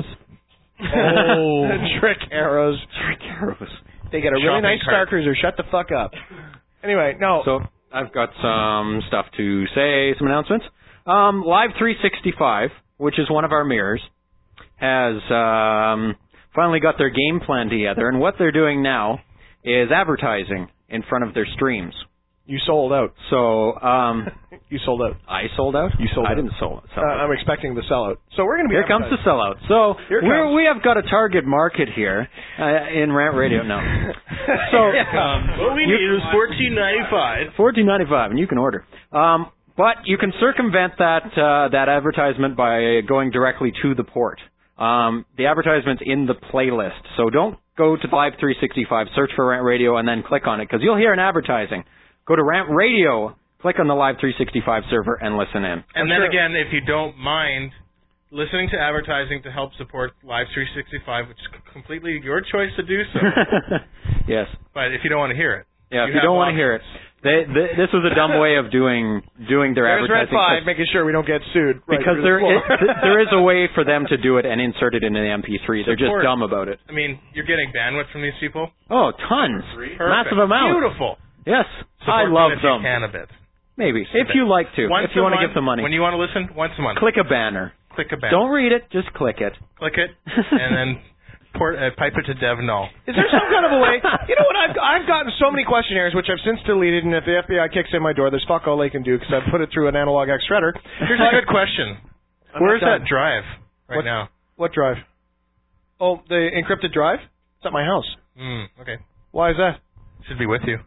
Oh. Trick arrows. Trick arrows. They get a really Shopping nice Star cart. Cruiser. Shut the fuck up. Anyway, no. So I've got some stuff to say, some announcements. Um, Live three sixty-five, which is one of our mirrors, has... Um, finally got their game plan together, and what they're doing now is advertising in front of their streams. You sold out. So, um... you sold out. I sold out? You sold I out. didn't sell, sell uh, out. I'm expecting the sellout. So we're going to be Here comes the sellout. So, Here we're, comes. we have got a target market here uh, in Rant Radio now. So, Um, what we you- need is fourteen ninety-five. fourteen ninety-five, and you can order. Um, but you can circumvent that uh, that advertisement by going directly to the port. Um, the advertisement's in the playlist, so don't go to Live three sixty-five, search for Rant Radio, and then click on it, because you'll hear an advertising. Go to Rant Radio, click on the Live three sixty-five server, and listen in. And I'm then sure- again, if you don't mind listening to advertising to help support Live three sixty-five, which is completely your choice to do so. Yes. But if you don't want to hear it. Yeah, if you you have don't want to options. hear it. They, they, this was a dumb way of doing doing their There's Red advertising. five, making sure we don't get sued. Right Because through there the is, floor. there is a way for them to do it and insert it in an M P three. They're just Support. dumb about it. I mean, you're getting bandwidth from these people. Oh, tons. Perfect. Massive amount. Beautiful. Yes. Support I love if them. You can a bit. Maybe. If you like to. Once if you a want to month, give them money. When you want to listen, once a month. Click a banner. Click a banner. Don't read it, just click it. Click it, and then port, uh, pipe it to Dev Null. Is there some kind of a way? You know what? I've I've gotten so many questionnaires, which I've since deleted, and if the F B I kicks in my door, there's fuck all they can do because I've put it through an analog X shredder. Here's a good question. I'm Where's not that done. drive right What- now? What drive? Oh, the encrypted drive? It's at my house. Hmm, okay. Why is that? Should be with you.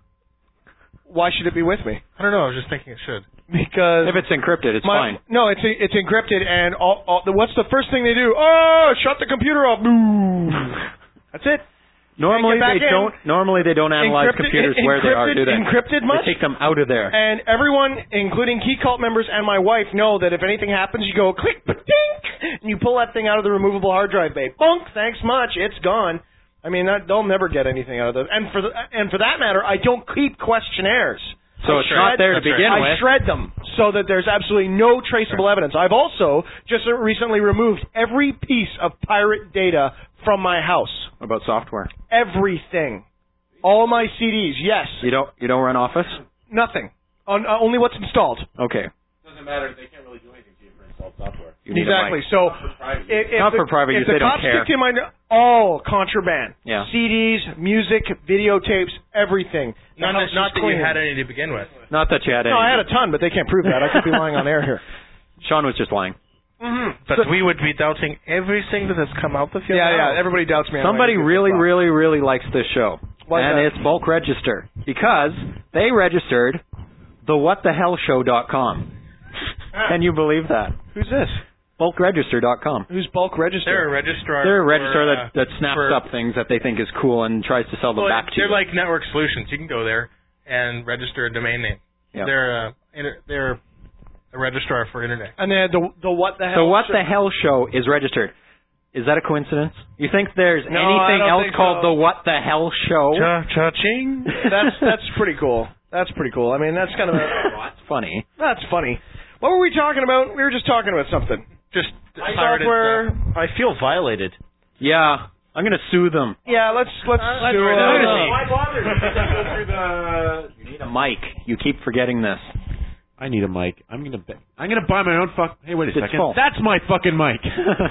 Why should it be with me? I don't know. I was just thinking it should. Because If it's encrypted, it's my, fine. No, it's it's encrypted, and all, all the, what's the first thing they do? Oh, shut the computer off. Boo. That's it. Normally Can't get back they in. don't. Normally they don't analyze Encrypted- computers where they are, do they? encrypted much? They take them out of there. And everyone, including Key Cult members and my wife, know that if anything happens, you go click, dink, and you pull that thing out of the removable hard drive bay. Bunk, thanks much, it's gone. I mean, that, they'll never get anything out of those. And for the, and for that matter, I don't keep questionnaires. So I it's not there to begin I with. shred them so that there's absolutely no traceable evidence. I've also just recently removed every piece of pirate data from my house. About software. Everything. All my C Ds, yes. You don't. You don't run Office. Nothing. On, uh, only what's installed. Okay. Doesn't matter. They can't really do anything to you for installed software. You need a Exactly. mic. So private if, if Not the, for private if use, the they don't cops care. kicked in my all contraband. Yeah. C Ds, music, videotapes, everything. The Not, house that, not is that you clean. had any to begin with. Not that you had any. No, I had a ton, but they can't prove that. I could be lying on air here. Sean was just lying. Mm-hmm. But we would be doubting everything that has come out of your Yeah, mouth. yeah. Everybody doubts me. Somebody anyway. really, really, really likes this show. Why is and that? it's Bulk Register. Because they registered the what the hell show dot com. Can you believe that? Who's this? bulk register dot com. Who's Bulk Register? They're a registrar. They're a for, registrar uh, that, that snaps for- up things that they think is cool and tries to sell them Well, back to they're you. like network solutions. You can go there and register a domain name. Yeah. They're uh, inter- they're a registrar for internet. And they had the the what the hell. So what show. the hell show is registered. Is that a coincidence? You think there's No, I anything don't else think called so. the what the hell show? Cha-cha-ching. That's that's pretty cool. That's pretty cool. I mean, that's kind of a, That's funny. that's funny. What were we talking about? We were just talking about something. Just Software. I feel violated. Yeah, I'm going to sue them. Yeah, let's let's Uh, sue let's them. sue them. Why bother? Just go through the. You need a mic. You keep forgetting this. I need a mic. I'm gonna. Be- I'm gonna buy my own fuck. Hey, wait a It's second. full. That's my fucking mic.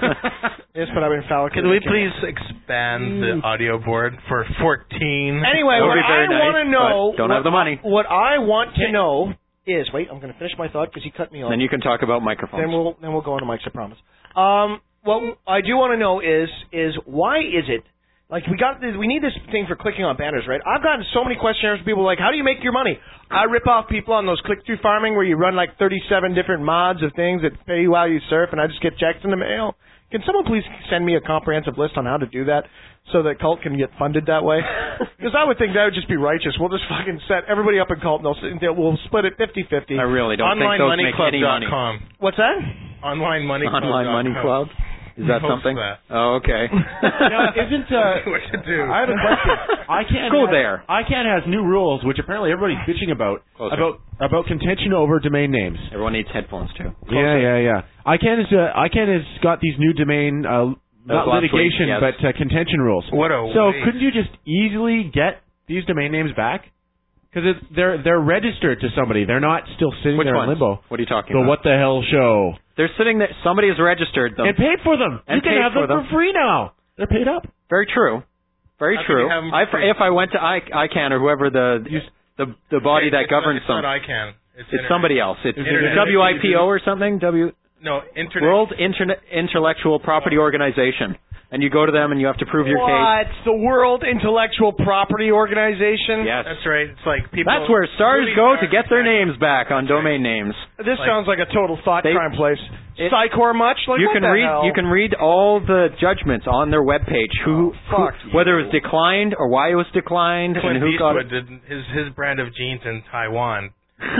Yes, but I've been foul. Can we please expand the audio board for fourteen? Anyway, That would what be very I nice, want to know, but don't what, have the money. What I want to know is, wait, I'm going to finish my thought because you cut me off. Then you can talk about microphones. Then we'll then we'll go on to mics. I promise. Um, what I do want to know is is why is it like we got this, we need this thing for clicking on banners, right? I've gotten so many questionnaires from people like, how do you make your money? I rip off people on those click through farming where you run like thirty-seven different mods of things that pay you while you surf, and I just get checks in the mail. Can someone please send me a comprehensive list on how to do that so that Cult can get funded that way? Because I would think that would just be righteous. We'll just fucking set everybody up in Cult and they'll, they'll we'll split it fifty-fifty. I really don't think those make any money. What's that? Online Money Club. Online Money Club? Is that Host something? that. Oh, okay. Now, isn't uh, what to do? I have a question. I can't Go has, there. I can't has new rules, which apparently everybody's bitching about Closer. about about contention over domain names. Everyone needs headphones too. Yeah, yeah, yeah. I can has uh, I can has got these new domain uh, not last litigation week, yes. but uh, contention rules. What a So waste. couldn't you just easily get these domain names back? Because they're they're registered to somebody. They're not still sitting Which there ones? in limbo. What are you talking The about? What the Hell Show. They're sitting there. Somebody has registered them. And paid for them. And you can paid have for them, them. for free now. They're paid up. Very true. Very How can true. you have them I, for free? if I went to I, ICANN or whoever the the the body It's that not- governs it's them, not ICANN. It's, it's internet. somebody else. It's Internet. W I P O or something. W No, internet. World Internet Intellectual Property Organization. And you go to them and you have to prove your case. What? The World Intellectual Property Organization? Yes. That's right. It's like people. That's where stars movie go stars to get their names back on domain names. This Like- sounds like a total thought They- crime place. It- Psychor much? Like, you what can the read hell? you can read all the judgments on their webpage. Who, Oh, fuck who whether it was declined or why it was declined Clint and who got Eastwood did his his brand of jeans in Taiwan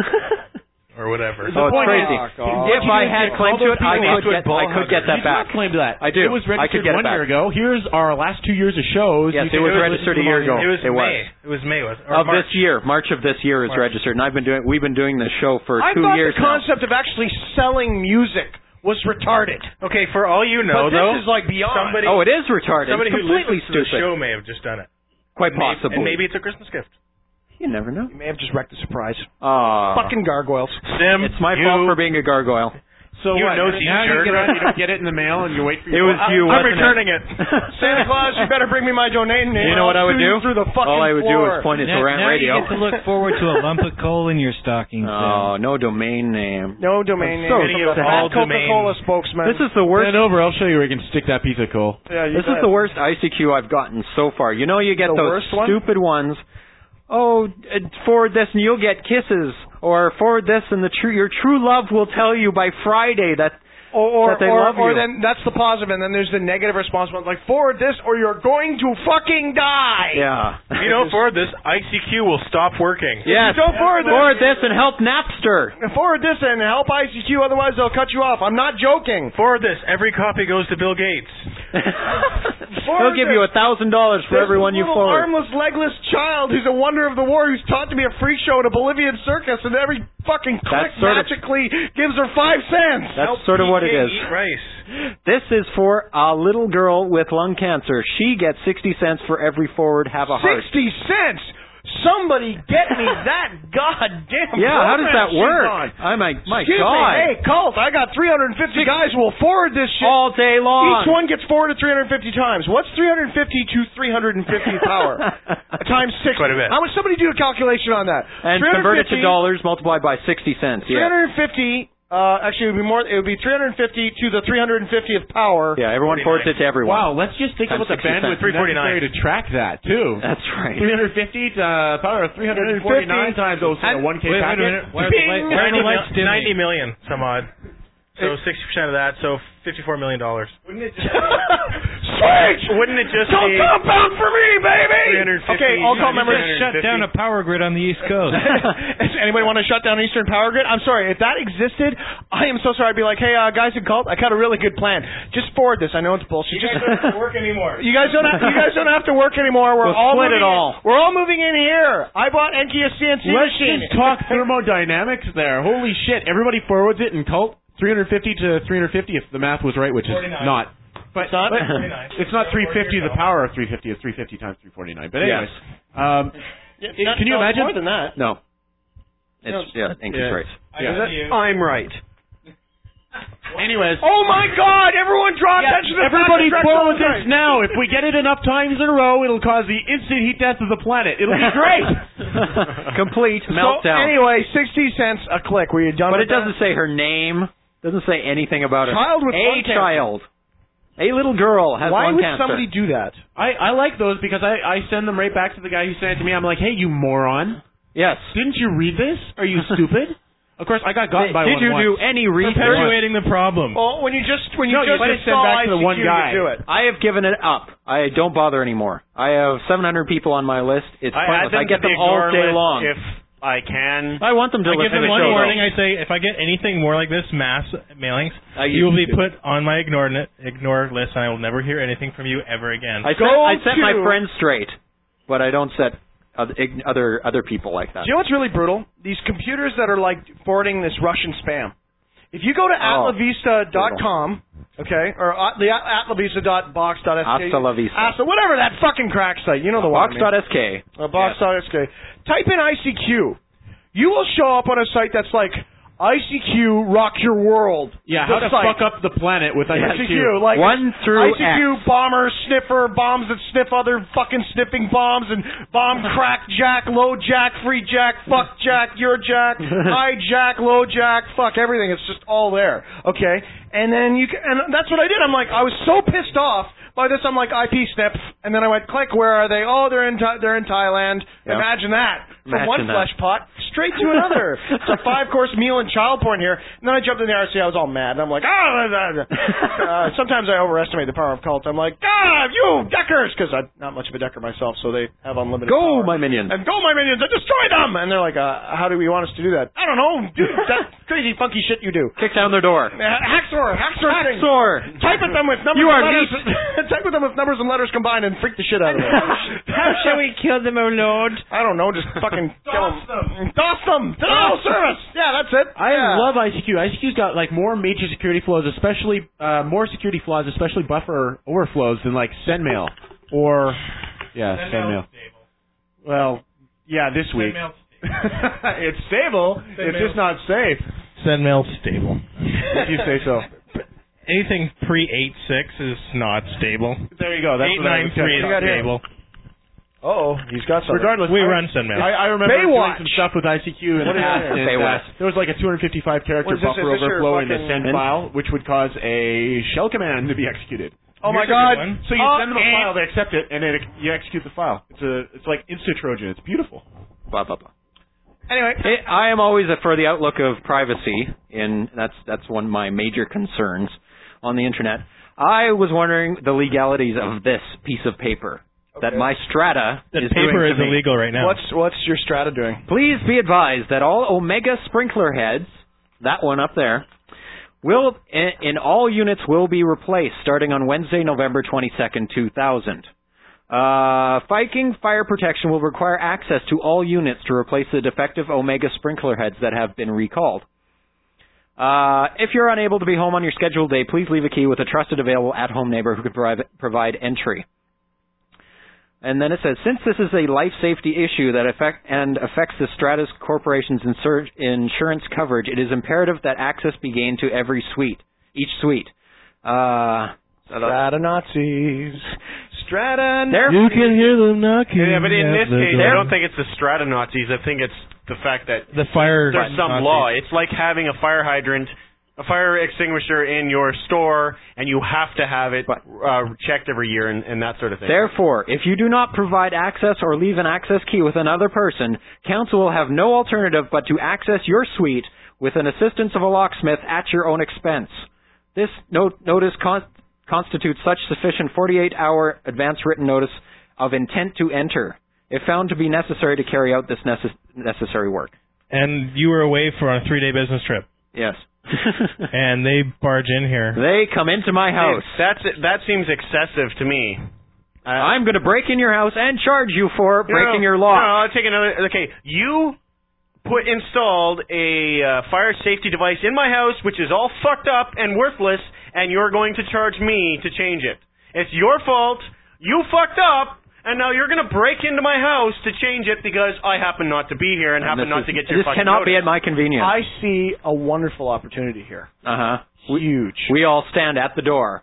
or whatever. Oh, it's point crazy. is, If I had claim to it, I could get I could get that You back. did not claim that. I do. It was I could registered get it one back. year ago. Here's our last two years of shows. Yes, You it can was go registered a listen year to ago. It was It was. May. It was May. Was or Of March. this year, March of this year is March. registered, and I've been doing. We've been doing this show for I two thought years the concept of actually selling music was retarded. Okay, for all you know, but this though, is like beyond. somebody, now. Oh, it is retarded. somebody It's who completely listens to the stupid. show may have just done it. Quite Maybe- possibly. And maybe it's a Christmas gift. You never know. You may have just wrecked the surprise. Ah, Fucking gargoyles. Sim, it's my you, fault for being a gargoyle. So You what? know now t-shirt. you, get, you don't get it in the mail and you wait for It your was you. I'm wasn't returning it? it. Santa Claus, you better bring me my domain name. You know what I would I'll sue do? you Through the fucking All I would floor. do is point it to Now, Rant now Radio. you get to look forward to a lump of coal in your stocking. Oh, no domain name. No domain name. So Getting sad. it all Coca-Cola spokesman. This is the worst. Stand over. I'll show you where you can stick that piece of coal. Yeah, you This is bet. the worst I C Q I've gotten so far. You know, you get The those worst one? stupid ones. Oh, uh, forward this and you'll get kisses, or forward this and the true your true love will tell you by Friday that Or, or, that they or, love or you. then that's the positive, and then there's the negative response. Like, forward this, or you're going to fucking die. Yeah. You know, for this, I C Q will stop working. Yes. Don't forward this. Forward this and help Napster. Forward this and help I C Q, otherwise they'll cut you off. I'm not joking. Forward this. Every copy goes to Bill Gates. They'll give you a thousand dollars for There's everyone a you little forward. armless, legless child who's a wonder of the war who's taught to be a freak show at a Bolivian circus, and every fucking click sort of- magically gives her five cents. That's Help sort of what it P K is. Eat rice. This is for a little girl with lung cancer. She gets sixty cents for every forward have a heart. Sixty cents. Somebody get me that goddamn. Yeah, how does program that she's work? on. I my my Excuse God. me, hey, Colt, I got three hundred fifty guys who will forward this shit. All day long. Each one gets forwarded three hundred fifty times. What's three hundred fifty to three hundred fifty power? Times six. Quite a bit. How much? Somebody do a calculation on that. And convert it to dollars multiplied by sixty cents. three Yeah. hundred fifty. Uh, actually, it would be more. It would be three hundred fifty to the three hundred fiftieth power. Yeah, everyone forwards it to everyone. Wow, let's just think Times about the sixty bandwidth cents. necessary to track that, too. That's right. three hundred fifty to uh, power of three hundred forty-nine times those uh, one K Wait, wait a packet. minute. Why are the light- why are the ninety, lights mil- dimming? ninety million, some odd. So sixty percent of that, so fifty-four million dollars. Wouldn't it just Switch! Wouldn't it just Don't be compound for me, baby! three hundred fifty? Okay, all call members. Shut down a power grid on the East Coast. Does anybody want to shut down Eastern Power Grid? I'm sorry, if that existed, I am so sorry. I'd be like, hey, uh, guys in Cult, I got a really good plan. Just forward this. I know it's bullshit. You guys Just don't have to work anymore. You guys don't have. You guys don't have to work anymore. We're We'll all split moving it all. In, we're all moving in here. I bought Enki a C N C Let's machine. just talk thermodynamics there. Holy shit. Everybody forwards it in Cult. three hundred fifty to three hundred fifty if the math was right, which is forty-nine. not. But it's not. But it's not three fifty. The power of three fifty is three fifty times three forty-nine. But anyways, Yes. um, Yeah, it- not- can you no, imagine? more than that? No. It's, yeah, Ink is Yeah. right. Yeah. I'm right. Anyways. Oh my God! Everyone draw Yeah, attention to the everybody fact that follow Drexel is this now. If we get it enough times in a row, it'll cause the instant heat death of the planet. It'll be great. Complete So meltdown. anyway, sixty cents a click. Were you done? But with it doesn't say her name. Doesn't say anything about it. Child with a lung cancer. child. A little girl has Why lung would cancer. somebody do that? I, I like those because I, I send them right back to the guy who sent it to me. I'm like, hey, you moron. Yes. Didn't you read this? Are you stupid? Of course, I got gotten by Did one you once. do any research? Perpetuating the problem. Well, when you just when you No, you just just send install back to the I C Q, one you guy. do it. I have given it up. I don't bother anymore. I have seven hundred people on my list. It's I pointless. add them I get to the them all ignore day list long. if I can. I want them to I give listen them to the one show. warning. I say, if I get anything more like this, mass mailings, I you will be used to. put on my ignore ignore list, and I will never hear anything from you ever again. I set, Go I set my to- friends straight, but I don't set other ign- other other people like that. Do you know what's really brutal? These computers that are like forwarding this Russian spam. If you go to Oh, atlavista dot com, okay, or uh, the atlavista dot box dot s k, Hasta la vista. Hasta, whatever that fucking crack site, you know the one. Box dot S K. Uh, box dot s k. Type in I C Q. You will show up on a site that's like I C Q rock your world. Yeah, The how to site. fuck up the planet with I C Q. I C Q, like One through I C Q X. bomber, sniffer, bombs that sniff other fucking sniffing bombs, and bomb crack jack, low jack, free jack, fuck jack, your jack, high jack, low jack, fuck everything. It's just all there. Okay, and then you can, and that's what I did. I'm like, I was so pissed off by this. I'm like I P snip, and then I went click. Where are they? Oh, they're in Tha- they're in Thailand. Yeah. Imagine that. From Imagine one that. flesh pot straight to another. It's a five course meal and child porn here. And then I jumped in the R C. I was all mad. And I'm like, ah. ah, ah. uh, sometimes I overestimate the power of cults. I'm like, ah, you deckers, because I'm not much of a decker myself, so they have unlimited Go, power. my minions. And go, my minions, and destroy them! And they're like, uh, how do you want us to do that? I don't know. Do that crazy, funky shit you do. Kick down their door. Uh, Hacksaw, Hacksaw thing. Hacksaw. Type at them with numbers You and are letters. Type at them with numbers and letters combined and freak the shit out of them. How shall we kill them, O Lord? I don't know, just fucking kill them. Doss them! Denial of service! Yeah, that's it. I yeah. love I C Q. I C Q's got like more major security flaws, especially uh, more security flaws, especially buffer overflows than like SendMail or yeah, SendMail. Well, yeah, this week it's stable. It's just not safe. SendMail's stable. If you say so. Anything pre eight six is not stable. There you go. That's eight what I nine was three is checking. stable. Uh-oh, he's got something. Regardless, We I, run SendMail. I, I remember Baywatch. doing some stuff with I C Q in What the is past. that? and, Baywatch. uh, there was like a two hundred fifty-five character What is this? buffer Is this your overflow in the fucking- send file, which would cause a shell command to be executed. Oh my Here's a god. good one. So you Oh, send them a eh. file, they accept it, and then it, you execute the file. It's a, it's like Insta Trojan. It's beautiful. Blah, blah, blah. Anyway. It, I am always for the outlook of privacy, and that's that's one of my major concerns on the internet. I was wondering the legalities of this piece of paper that my Strata That is paper doing is to me. illegal right now. What's what's your Strata doing? Please be advised that all Omega sprinkler heads, that one up there, will in, in all units will be replaced starting on Wednesday, November twenty-second, two thousand. Uh, Viking Fire Protection will require access to all units to replace the defective Omega sprinkler heads that have been recalled. Uh, if you're unable to be home on your scheduled day, please leave a key with a trusted available at-home neighbor who can provide, provide entry. And then it says, since this is a life safety issue that affect and affects the Stratus Corporation's insur- insurance coverage, it is imperative that access be gained to every suite, each suite. Uh, Strata Nazis. Strata There- You can hear them knocking. Yeah, but in at this the case, door. I don't think it's the Strata Nazis. I think it's the fact that The fire there's some Nazis. law. It's like having a fire hydrant, a fire extinguisher in your store, and you have to have it uh, checked every year and, and that sort of thing. Therefore, if you do not provide access or leave an access key with another person, council will have no alternative but to access your suite with an assistance of a locksmith at your own expense. This note, notice con- constitutes such sufficient forty-eight hour advance written notice of intent to enter, if found to be necessary to carry out this necess- necessary work. And you were away for a three-day business trip. Yes. And they barge in here. They come into my house. That's that seems excessive to me. Uh, I'm going to break in your house and charge you for No, breaking no, your lock. No, I'll take another. Okay, you put installed a uh, fire safety device in my house, which is all fucked up and worthless, and you're going to charge me to change it. It's your fault. You fucked up, and now you're going to break into my house to change it because I happen not to be here and, and happen not is, to get your this fucking cannot notice. be at my convenience. I see a wonderful opportunity here. Uh huh. Huge. We all stand at the door.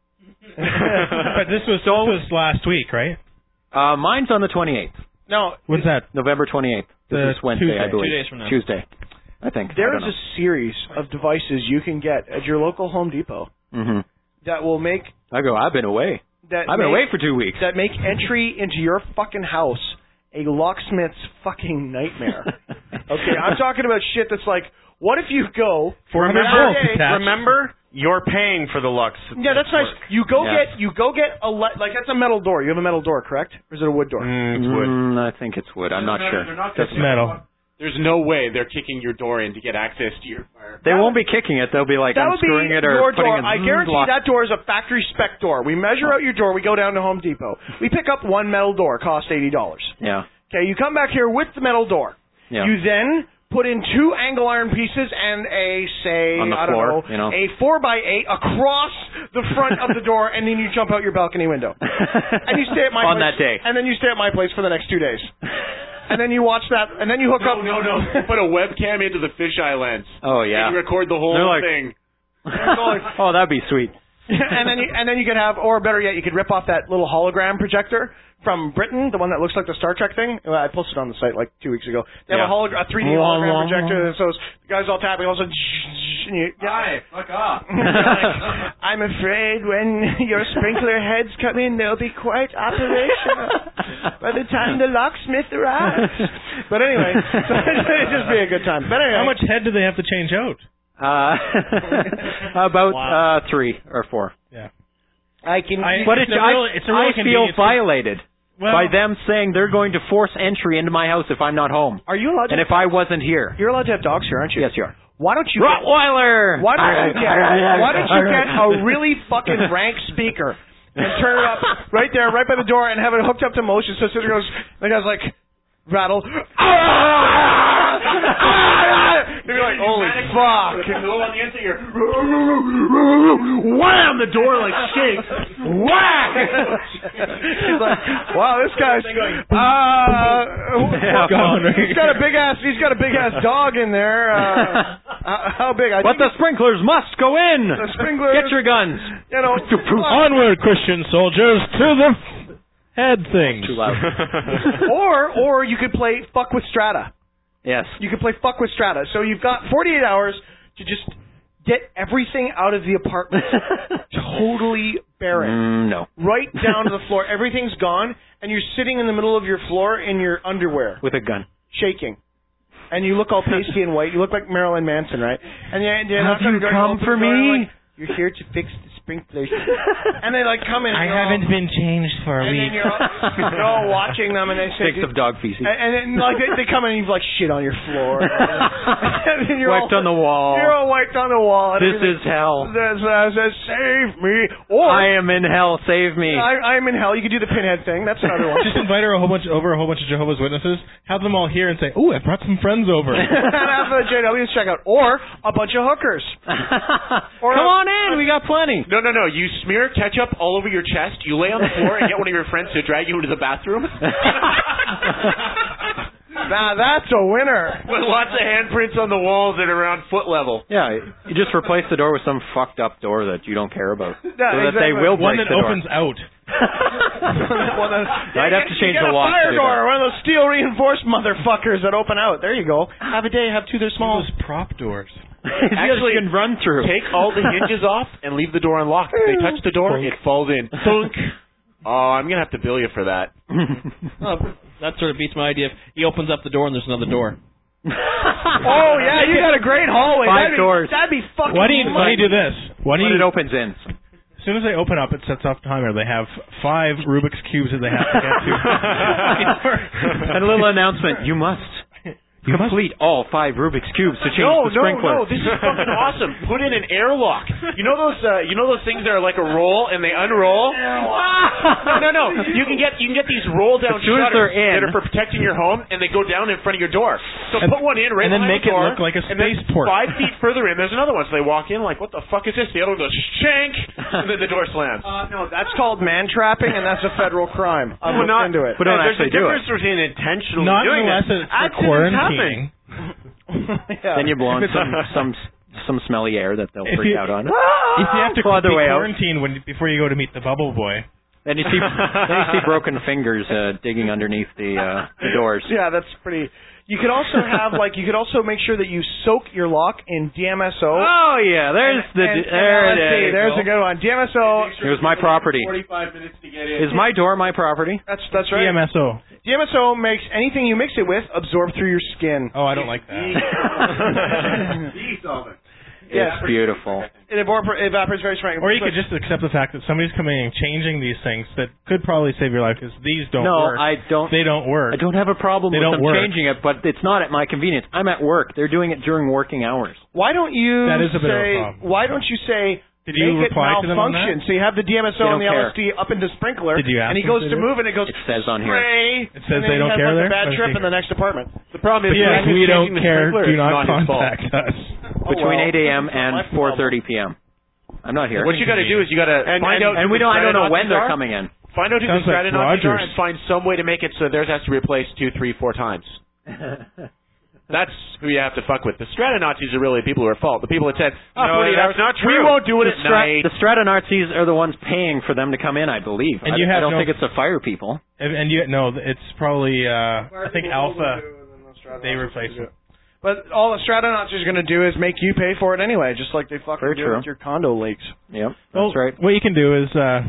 But this was, so, this was last week, right? Uh, mine's on the twenty-eighth. No. What's that? November twenty-eighth. This is Wednesday, Tuesday. I believe. Two days from now. Tuesday, I think. There I is don't a series of devices you can get at your local Home Depot know. Mm-hmm. that will make I go, I've been away. that I've been make, away for two weeks. that make entry into your fucking house a locksmith's fucking nightmare. Okay, I'm talking about shit that's like, what if you go For from remember, every day- remember, you're paying for the Lux. Yeah, that's nice. You go Yeah. get you go get a le- like that's a metal door. You have a metal door, correct? Or is it a wood door? Mm, it's wood. Mm, I think it's wood. I'm not No, no, sure. they're not That's gonna- metal. There's no way they're kicking your door in to get access to your fire. They won't be kicking it. They'll be like That would be unscrewing it or your putting door. it. I guarantee lock. that door is a factory spec door. We measure out your door. We go down to Home Depot. We pick up one metal door. Cost eighty dollars. Yeah. Okay, you come back here with the metal door. Yeah. You then put in two angle iron pieces and a, say, On the I don't floor, know, you know. a four by eight across the front of the door, and then you jump out your balcony window. And you stay at my On place. that day. And then you stay at my place for the next two days. And then you watch that, and then you hook No, up. no, no. Put a webcam into the fisheye lens. Oh yeah. And you record the whole They're like- thing. Oh, that'd be sweet. and then you and then you could have, or better yet, you could rip off that little hologram projector from Britain, the one that looks like the Star Trek thing. Well, I posted on the site like two weeks ago. They have Yeah. a, holog- a three D Wah, hologram wah, projector, wah. and so it's- the guys all tapping, all of a sudden, and you, Hi, fuck off. I'm afraid when your sprinkler heads come in, they'll be quite operational by the time the locksmith arrives. But anyway, so it'd just be a good time. But anyway, How much head do they have to change out? Uh, about uh, three or four. Yeah. I can. I, but it's, it's a I, real- it's a real I feel convenience. violated Well- by them saying they're going to force entry into my house if I'm not home. Are you allowed to? And if I wasn't here. You're allowed to have dogs here, aren't you? Yes, you are. Why don't you Rottweiler! Get, why don't you get? Why don't you get a really fucking rank speaker and turn it up right there, right by the door, and have it hooked up to motion so it goes. The guy's like rattle. You'd be like, holy fuck! Go on the inside, you're Wham! The door like shakes. Whack! He's like, wow, this guy's. Uh, he's got a big ass. He's got a big ass dog in there. Uh, how big? I But think the sprinklers must go in! The sprinklers. Get your guns! You know, Onward, Christian soldiers, to the head things. Too loud. or or you could play fuck with Strata. Yes. You could play fuck with Strata. So you've got forty-eight hours to just get everything out of the apartment totally barren. Mm, no. Right down to the floor. Everything's gone, and you're sitting in the middle of your floor in your underwear. With a gun. Shaking. And you look all pasty and white. You look like Marilyn Manson, right? And you're, you're Have not you come for me? Like, you're here to fix the sprinklers. And they like come in. I and you're haven't all, been changed for a and week. then you're all, you're all watching them, and they say, Sticks of dog feces. and, and then like they, they come in and you've like shit on your floor. And then you're Wiped all, on the wall. You're all wiped on the wall. And This everything. is hell. This uh, says, save me. Or I am in hell. Save me. I, I'm in hell. You could do the pinhead thing. That's another one. Just invite her a whole bunch over a whole bunch of Jehovah's Witnesses. Have them all here and say, "Ooh, I brought some friends over." And have the J Ws check out, or a bunch of hookers. Or Come a- on in. We got plenty. No, no, no. You smear ketchup all over your chest, you lay on the floor, and get one of your friends to drag you into the bathroom. Now that's a winner. With lots of handprints on the walls at around foot level. Yeah, you just replace the door with some fucked up door that you don't care about, so Yeah, that they exactly. will One break that the door. opens out. One of those- I'd have to change you get the a lock fire to the door, door. one of those steel reinforced motherfuckers that open out. There you go. Have a day, have two. They're small. Those prop doors. Actually, you can run through. Take all the hinges off and leave the door unlocked. If they touch the door, it falls in. Thunk. Oh, I'm gonna have to bill you for that. Oh, that sort of beats my idea. If he opens up the door and there's another door. Oh yeah, you got a great hallway. Five that'd be, doors. That'd be fucking. Why do you, why do you do money. this? Why do When you, it opens in. As soon as they open up, it sets off timer. They have five Rubik's cubes that they have to get to. And a little announcement: you must complete all five Rubik's cubes to change No, the no, sprinkler. no! This is fucking awesome. Put in an airlock. You know those? Uh, you know those things that are like a roll and they unroll. No, no, no! You can get you can get these roll down As soon as shutters they're in- that are for protecting your home, and they go down in front of your door. So And- put one in right and then behind make the it door, look like a and then spaceport. Five feet further in, there's another one. So they walk in like, "What the fuck is this?" The other one goes shank, and then the door slams. Uh, no, that's called man trapping, and that's a federal crime. I'm Well, not- into it. But don't There's actually a do difference between intentionally Not doing unless it. it's for Accidents happen. quarantining. Yeah. Then you blow in some some some smelly air that they'll If freak you- out on. If you have to Go other be way out. quarantined when before you go to meet the bubble boy. Then you see then you see broken fingers uh, digging underneath the uh, the doors. Yeah, that's pretty. You could also have like you could also make sure that you soak your lock in D M S O. Oh yeah, there's the And- and there let's see, it is. there's a good one. D M S O. It was my property. Forty-five minutes to get in. Is my door my property? That's that's right. D M S O. D M S O makes anything you mix it with absorb through your skin. Oh, I don't like that. It's beautiful. It evapor- evaporates very strongly. Or you could just accept the fact that somebody's coming and changing these things that could probably save your life because these don't no, work. I don't. They don't work. I don't have a problem They with don't them work. changing it, but it's not at my convenience. I'm at work. They're doing it during working hours. Why don't you That is a bit of a say? problem. Why don't you say? Did you make reply it to them on malfunction. that? So you have the D M S O They and the don't L S D up into sprinkler, Did you ask and he them goes to to do move, and it goes. It says on here. Spray, It says and they then don't he care has there? like a bad Let's trip see. in the next apartment. The problem is, Yeah, the guy we who's don't changing the care. sprinkler, Do it's not his fault. contact us. Between well, eight a.m. it's not my and four thirty p.m. I'm not here. What you got to do is you got to and, find and, out. and who we the don't. I don't know when Stratonauts they're are. coming in. Find out who Sounds the like Stratonauts are Rogers. and find some way to make it so theirs has to be replaced two, three, four times. That's who you have to fuck with. The Stratonauts are really people who are at fault. The people that said, oh, No, forty-eight that's hours, not we true. won't do it The at Strat- night. The Stratonazis are the ones paying for them to come in, I believe. And I, you have I don't no- think it's the fire people. And, and you no, it's probably uh, I think Alpha. They replace it. But all the Stratonauts are going to do is make you pay for it anyway, just like they fucking Very do true. with your condo leaks. Yep, Well, that's right. what you can do is, uh,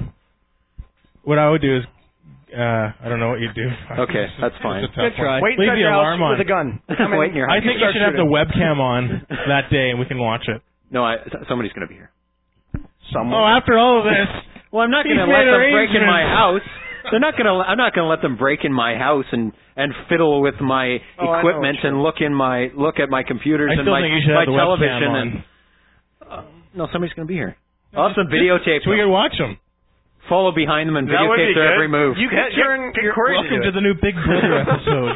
what I would do is, uh, I don't know what you'd do. Okay, that's fine. It's a tough Good try. one. Wait Leave inside the your alarm house on. with a gun. Come in. Wait in your I house. think you Start should have the shooting. webcam on that day, and we can watch it. No, I, somebody's going to be here. Someone. Oh, after all of this, Well, I'm not He's going to made let them break in my arrangements. house. They're not going to. I'm not going to let them break in my house and and fiddle with my Oh, I know equipment what you and look in my look at my computers I and still my think you should my have the television webcam on. and. Uh, no, somebody's going to be here. I'll have some videotape. so we can watch them. Follow behind them and That would be videotape their good. every move. You could turn your Welcome to the new Big Brother episode.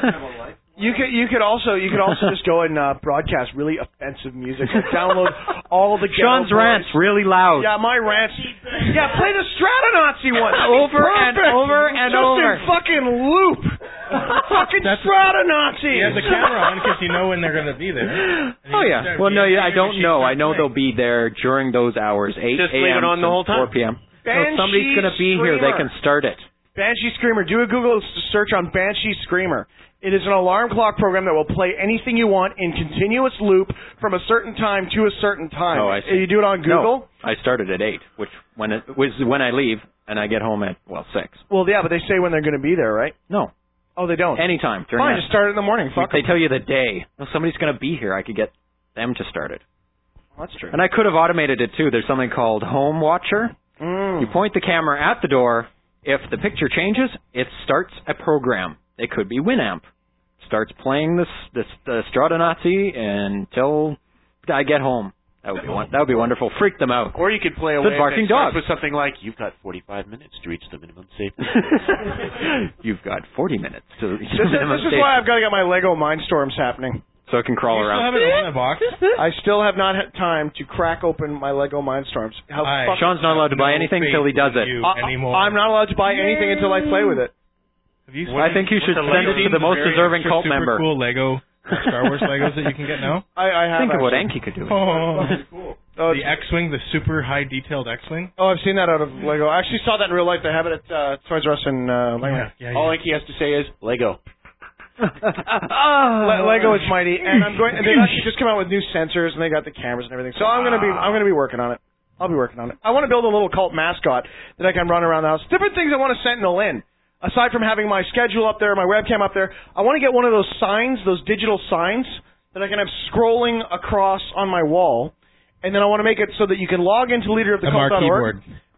You could you could also you could also just go and uh, broadcast really offensive music. Like download all the Sean's ghetto rants boys. really loud. Yeah, my rants. Yeah, play the Stratonazi one. Over and Perfect. over and just over. in fucking loop. fucking That's- Stratonazi. He has the camera on because you know when they're going to be there. And Oh you yeah. start- Well, no, you- yeah, I your don't machine know. I starts know playing. they'll be there during those hours, eight Just leave it a.m. on the to whole time. four p.m. No, Banshee somebody's going to be here. They Screamer. can start it. Banshee Screamer. Do a Google search on Banshee Screamer. It is an alarm clock program that will play anything you want in continuous loop from a certain time to a certain time. Oh, I see. You do it on Google? No, I started at eight, which when it was when I leave and I get home at well six. Well, yeah, but they say when they're going to be there, right? No, Oh, they don't. anytime during Fine, that. just start it in the morning. Fuck They 'em. tell you the day. Well, somebody's going to be here. I could get them to start it. That's true. And I could have automated it too. There's something called Home Watcher. Mm. You point the camera at the door. If the picture changes, it starts a program. It could be Winamp. Starts playing this this uh, Stratonazi until I get home. That would be one, that would be wonderful. Freak them out. Or you could play The away barking and start dog. with something like, "You've got forty-five minutes to reach the minimum safety." You've got forty minutes to. This is, this is why I've got to get my Lego Mindstorms happening. So it can crawl You still around. have it in the box? I still have not had time to crack open my Lego Mindstorms. How I- fucking- Sean's not allowed to buy No anything faith until he does in it. you I- anymore. I'm not allowed to buy anything until I play with it. Have you I think you should With send it to the most very deserving extra cult super member. Cool Lego Star Wars Legos that you can get now. I, I have Think of what actually. Anki could do. Oh, Oh, the X-wing, the super high detailed X-wing. oh, I've seen that out of Lego. I actually saw that in real life. They have it at uh, Toys R Us in uh, Langley. Yeah, yeah, All yeah. Anki has to say is Lego. Le- Lego is mighty, and I'm going. They actually just come out with new sensors, and they got the cameras and everything. So I'm gonna be, I'm gonna be working on it. I'll be working on it. I want to build a little cult mascot that I can run around the house. Different things I want to sentinel in. Aside from having my schedule up there, my webcam up there, I want to get one of those signs, those digital signs that I can have scrolling across on my wall, and then I want to make it so that you can log into leader of the A cult dot org. marquee board.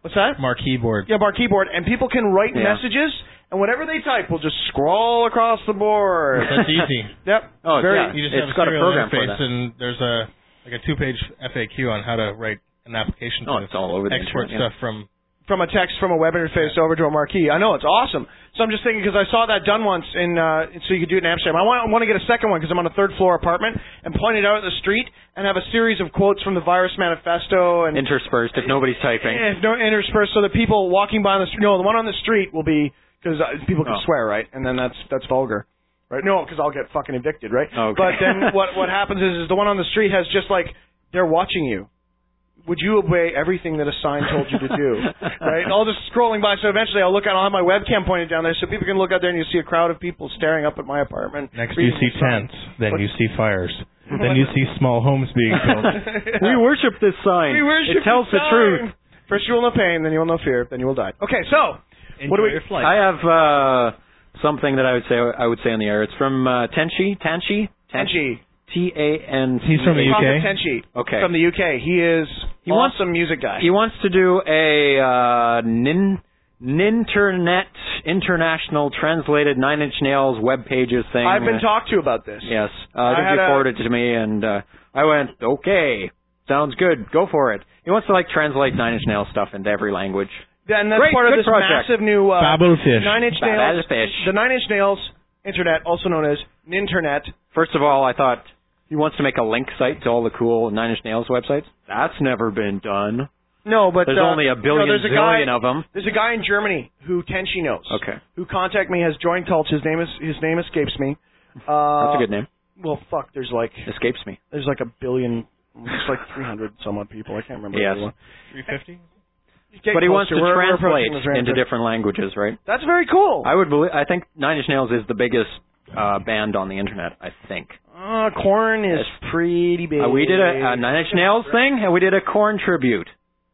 What's that? Marquee board. Yeah, marquee board, and people can write Yeah. messages, and whatever they type will just scroll across the board. That's easy. Yep. Oh, Very. yeah. You just It's have a got a serial program for interface, that. and there's a like a two-page F A Q on how to write an application Oh, to it's all over the export internet, yeah. stuff from. From a text from a web interface over to a marquee. I know, it's awesome. So I'm just thinking, because I saw that done once, in, uh, so you could do it in Amsterdam. I want, I want to get a second one, because I'm on a third floor apartment, and point it out at the street, and have a series of quotes from the Virus Manifesto. And Interspersed if nobody's typing. And no, interspersed, so that people walking by on the street, no, the one on the street will be, because uh, people can Oh. swear, right? And then that's that's vulgar. Right? No, because I'll get fucking evicted, right? Okay. But then what what happens is, is the one on the street has just like, they're watching you. Would you obey everything that a sign told you to do? Right? All just scrolling by, so eventually I'll look out, I'll have my webcam pointed down there so people can look out there and you see a crowd of people staring up at my apartment. Next you see tents, then you see fires, then you see small homes being built. We worship this sign. We worship it tells the the truth. sign. First you will know pain, then you will know fear, then you will die. Okay, so what do we? I have uh, something that I would say I would say on the air. It's from uh, Tenchi. Tanchi. Tenchi. T A N. He's from the U K. Prophet Tenchi. Okay. From the U K. He is He wants- awesome music guy. He wants to do a uh, nin Ninternet International Translated Nine Inch Nails web pages thing. I've been Uh, talked to about this. Yes. Uh, I I think had you a- forwarded it to me, and uh, I went, okay, sounds good, go for it. He wants to like translate Nine Inch Nails stuff into every language. And that's Great, part of good this project. massive new uh, Babelfish. Nine Inch Nails. Babelfish. The Nine Inch Nails Internet, also known as Ninternet. First of all, I thought he wants to make a link site to all the cool Nine Inch Nails websites. That's never been done. No, but There's uh, only a billion no, there's a zillion guy, of them. There's a guy in Germany who Tenchi knows. Okay. Who contacted me, has joined cults. His name is his name escapes me. Uh, That's a good name. Well, fuck. There's like Escapes me. there's like a billion. There's like three hundred some odd people. I can't remember. Yes. everyone. three fifty? Get But he wants to closer. We're- we're translate approaching this range. into different languages, right? That's very cool. I would believe. I think Nine Inch Nails is the biggest uh, band on the internet. I think. Uh, Korn is pretty big. Uh, we did a, a Nine Inch Nails thing, and we did a Korn tribute.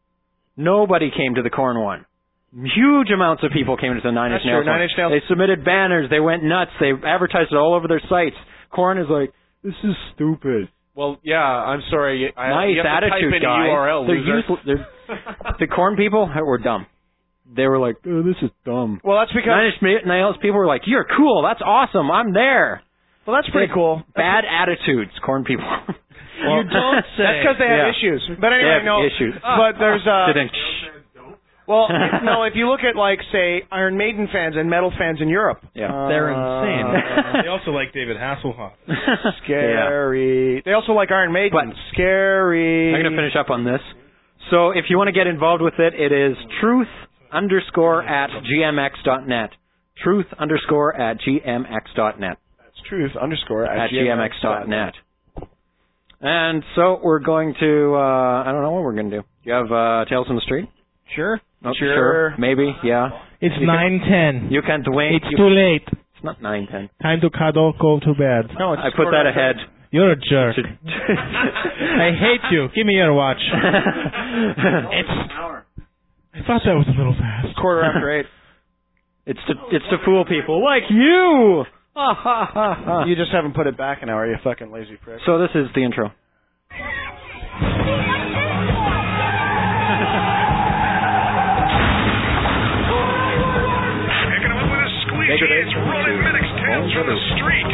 Nobody came to the Korn one. Huge amounts of people came to the Nine Inch That's true. Nails one. Nine Inch Nails. They submitted banners. They went nuts. They advertised it all over their sites. Korn is like, this is stupid. Well, yeah, I'm sorry. I, Nice you have to attitude, type in guys. a U R L, They're loser. useless. They're, the Korn people were dumb. They were like, oh, this is dumb. Well, that's because Nine Inch Nails people were like, you're cool. That's awesome. I'm there. well, that's pretty They- cool. Bad attitudes, Korn people. You don't say. That's because they have Yeah. issues. But They anyway, have no. issues. But there's uh. Didn't- Well, if- no. If you look at like say Iron Maiden fans and metal fans in Europe, Yeah. uh, They're insane. They also like David Hasselhoff. Scary. They also like Iron Maiden. But- Scary. I'm going to finish up on this. So if you want to get involved with it, it is truth underscore at gmx dot net. Truth underscore at gmx dot net. That's truth underscore at, At gmx dot net. And so we're going to, uh, I don't know what we're going to do. You have uh, Tales from the Street? Sure. Oh, Sure. Maybe, yeah. It's You can- nine ten. You can't wait. It's You- too late. It's not nine ten. Time to cuddle, go to bed. No, it's I put that ahead. You're a jerk. I hate you. Give me your watch. It's. I thought that was a little fast. Quarter after eight. It's to it's to fool people like you. Ha ha ha ha. You just haven't put it back an hour, you fucking lazy prick. So this is the intro. Picking 'em up with a squeegee, it's Ronan Minnick's Tales from the Street.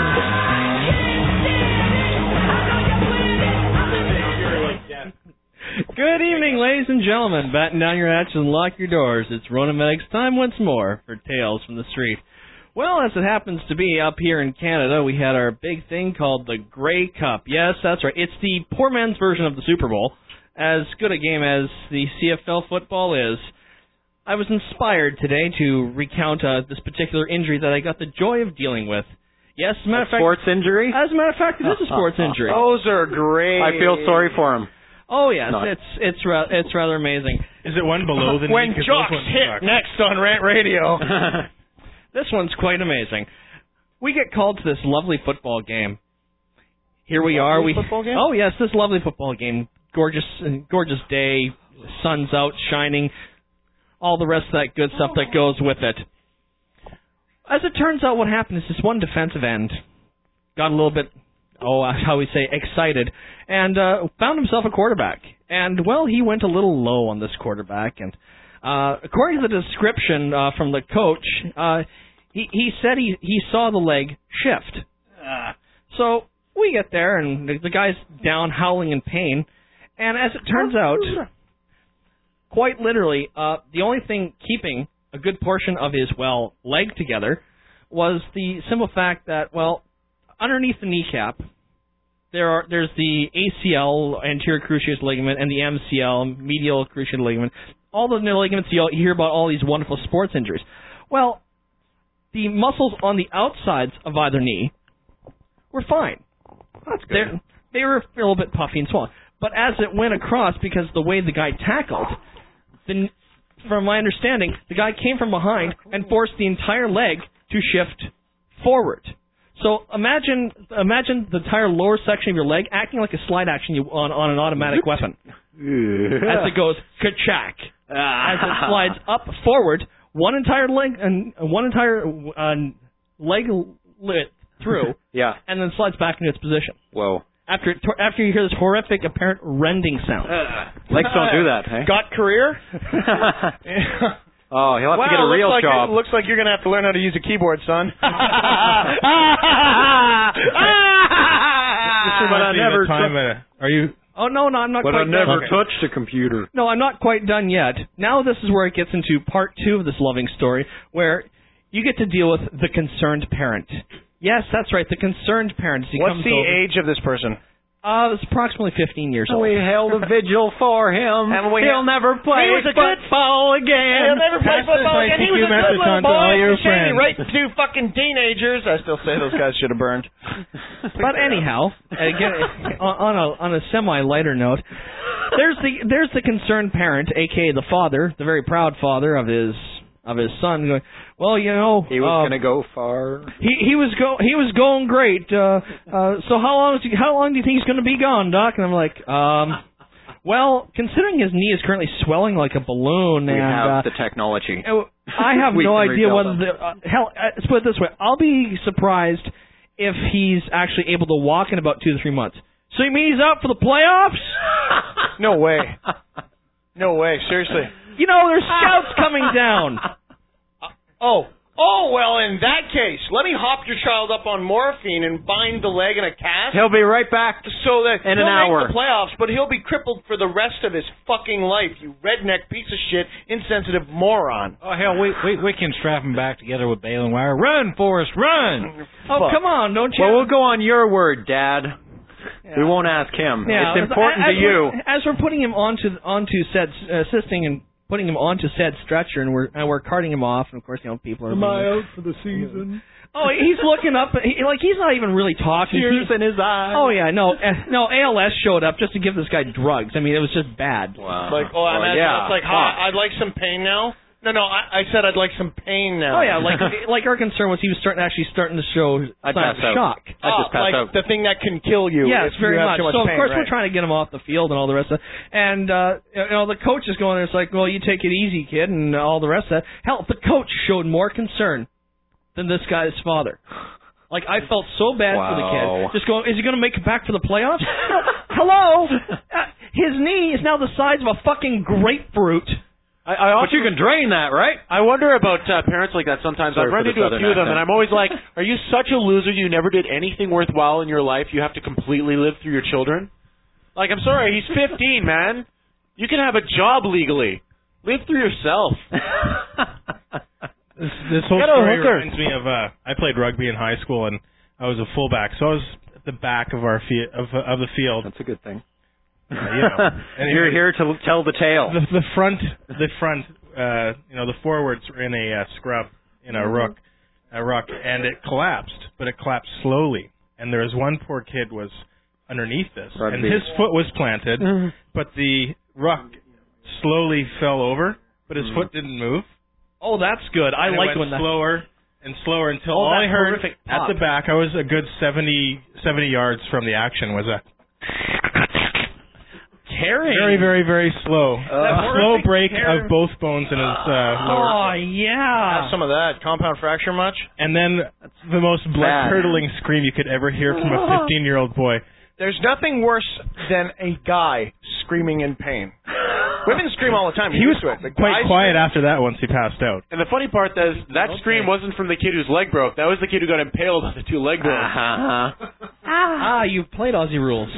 Good evening, ladies and gentlemen. Batten down your hatches and lock your doors. It's Ronan Medics time once more for Tales from the Street. Well, as it happens to be, up here in Canada, we had our big thing called the Grey Cup. Yes, that's right. It's the poor man's version of the Super Bowl. As good a game as the C F L football is. I was inspired today to recount uh, this particular injury that I got the joy of dealing with. Yes, as a matter of fact, Sports injury? As a matter of fact, it is a sports injury. Those are great. I feel sorry for him. Oh yes, Not. it's it's ra- it's rather amazing. Is it one below the knee? When 'Cause those jocks ones hit suck. next on Rant Radio. This one's quite amazing. We get called to this lovely football game. Here we are. We football game? Oh yes, this lovely football game. Gorgeous, gorgeous day. Sun's out, shining. All the rest of that good stuff that goes with it. As it turns out, what happened is this one defensive end got a little bit oh, how we say, excited, and uh, found himself a quarterback. And, well, he went a little low on this quarterback. And uh, according to the description uh, from the coach, uh, he, he said he, he saw the leg shift. Uh, so we get there, and the, the guy's down howling in pain. And as it turns out, quite literally, uh, the only thing keeping a good portion of his, well, leg together was the simple fact that, well, underneath the kneecap, there are there's the A C L, anterior cruciate ligament, and the M C L, medial cruciate ligament. All the ligaments you hear about, all these wonderful sports injuries. Well, the muscles on the outsides of either knee were fine. That's good. They're, they were a little bit puffy and swollen. But as it went across, because the way the guy tackled, the, from my understanding, the guy came from behind and forced the entire leg to shift forward. So imagine imagine the entire lower section of your leg acting like a slide action you, on, on an automatic weapon. As it goes, ka-chack. As it slides up forward, one entire leg and one entire uh, leg lit through, yeah, and then slides back into its position. Whoa. After it, after you hear this horrific, apparent rending sound. Legs don't do that, hey? Got career? Oh, he'll have wow, to get a real looks like job. It looks like you're going to have to learn how to use a keyboard, son. But I never time uh, are you? Oh no, no, I'm not but quite I never done. touched a computer. No, I'm not quite done yet. Now this is where it gets into part two of this loving story, where you get to deal with the concerned parent. Yes, that's right, the concerned parent. He What's comes the over. age of this person? Uh, it's approximately fifteen years old. We held a vigil for him. And we He'll never play he was a good football again. He'll never play Pass this football again. He was a good message little on to boy. all your It's a shame he friends. raped two fucking teenagers. I still say those guys should have burned. But anyhow, again, on, on a on a semi lighter note, there's the there's the concerned parent, aka the father, the very proud father of his of his son, going, well, you know, he was um, going to go far. He he was go he was going great. Uh, uh, so how long is he, how long do you think he's going to be gone, Doc? And I'm like, um, well, considering his knee is currently swelling like a balloon, We and have uh, the technology. I have We no can idea rebuild whether them. the uh, hell. Uh, let's put it this way: I'll be surprised if he's actually able to walk in about two to three months. So you mean he's out for the playoffs? No way. No way. Seriously. You know, there's scouts coming down. Oh. Oh, well, in that case, let me hop your child up on morphine and bind the leg in a cast. He'll be right back so that in he'll an hour. make the playoffs, but he'll be crippled for the rest of his fucking life, you redneck piece of shit, insensitive moron. Oh, hell, we, we, we can strap him back together with baling wire. Run, Forrest, run! Oh, Fuck. come on, don't you? Well, we'll go on your word, Dad. We won't ask him. Yeah, It's important as to you. We're, as we're putting him onto onto said uh, assisting and putting him onto said stretcher, and we're and we're carting him off, and of course, you know, people are. Am I out for the season? Oh, he's looking up, he, like he's not even really talking. Tears He- in his eyes. Oh yeah, no, uh, no. A L S showed up just to give this guy drugs. I mean, it was just bad. Wow. Like, oh, Well, imagine yeah. it's like, hi, I'd like some pain now. No, no, I, I said I'd like some pain now. Oh yeah, like like our concern was he was starting actually starting to show I'd signs pass of out. shock. I'd just Oh, pass like out. the thing that can kill you. Yes, if very you have much. Too much So of pain, course right. we're trying to get him off the field and all the rest of it. And uh, you know the coach is going there. It's like, well, you take it easy, kid, and all the rest of that. Hell, the coach showed more concern than this guy's father. Like I felt so bad for the Wow. kid. Just going, is he going to make it back for the playoffs? Hello, uh, his knee is now the size of a fucking grapefruit. I, I also, But you can drain that, right? I wonder about uh, parents like that sometimes. Sorry I've run for the into a southern few of them, accent. and I'm always like, are you such a loser you never did anything worthwhile in your life? You have to completely live through your children? Like, I'm sorry, he's fifteen, man. You can have a job legally. Live through yourself. This, this whole Get a story hooker. reminds me of uh, I played rugby in high school and I was a fullback, so I was at the back of our fe- of of the field. That's a good thing. Uh, you know. Anyway, You're here to tell the tale. The, the front, the front, uh, you know, the forwards were in a uh, scrub in a Mhm. ruck, a ruck, and it collapsed, but it collapsed slowly. And there was one poor kid was underneath this, Rugby. and his foot was planted, Mhm. but the ruck slowly fell over, but his Mhm. foot didn't move. Oh, that's good. I And it like went when that. slower and slower until Oh, all that I heard horrific at pop. the back, I was a good seventy, seventy yards from the action, was a tearing. Very, very, very slow. Uh, a slow horrific break tear. of both bones in his uh, lower. Oh, yeah. Have some of that. Compound fracture much? And then the most blood-curdling scream you could ever hear from a fifteen-year-old boy. There's nothing worse than a guy screaming in pain. Women scream all the time. He was used to it. The quite guys quiet scream. after that once he passed out. And the funny part is that Okay. scream wasn't from the kid whose leg broke. That was the kid who got impaled on the two leg bones. Uh-huh. Ah, you've played Aussie Rules.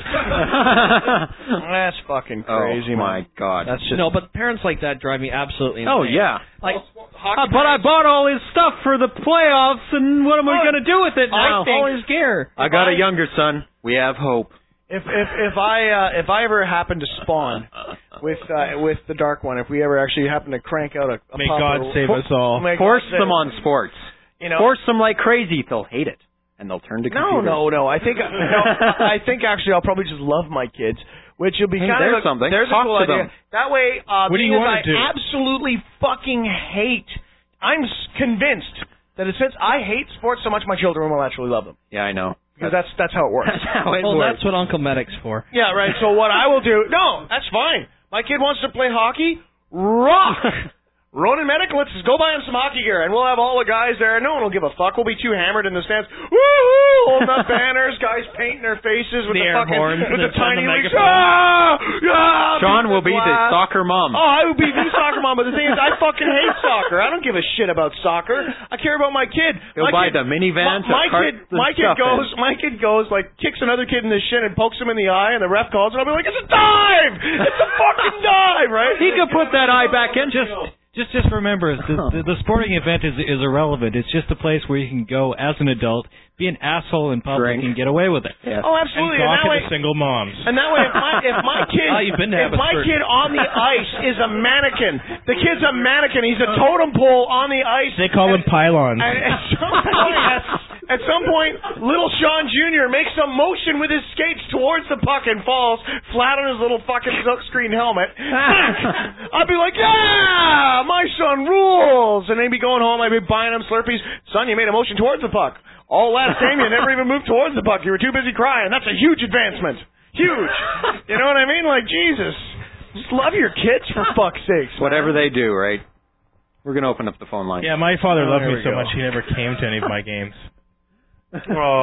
That's fucking crazy, oh, my man. God. That's just No, but parents like that drive me absolutely insane. Oh, yeah. Like, Uh, but I bought all his stuff for the playoffs, and what am I Oh, going to do with it now? I think, all his gear. I got a younger son. We have hope. If if if I uh, if I ever happen to spawn with uh, with the Dark One, if we ever actually happen to crank out a, a May pup God or- save for- us all. may Force God save- them on sports. You know, Force them like crazy. They'll hate it, and they'll turn to no, computers. no, no. I think no, I think actually I'll probably just love my kids, which will be Hey, kind there's of a, something. There's Talk a cool to idea. them. That way, uh, What do you being as wanna I do? absolutely fucking hate. I'm s- convinced that since I hate sports so much, my children will actually love them. Yeah, I know. Because that's that's how it works. That's how it Well, works. that's what Uncle Medic's for. Yeah, right. So what I will do? No, that's fine. My kid wants to play hockey. Rock. Ronan Medic, let's just go buy him some hockey gear, and we'll have all the guys there. No one will give a fuck. We'll be too hammered in the stands. Woo-hoo! Holding up banners, guys painting their faces with The the, air fucking horns with and the tiny the leagues. megaphone. Ah! Ah! Sean will be the Glass. soccer mom. Oh, I would be the soccer mom, but the thing is, I fucking hate soccer. I don't give a shit about soccer. I care about my kid. He'll my buy kid, the minivan to My, my cart kid, the my kid stuff goes, in. my kid goes like kicks another kid in the shin and pokes him in the eye, and the ref calls, and I'll be like, it's a dive! It's a fucking dive, right? He could put that eye back in. Just, just, just remember, the, the, the sporting event is is irrelevant. It's just a place where you can go as an adult, be an asshole in public, Drink. and get away with it. Yes. Oh, absolutely. And And gawk that at way, the single moms. and that way, if my if my kid Oh, you've been to if my Abbotsford. kid on the ice is a mannequin, the kid's a mannequin. He's a totem pole on the ice. They call them pylons. And at some point, at some point, little Sean Junior makes some motion with his skates towards the puck and falls flat on his little fucking silkscreen helmet. I'd be like, yeah, my son rules. And they'd be going home. I'd be buying him Slurpees. Son, you made a motion towards the puck. All last game, you never even moved towards the puck. You were too busy crying. That's a huge advancement. Huge. You know what I mean? Like, Jesus. Just love your kids, for fuck's sakes. Whatever they do, right? We're going to open up the phone line. Yeah, my father Oh, loved there me we so go. much he never came to any of my games. Oh,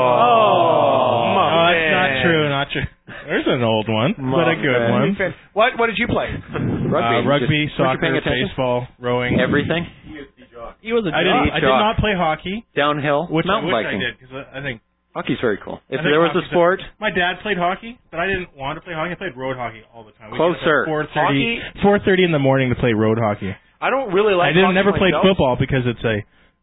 Oh, that's not true, not true. There's an old one, but a good one. What What did you play? Rugby. Uh, rugby, Just- weren't you paying soccer, attention? baseball, rowing. Everything? He was a I didn't. jock. I did not play hockey, Downhill? which, Mountain which biking. I did because I, I think Hockey's very cool. If I think there was a hockey's sport, My dad played hockey, but I didn't want to play hockey. I played road hockey all the time. We Closer. four thirty, four thirty in the morning to play road hockey. I don't really like. I didn't hockey never played myself. football because it's a,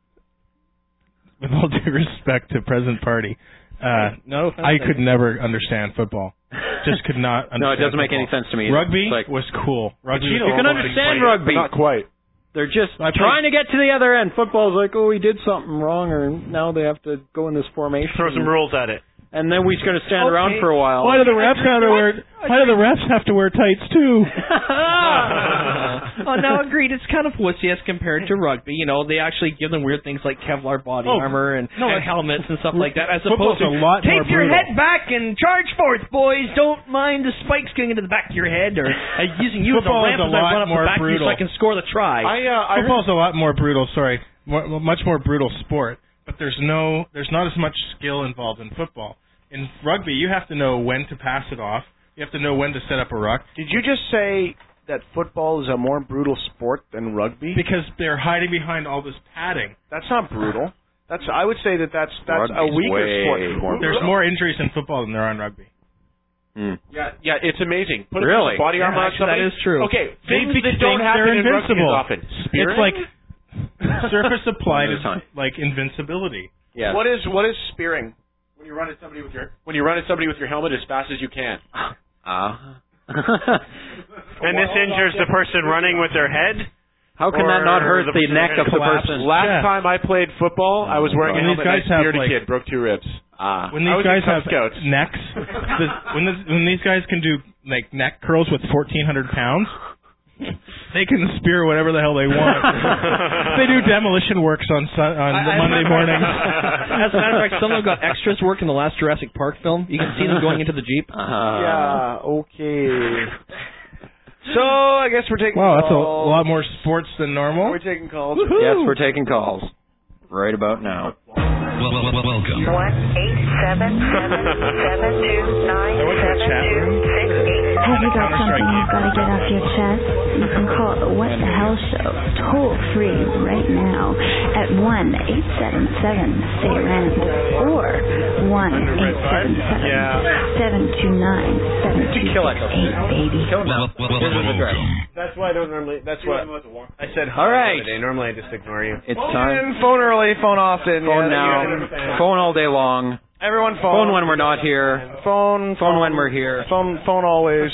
with all due respect to present party, uh, No, I could never understand football. Just could not understand no, it doesn't make any football. sense to me. either. Rugby It's like, was cool. Rugby you was can cool. understand But rugby. not quite. They're just I played- trying to get to the other end. Football's like, oh, he did something wrong, or now they have to go in this formation. Throw some rules at it. And then we're going to stand around for a while. Why do the refs have to wear? Why do the refs have to wear tights too? Oh, no, agreed. It's kind of wussy as compared to rugby. You know, they actually give them weird things like Kevlar body Oh, armor and, no, and it's- helmets and stuff like that. As Football's opposed to a lot more tape your brutal. head back and charge forth, boys. Don't mind the spikes going into the back of your head or uh, using you Football as is a a ramp as I lot run up more the back of you so brutal. I can score the try. I uh, I heard, Football's a lot more brutal. Sorry, more, much more brutal sport. But there's no, there's not as much skill involved in football. In rugby, you have to know when to pass it off. You have to know when to set up a ruck. Did you just say that football is a more brutal sport than rugby? Because they're hiding behind all this padding. That's not brutal. That's I would say that that's that's a Rugby's weaker way sport. more There's more injuries in football than there are in rugby. Hmm. yeah, yeah, it's amazing. Put Really? a body Yeah, armor on actually, that somebody. is true. Okay, They things think that don't happen they're in rugby invincible. as often. Spearing? It's like surface applied All the is time. like invincibility. Yes. What is what is spearing? when you run at somebody with your when you run at somebody with your helmet as fast as you can. Ah. And this injures the person running with their head? How can that not hurt the, neck of the person? Last Yeah. time I played football, I was wearing When a these helmet guys and I have, speared a like- kid, broke two ribs. Ah. When I these was guys in Cub have Scouts. necks, the, when this, when these guys can do like neck curls with fourteen hundred pounds, they can spear whatever the hell they want. They do demolition works on sun, on I- I- Monday mornings. As a matter of fact, some of them got extras work in the last Jurassic Park film. You can see them going into the Jeep. Uh-huh. Yeah, okay. guess we're taking Wow, that's a calls. lot more sports than normal. We're taking calls. Yes, we're taking calls right about now. Well, well, well, welcome. One eight seven seven seven two nine seven two six eight. Have you got something you've got to get off your chest? You can call the What the Hell Show toll free right now at one eight seven seven stay rand or one eight seven seven seven two nine seven two six eight, baby. Well, well, well, welcome. That's why I don't normally. That's what I said. All right. Today. Normally I just ignore you. It's phone time. in, phone early, phone often. Phone yeah, now. yeah. Phone all day long. Everyone phone. Phone when we're not here. Phone. Phone when we're here. Phone. Phone always.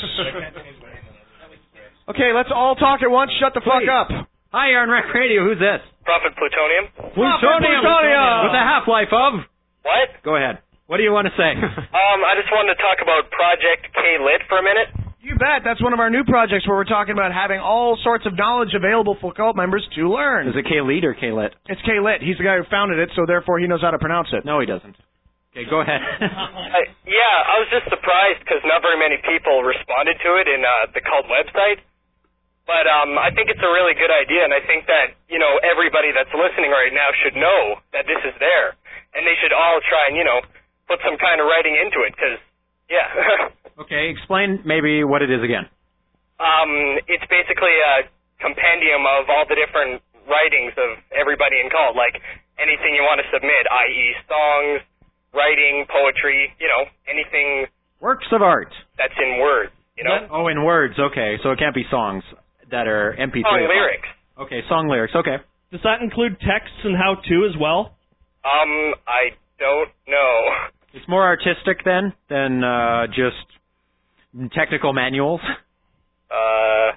Okay, let's all talk at once. Shut the fuck Please. up. Hi, you're on Rec Radio. Who's this? Prophet Plutonium. Plutonium. Plutonium. With a half-life of. What? Go ahead. What do you want to say? Um, I just wanted to talk about Project K-Lit for a minute. You bet. That's one of our new projects where we're talking about having all sorts of knowledge available for cult members to learn. Is it K-Lead or K-Lit? It's K-Lit. He's the guy who founded it, so therefore he knows how to pronounce it. No, he doesn't. Okay, go ahead. uh, yeah, I was just surprised because not very many people responded to it in uh, the cult website. But um, I think it's a really good idea, and I think that, you know, everybody that's listening right now should know that this is there. And they should all try and, you know, put some kind of writing into it, because, yeah. Okay, explain maybe what it is again. Um, it's basically a compendium of all the different writings of everybody in cult, like anything you want to submit, that is songs, writing, poetry, you know, anything. Works of art. That's in words, you know? Oh, in words, okay. So it can't be songs that are M P three. Song lyrics. Okay, song lyrics, okay. Does that include texts and how-to as well? Um, I don't know. It's more artistic then than uh, just technical manuals. Uh.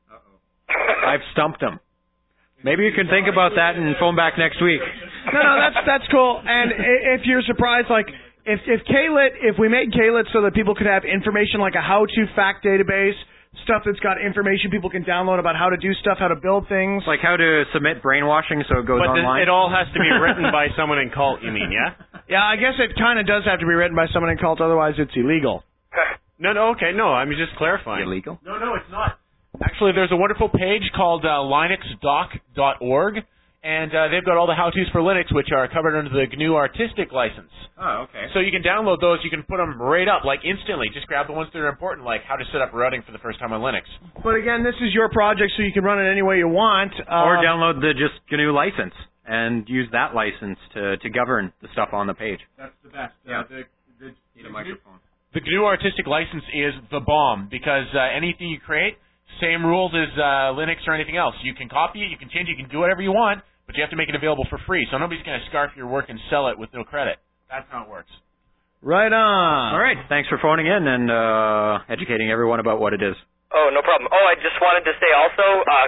I've stumped him. Maybe you can think about that and phone back next week. No, no, that's that's cool. And i- if you're surprised, like if if K-Lit, if we made K-Lit so that people could have information like a how-to fact database, stuff that's got information people can download about how to do stuff, how to build things, like how to submit brainwashing so it goes But online. it all has to be written by someone in cult. You mean, yeah? Yeah, I guess it kind of does have to be written by someone in cult, otherwise it's illegal. No, no, okay, no. I'm just clarifying. Illegal? No, no, it's not. Actually, there's a wonderful page called uh, linux doc dot org, and uh, they've got all the how-tos for Linux, which are covered under the G N U Artistic license. Oh, okay. So you can download those. You can put them right up, like instantly. Just grab the ones that are important, like how to set up routing for the first time on Linux. But again, this is your project, so you can run it any way you want. Uh, Or download the just G N U license and use that license to, to govern the stuff on the page. That's the best. Yeah. the, the, Need a microphone. The G N U Artistic license is the bomb because uh, anything you create, same rules as uh, Linux or anything else. You can copy it, you can change it, you can do whatever you want, but you have to make it available for free. So nobody's going to scarf your work and sell it with no credit. That's how it works. Right on. All right. Thanks for phoning in and uh, educating everyone about what it is. Oh, no problem. Oh, I just wanted to say also, uh,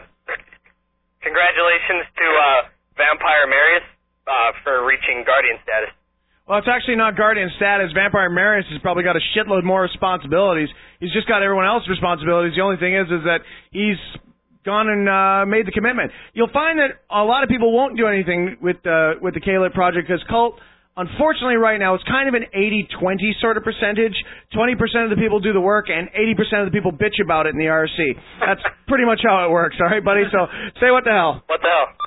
congratulations to uh, Vampire Marius uh, for reaching Guardian status. Well, it's actually not Guardian status. Vampire Marius has probably got a shitload more responsibilities. He's just got everyone else's responsibilities. The only thing is, is that he's gone and uh, made the commitment. You'll find that a lot of people won't do anything with uh, with the K-Lit project because Cult, unfortunately, right now it's kind of an eighty twenty sort of percentage. twenty percent of the people do the work, and eighty percent of the people bitch about it in the R C. That's pretty much how it works. All right, buddy. So say what the hell. What the hell?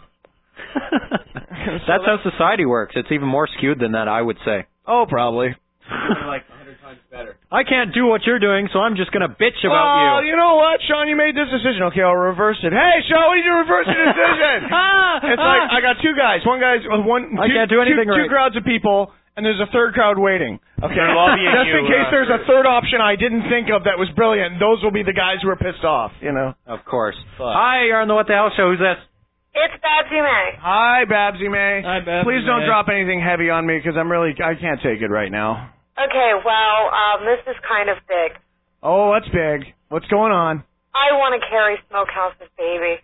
That's how society works. It's even more skewed than that, I would say. Oh, probably. like a hundred times better. I can't do what you're doing, so I'm just going to bitch about oh, you. you know what, Sean? You made this decision. Okay, I'll reverse it. Hey, Sean, what did you reverse your decision? It's like I got two guys. One guy's one. I two, can't do anything two, right. Two crowds of people, and there's a third crowd waiting. Okay, They're lobbying just you, in case uh, there's a third option I didn't think of that was brilliant. Those will be the guys who are pissed off. You know. Of course. Hi, you're on the What the Hell Show. Who's this? It's Babsy May. Hi, Babsy May. Hi, Babsy Please don't May. drop anything heavy on me because I'm really I can't take it right now. Okay, well, um, this is kind of big. Oh, that's big. What's going on? I want to carry Smokehouse's baby.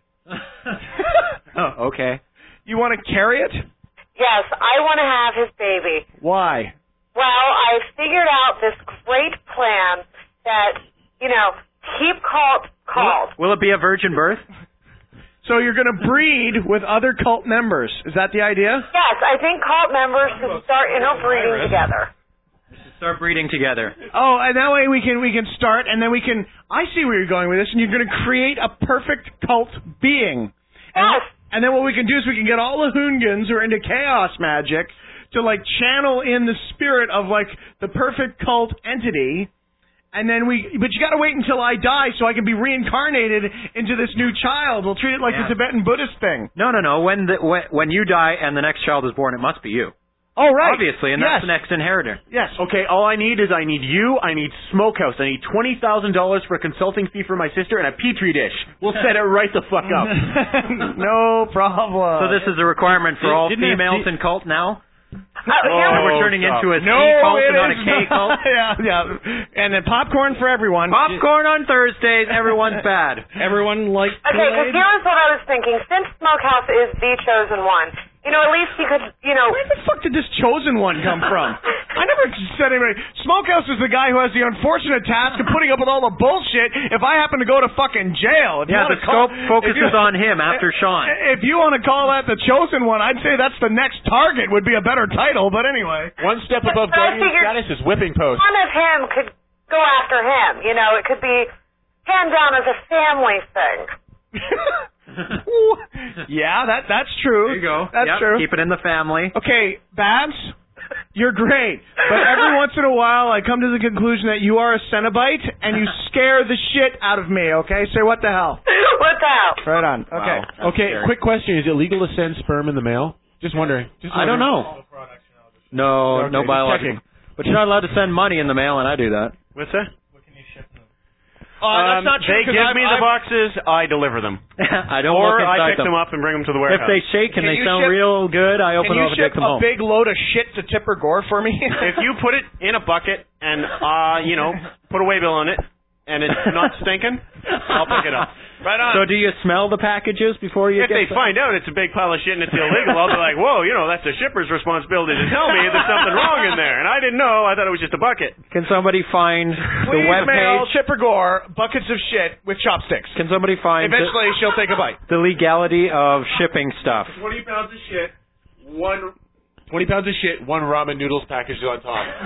Oh, okay. You want to carry it? Yes, I want to have his baby. Why? Well, I figured out this great plan that, you know, keep cult called. Will it be a virgin birth? So you're going to breed with other cult members. Is that the idea? Yes, I think cult members should start interbreeding together. Start breeding together. Oh, and that way we can we can start, and then we can. I see where you're going with this, and you're going to create a perfect cult being. And, Yes. and then what we can do is we can get all the Hoongans who are into chaos magic to like channel in the spirit of like the perfect cult entity. And then we, but you got to wait until I die so I can be reincarnated into this new child. We'll treat it like Yeah. the Tibetan Buddhist thing. No, no, no. When the when, when you die and the next child is born, it must be you. Oh, right. Obviously, and Yes. that's the next inheritor. Yes. Okay, all I need is I need you, I need Smokehouse, I need twenty thousand dollars for a consulting fee for my sister, and a Petri dish. We'll set it right the fuck up. No problem. So this is a requirement for Did- all didn't it- females did- in cult now? Uh, Oh, we're turning stop. into a C No, cult it and not a is K not. cult. Yeah, yeah. And then popcorn for everyone. Popcorn on Thursdays. Everyone's bad. Everyone likes Okay, because Kool-Aid? here's what I was thinking. Since Smokehouse is the chosen one, you know, at least he could, you know... Where the fuck did this chosen one come from? I never said anybody. Smokehouse is the guy who has the unfortunate task of putting up with all the bullshit if I happen to go to fucking jail. If you Yeah, wanna the call- scope focuses if you- on him after Sean. If you want to call that the chosen one, I'd say that's the next target would be a better title, but anyway. One step But- above but I guardian figured- status is whipping post. One of him could go after him. You know, it could be hand down as a family thing. Yeah, that that's true. There you go. That's Yep, true. Keep it in the family. Okay, Babs, you're great. But every once in a while, I come to the conclusion that you are a Cenobite, and you scare the shit out of me, okay? Say what the hell. What the hell? Right on. Okay. Wow. Okay, scary. quick question. Is it legal to send sperm in the mail? Just wondering. Just I don't wondering. know. No, Okay, no just biological. checking. But you're not allowed to send money in the mail, and I do that. What's that? Oh, Um, that's not true. They 'cause give I've- me the I've- boxes, I deliver them. I don't or look inside I pick them. them up and bring them to the If warehouse. they shake and Can they you sound ship- real good, I open Can them you up and ship take them a home. big load of shit to Tipper Gore for me? If you put it in a bucket and, uh, you know, put a waybill on it, and it's not stinking, I'll pick it up. Right on. So do you smell the packages before you If get they them? find out it's a big pile of shit and it's illegal, I'll be like, whoa, you know, that's the shipper's responsibility to tell me there's something wrong in there. And I didn't know. I thought it was just a bucket. Can somebody find the Please web mail page? Tipper Gore buckets of shit with chopsticks. Can somebody find Eventually, she'll take a bite. the, the legality of shipping stuff? twenty pounds of shit, one... twenty pounds of shit, one ramen noodles packaged on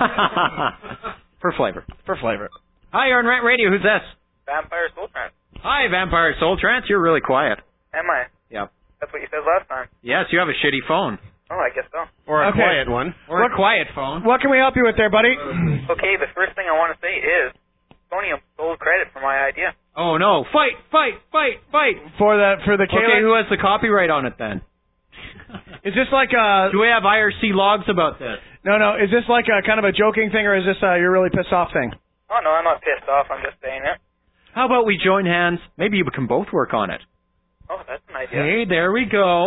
top. For flavor. For flavor. Hi, you're on Rant Radio. Who's this? Vampire Soul Trance. Hi, Vampire Soul Trance. You're really quiet. Am I? Yep. That's what you said last time. Yes, you have a shitty phone. Oh, I guess so. Or a Okay. quiet one. Or a quiet phone. What can we help you with there, buddy? Okay, the first thing I want to say is Sony stole credit for my idea. Oh, no. Fight, fight, fight, fight. For the for the Okay, Kayla. who has the copyright on it then? Is this like a? Do we have I R C logs about this? No, no. Is this like a kind of a joking thing, or is this a you're really pissed off thing? Oh, no, I'm not pissed off. I'm just saying it. How about we join hands? Maybe you can both work on it. Oh, that's an idea. Hey, there we go.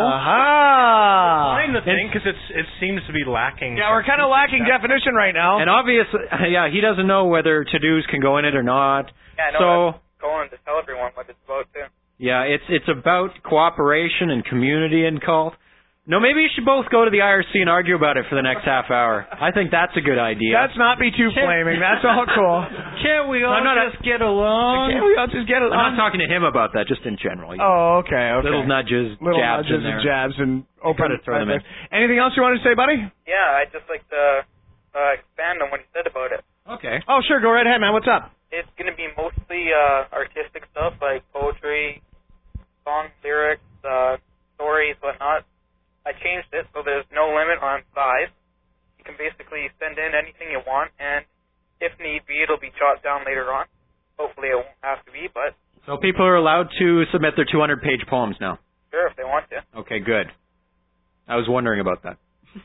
Aha! Find the thing because it's it seems to be lacking. Yeah, we're kind of lacking definition right now. And obviously, yeah, he doesn't know whether to-dos can go in it or not. Yeah, I know. So, That's going to tell everyone what it's about, too. yeah, it's it's about cooperation and community in cult. No, maybe you should both go to the I R C and argue about it for the next half hour. I think that's a good idea. Let's not be too flaming. That's all cool. Can't we all I'm not just get along? Can't we all just get it? I'm not talking to him about that, just in general. Oh, okay, okay. Little nudges, Little jabs nudges in there. and jabs and open. Gotta throw them in. Anything else you want to say, buddy? Yeah, I'd just like to uh, expand on what he said about it. Okay. Oh, sure. Go right ahead, man. What's up? It's going to be mostly uh, artistic stuff like poetry, song lyrics, uh, stories, whatnot. I changed it so there's no limit on size. You can basically send in anything you want, and if need be, it'll be jotted down later on. Hopefully it won't have to be, but So people are allowed to submit their two hundred page poems now. sure if they want to. Okay, good. I was wondering about that.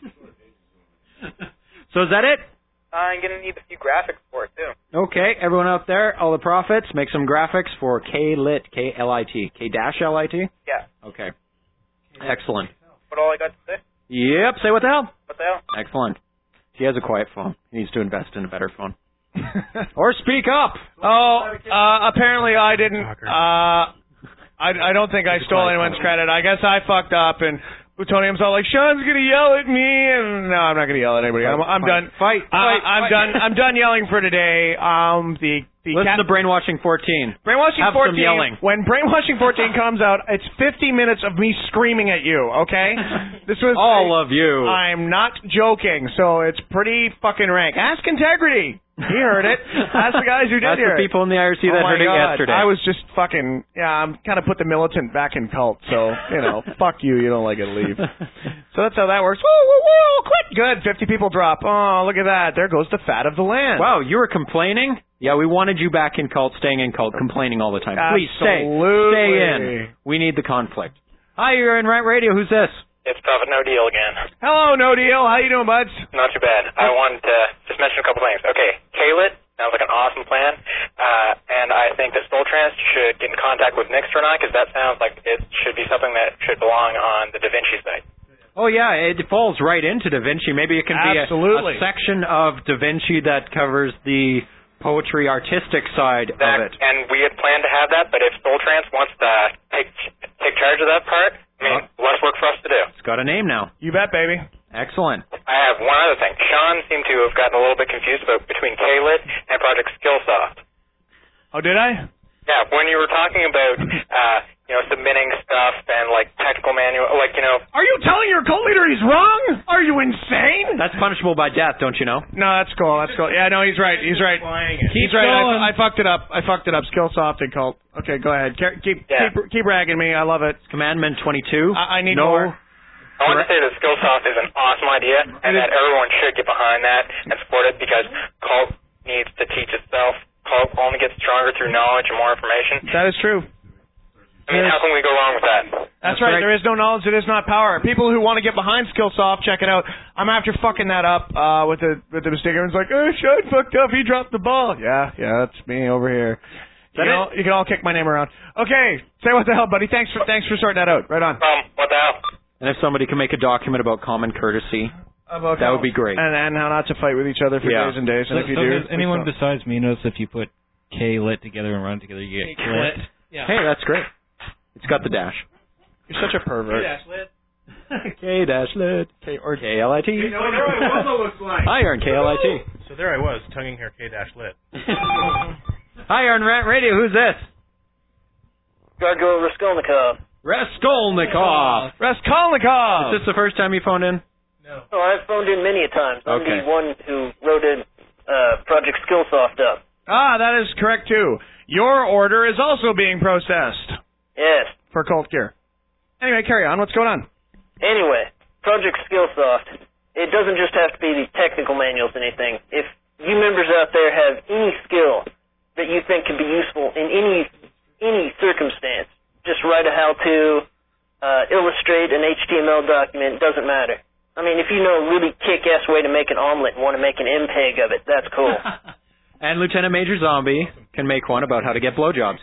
So is that it? I'm going to need a few graphics for it, too. Okay, everyone out there, all the profits, make some graphics for K-Lit, K L I T, K-L I T? Yeah. Okay. Excellent. What all I got to say? Yep, say what the hell? What the hell? Excellent. He has a quiet phone. He needs to invest in a better phone. Or speak up. Oh, uh, apparently I didn't. Uh, I, I don't think I stole anyone's credit. I guess I fucked up and Plutonium's all like, Sean's gonna yell at me, and no, I'm not gonna yell at anybody. I'm, I'm Fight, done. Fight. Uh, fight I'm fight. done. I'm done yelling for today. Um, the the Listen cat- to Brainwashing fourteen. Brainwashing Have fourteen. some yelling. When Brainwashing fourteen comes out, it's fifty minutes of me screaming at you. Okay, this was All of you. I'm not joking. So it's pretty fucking rank. Ask Integrity. He heard it. Ask the guys who did That's hear the it. people in the I R C Oh that my heard it God. yesterday. I was just fucking, yeah, I'm kind of put the militant back in cult, so, you know, fuck you, you don't like it, leave. So that's how that works. Woo, woo, woo, quit. Good, fifty people drop. Oh, look at that. There goes the fat of the land. Wow, you were complaining? Yeah, we wanted you back in cult, staying in cult, complaining all the time. Please stay. Absolutely. Stay in. We need the conflict. Hi, you're in Rant Radio. Who's this? It's Prophet No Deal again. Hello, No Deal. How you doing, buds? Not too bad. I wanted to just mention a couple things. Okay, K-Lit sounds like an awesome plan, uh, and I think that Stoltrans should get in contact with Nixtronaut, because that sounds like it should be something that should belong on the Da Vinci site. Oh, yeah, it falls right into Da Vinci. Maybe it can Absolutely. be a, a section of Da Vinci that covers the poetry artistic side That, of it. and we had planned to have that, but if Stoltrans wants to take take charge of that part, I mean, less work for us to do. It's got a name now. You bet, baby. Excellent. I have one other thing. Sean seemed to have gotten a little bit confused about between K-Lit and Project Skillsoft. Oh, did I? Yeah, when you were talking about, uh, you know, submitting stuff and, like, technical manual, like, you know... Are you telling your cult leader he's wrong? Are you insane? That's punishable by death, don't you know? No, that's cool. That's cool. Yeah, no, he's right. He's right. He's Keep right. going. I, I fucked it up. I fucked it up. Skillsoft and cult. Okay, go ahead. Keep keep Yeah. keep, keep ragging me. I love it. Commandment twenty-two. I, I need no. more. I want to say that Skillsoft is an awesome idea, and that everyone should get behind that and support it, because cult needs to teach itself. Cult only gets stronger through knowledge and more information. That is true. I mean, how can we go wrong with that? That's right. There is no knowledge. It is not power. People who want to get behind Skillsoft, check it out. I'm after fucking that up uh, with the with the mistake. Everyone's like, oh, Sean fucked up. He dropped the ball. Yeah, yeah, that's me over here. You, know, you can all kick my name around. Okay, say what the hell, buddy. Thanks for thanks for sorting that out. Right on. Um, what the hell? And if somebody can make a document about common courtesy, About that would be great. And and how not to fight with each other for Yeah. days and days. And So, if you so do, does anyone besides me notice if you put K-Lit together and run together, you get K-Lit? Yeah. Hey, that's great. It's got the dash. You're such a pervert. K dash lit. K or K L I T. You know what Waldo looks like. Hi, you're on K L I T. So there I was, tonguing her K-lit. Hi, you're on Rant Radio. Who's this? Gargoyle Raskolnikov. Raskolnikov. Raskolnikov. Is this the first time you phoned in? Oh, I've phoned in many a times. I'm Okay. the one who wrote in uh, Project Skillsoft up. Ah, that is correct too. Your order is also being processed Yes. for Cult Gear. Anyway, carry on. What's going on? Anyway, Project Skillsoft, it doesn't just have to be the technical manuals and anything. If you members out there have any skill that you think can be useful in any any circumstance, just write a how-to, uh, illustrate an H T M L document, doesn't matter. I mean, if you know a really kick-ass way to make an omelet and want to make an M P E G of it, that's cool. And Lieutenant Major Zombie can make one about how to get blowjobs.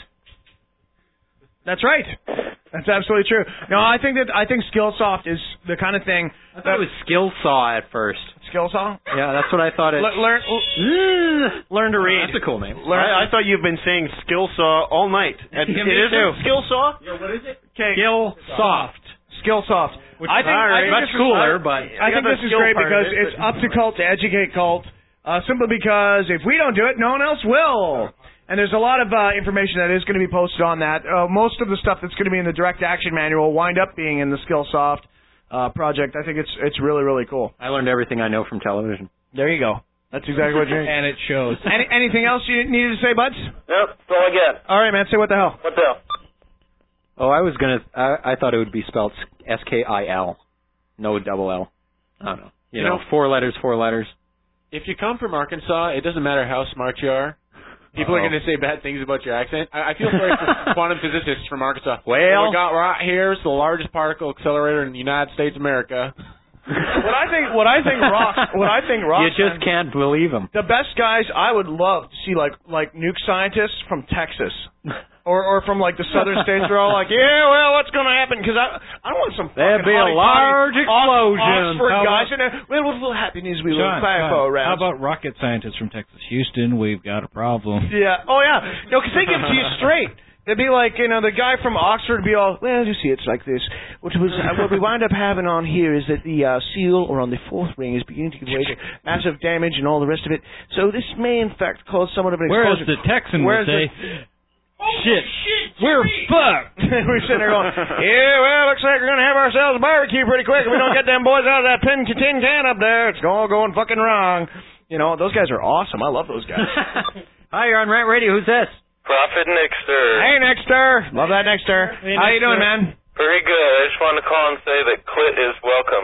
That's right. That's absolutely true. No, I think that I think Skillsoft is the kind of thing. I thought it was Skillsaw at first. Skillsaw? Yeah, that's what I thought it. Le- learn, learn to read. That's a cool name. Learn. I, I thought you've been saying Skillsaw all night. It, Yeah, it me isn't too. Skillsaw? Yeah, what is it? Okay. Skillsoft. Skillsoft. Which I think, all right, I think much this cooler, is, but I think got this the is skill great part of because it, it's but- up to Cult to educate Cult. Uh, simply because if we don't do it, no one else will. And there's a lot of uh, information that is going to be posted on that. Uh, most of the stuff that's going to be in the direct action manual will wind up being in the Skillsoft uh, project. I think it's it's really really cool. I learned everything I know from television. There you go. That's exactly what you need. And it shows. Any, anything else you needed to say, Buds? Nope, that's all I got. All right, man. Say what the hell. What the hell? Oh, I was gonna. I, I thought it would be spelled S K I L, no double L. I don't know. You, You know, know- four letters, four letters. If you come from Arkansas, it doesn't matter how smart you are. People are Uh-oh. going to say bad things about your accent. I, I feel sorry for quantum physicists from Arkansas. Well- what we got right here is the largest particle accelerator in the United States of America. What I think, what I think, rock, what I think, rock. You just can't believe them. The best guys, I would love to see like like nuke scientists from Texas, or or from like the southern states. They're all like, yeah, well, what's going to happen? Because I I don't want some. There'd fucking be a hotty-totty large Ox- explosion. Oxford How guys, about- and uh, well, what will happen is we will Sean, fire Sean, around. how about rocket scientists from Texas? Houston, we've got a problem. Yeah. Oh yeah. No, because they give it to you straight. It'd be like, you know, the guy from Oxford would be all, well, you see, it's like this. What, was, uh, what we wind up having on here is that the uh, seal, or on the fourth ring, is beginning to give way to massive damage and all the rest of it. So this may, in fact, cause somewhat of an Whereas explosion. the Texan Whereas would say, the- shit, we're fucked. We're sitting there going, yeah, well, looks like we're going to have ourselves a barbecue pretty quick if we don't get them boys out of that tin, tin can up there. It's all going fucking wrong. You know, those guys are awesome. I love those guys. Hi, you're on Rant Radio. Who's this? Prophet Nixter. Hey, Nixter. Love that, Nixter. Hey, How you Nixter. doing, man? Pretty good. I just wanted to call and say that clit is welcome.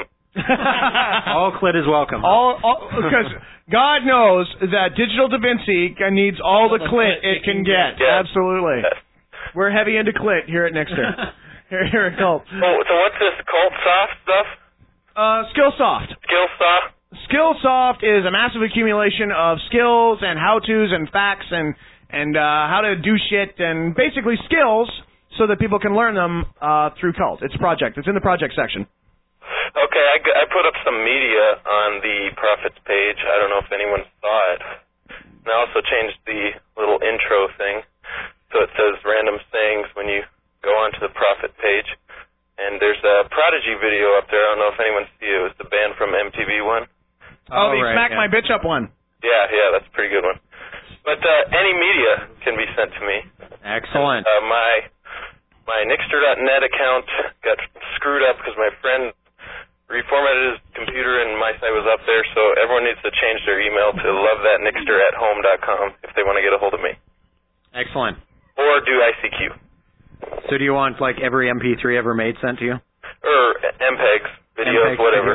All clit is welcome. All, because God knows that Digital Da Vinci needs all the clit it can get. Yeah. Absolutely. We're heavy into clit here at Nixter. here, here at Cult. Oh, so what's this cult soft stuff? Uh, Skillsoft. Skillsoft? Skillsoft is a massive accumulation of skills and how-tos and facts and and uh, how to do shit and basically skills so that people can learn them uh, through Cult. It's a project. It's in the project section. Okay, I, g- I put up some media on the Prophet's page. I don't know if anyone saw it. And I also changed the little intro thing. So it says random sayings when you go onto the Prophet page. And there's a Prodigy video up there. I don't know if anyone see it. It was the band from M T V one. Oh, the right, Smack yeah. My Bitch Up one. Yeah, yeah, that's a pretty good one. But uh, any media can be sent to me. Excellent. Uh, my my Nixter dot net account got screwed up because my friend reformatted his computer and my site was up there, so everyone needs to change their email to love that nixter at home dot com if they want to get a hold of me. Excellent. Or do I C Q. So do you want, like, every M P three ever made sent to you? Or M P E Gs, videos, M P E Gs, whatever.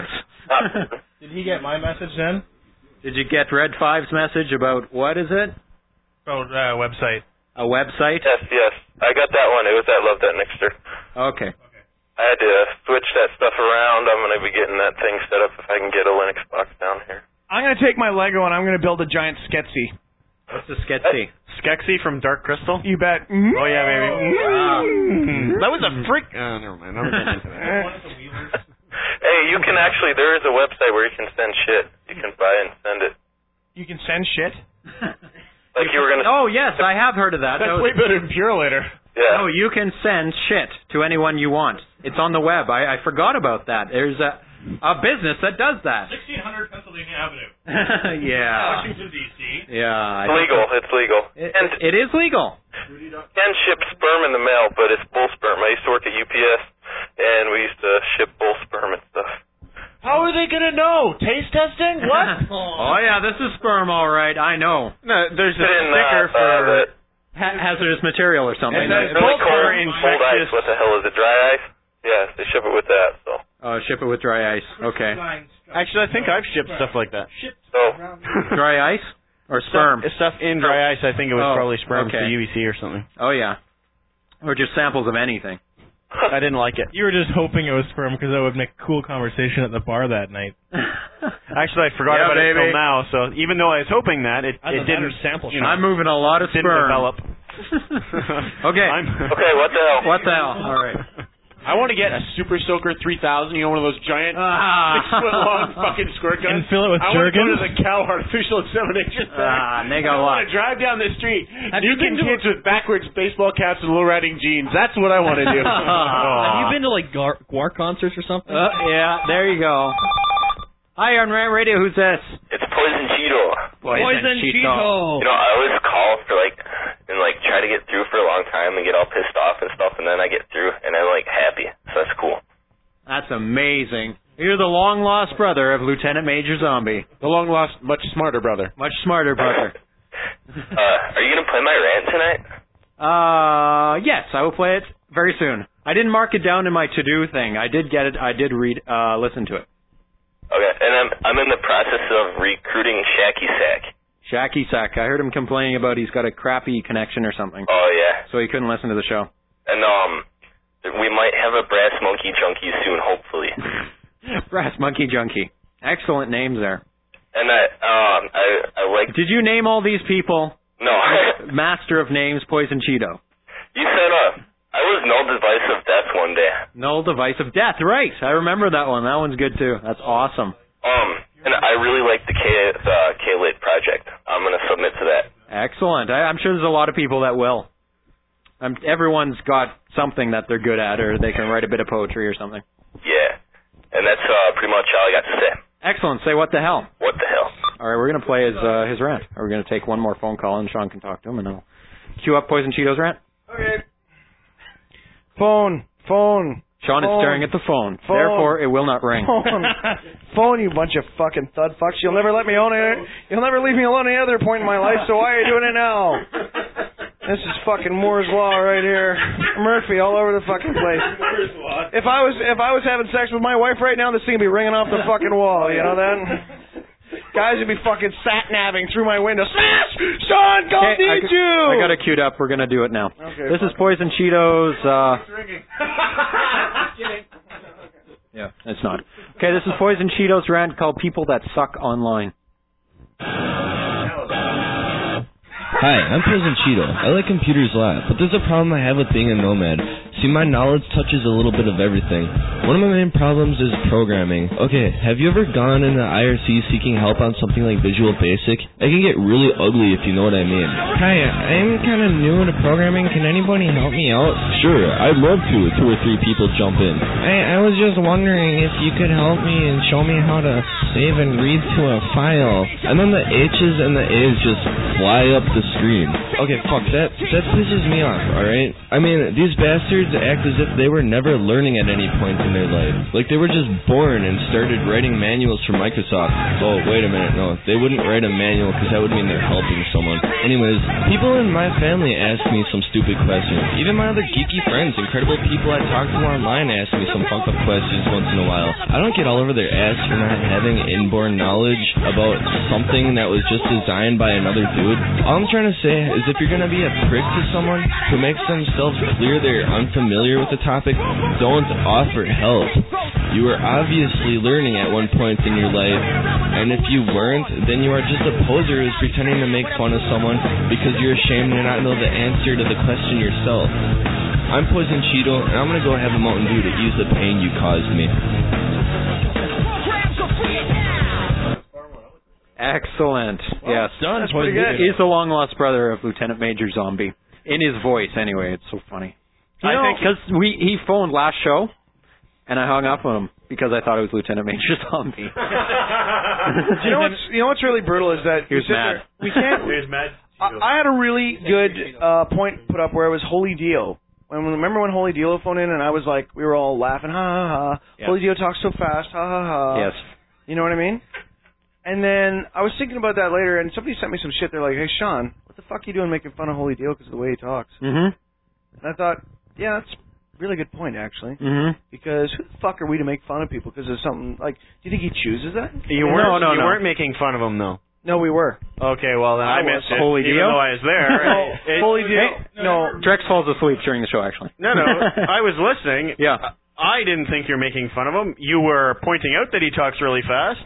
Did he get my message then? Did you get Red five's message about, what is it? Oh, uh, website. A website? Yes, yes. I got that one. It was at Love That Nixter. Okay. I had to switch that stuff around. I'm going to be getting that thing set up if I can get a Linux box down here. I'm going to take my Lego and I'm going to build a giant Sketsy. What's a Sketsy? Skexy from Dark Crystal? You bet. Oh, yeah, baby. Wow. That was a freak. Oh, never mind. I'm not getting into that. Hey, you can actually, there is a website where you can send shit. You can buy and send it. You can send shit? Like you were going to... Oh, yes, I have heard of that. That's That was- way better than Purelator. Yeah. Oh, you can send shit to anyone you want. It's on the web. I, I forgot about that. There's a a business that does that. sixteen hundred Pennsylvania Avenue. Yeah. Washington, D C Yeah. I It's legal. It's legal. It, and it is legal. can ship sperm in the mail, but it's bull sperm. I used to work at U P S, and we used to ship bull sperm and stuff. How are they gonna know? Taste testing? What? Oh, yeah, this is sperm, all right. I know. No, there's a Put in, sticker uh, for... uh, the, Ha- hazardous material or something. It says really both cold, are cold infectious. ice. What the hell is it? Dry ice? Yeah, they ship it with that. So. Oh, ship it with dry ice. Okay. Actually, I think I've shipped stuff like that. So. Dry ice or sperm? Stuff, stuff in dry ice, I think it was Oh, probably sperm okay. for U V C or something. Oh, yeah. Or just samples of anything. I didn't like it. You were just hoping it was sperm because that would make cool conversation at the bar that night. Actually, I forgot Yeah, about it baby. until now. So even though I was hoping that, it, I it thought that didn't was sample you know, I'm moving a lot of didn't sperm. develop. Okay. I'm, Okay, what the hell? What the hell? All right. I want to get a Super Soaker three thousand, you know, one of those giant Ah. six foot long fucking squirt guns. And fill it with I want to go to Jergens? the Cal Artificial Insemination Center. Ah, they I got a want lot. to drive down the street, Have you nuking been to kids with backwards baseball caps and low riding jeans. That's what I want to do. Have you been to like Gar- Guar concerts or something? Uh, yeah, there you go. Hi, you're on Rant Radio. Who's this? It's Poison Cheeto. Poison Cheeto. You know, I always call for like, and like try to get through for a long time and get all pissed off and stuff, and then I get through and I'm like happy. So that's cool. That's amazing. You're the long lost brother of Lieutenant Major Zombie. The long lost, much smarter brother. Much smarter brother. Uh, are you gonna play my rant tonight? Uh, yes, I will play it very soon. I didn't mark it down in my to-do thing. I did get it. I did read, uh, listen to it. Okay, and I'm I'm in the process of recruiting Shacky Sack. Shacky Sack. I heard him complaining about he's got a crappy connection or something. Oh yeah. So he couldn't listen to the show. And um, we might have a Brass Monkey Junkie soon, hopefully. Brass Monkey Junkie. Excellent names there. And I um I I like. Did you name all these people? No. Master of names, Poison Cheeto. You said uh I was null device of death one day. Null Device of Death. Right. I remember that one. That one's good too. That's awesome. Um, and I really like the K the K-Lit project. I'm gonna submit to that. Excellent. I, I'm sure there's a lot of people that will. Um, everyone's got something that they're good at, or they can write a bit of poetry or something. Yeah. And that's uh, pretty much all I got to say. Excellent. Say what the hell. What the hell? All right, we're going to play his uh, his rant. We're going to take one more phone call, and Sean can talk to him, and then I'll cue up Poison Cheetos rant. Okay. Phone. Phone. Sean phone. is staring at the phone. phone. Therefore, it will not ring. Phone. Phone, you bunch of fucking thud fucks. You'll never let me own it. You'll never leave me alone any other point in my life, so why are you doing it now? This is fucking Moore's Law right here. Murphy all over the fucking place. If I was if I was having sex with my wife right now, this thing would be ringing off the fucking wall, you know that? Guys would be fucking sat-navving through my window. Smash! Sean, go Okay, need I, you! I got it queued up. We're going to do it now. Okay, this is fuck. Poison Cheetos. Uh, yeah, it's not. Okay, this is Poison Cheetos rant called People That Suck Online. Hi, I'm Poison Cheeto. I like computers a lot, but there's a problem I have with being a nomad. See, my knowledge touches a little bit of everything. One of my main problems is programming. Okay, have you ever gone into I R C seeking help on something like Visual Basic? It can get really ugly if you know what I mean. Hi, I'm kind of new into programming. Can anybody help me out? Sure, I'd love to if two or three people jump in. I, I was just wondering if you could help me and show me how to save and read to a file. And then the H's and the A's just fly up the screen. Okay, fuck, that, that pisses me off, alright? I mean, these bastards act as if they were never learning at any point in their life. Like they were just born and started writing manuals for Microsoft. Oh, wait a minute, no. They wouldn't write a manual because that would mean they're helping someone. Anyways, people in my family ask me some stupid questions. Even my other geeky friends, incredible people I talk to online ask me some fucked up questions once in a while. I don't get all over their ass for not having inborn knowledge about something that was just designed by another dude. All I'm trying to say is if you're going to be a prick to someone who makes themselves clear they're unfamiliar with the topic, don't offer help. You were obviously learning at one point in your life, and if you weren't, then you are just a poser who's pretending to make fun of someone because you're ashamed to not know the answer to the question yourself. I'm Poison Cheeto, and I'm going to go have a Mountain Dew to ease the pain you caused me. Excellent. Well, yes. done. That's pretty good. He's the long-lost brother of Lieutenant Major Zombie. In his voice, anyway. It's so funny. You I know, think because we he phoned last show, and I hung up on him because I thought it was Lieutenant Major Zombie. Do you know what's you know what's really brutal is that he was mad. There, we can't. He was mad. I, I had a really good uh, point put up where it was Holy Dio. When remember when Holy Dio phoned in and I was like, we were all laughing, ha ha ha. Yeah. Holy Dio talks so fast, ha ha ha. Yes. You know what I mean? And then I was thinking about that later, and somebody sent me some shit. They're like, hey Sean, what the fuck are you doing making fun of Holy Dio because of the way he talks? Mm-hmm. And I thought, yeah, that's a really good point, actually. Mm-hmm. Because who the fuck are we to make fun of people because of something, like, do you think he chooses that? You weren't, no, no, you no. weren't making fun of him, though. No, we were. Okay, well, then I, I missed was. it. Holy even Dio? though I was there. No, It- Holy Dio. Hey, No. Drex falls asleep during the show, actually. No, no, I was listening. Yeah. I didn't think you're making fun of him. You were pointing out that he talks really fast.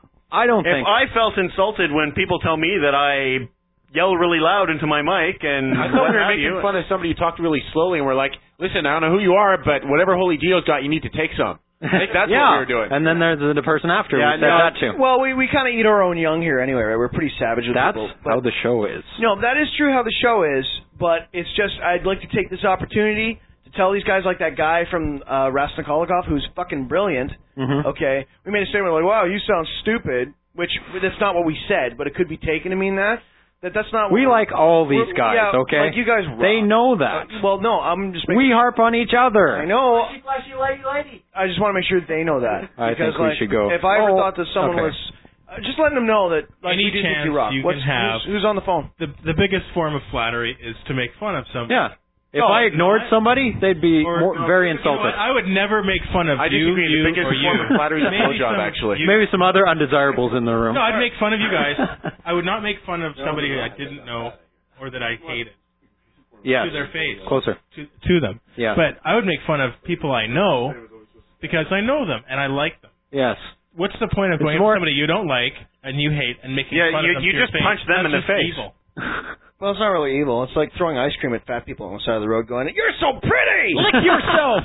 I don't if think... I felt insulted when people tell me that I yell really loud into my mic and I thought what we were have making you. fun of somebody who talked really slowly, and we're like, listen, I don't know who you are, but whatever Holy Dio's got, you need to take some. I think that's yeah. what we were doing. And then there's the, the person after Yeah, who said no, that too. Well, we we kind of eat our own young here anyway, right? We're pretty savage with That's people. how the show is. No, that is true how the show is, but it's just I'd like to take this opportunity to tell these guys like that guy from uh, Rasnikolikov who's fucking brilliant. Mm-hmm. Okay, we made a statement like, "Wow, you sound stupid," which that's not what we said, but it could be taken to mean that. That that's not. We what, like all these we're- guys, yeah, okay? Like you guys, They rock. know that. Uh, well, no, I'm just. Making, We harp on each other. I know. Flashy lady, lady. I just want to make sure they know that. I because, think we like, should go. If I ever Oh, thought that someone okay. was, uh, just letting them know that like Any we do think chance you rock. you What's, can have- who's, who's on the phone? The the biggest form of flattery is to make fun of somebody. Yeah. If Oh, I ignored I- somebody, they'd be Or- more, no, very you know insulted. what? I would never make fun of I you, disagree. you, The biggest or you. form of flattery is a Maybe blowjob, some- actually. you- Maybe some other undesirables in the room. No, I'd make fun of you guys. I would not make fun of somebody I didn't know or that I hated. Yes. To their face. Closer. To, to them. Yeah. But I would make fun of people I know because I know them and I like them. Yes. What's the point of It's going more- to somebody you don't like and you hate and making Yeah, fun you- of them you to your just face? punch them in That's the just face. Evil. Well, it's not really evil. It's like throwing ice cream at fat people on the side of the road going, "You're so pretty! Lick yourself!"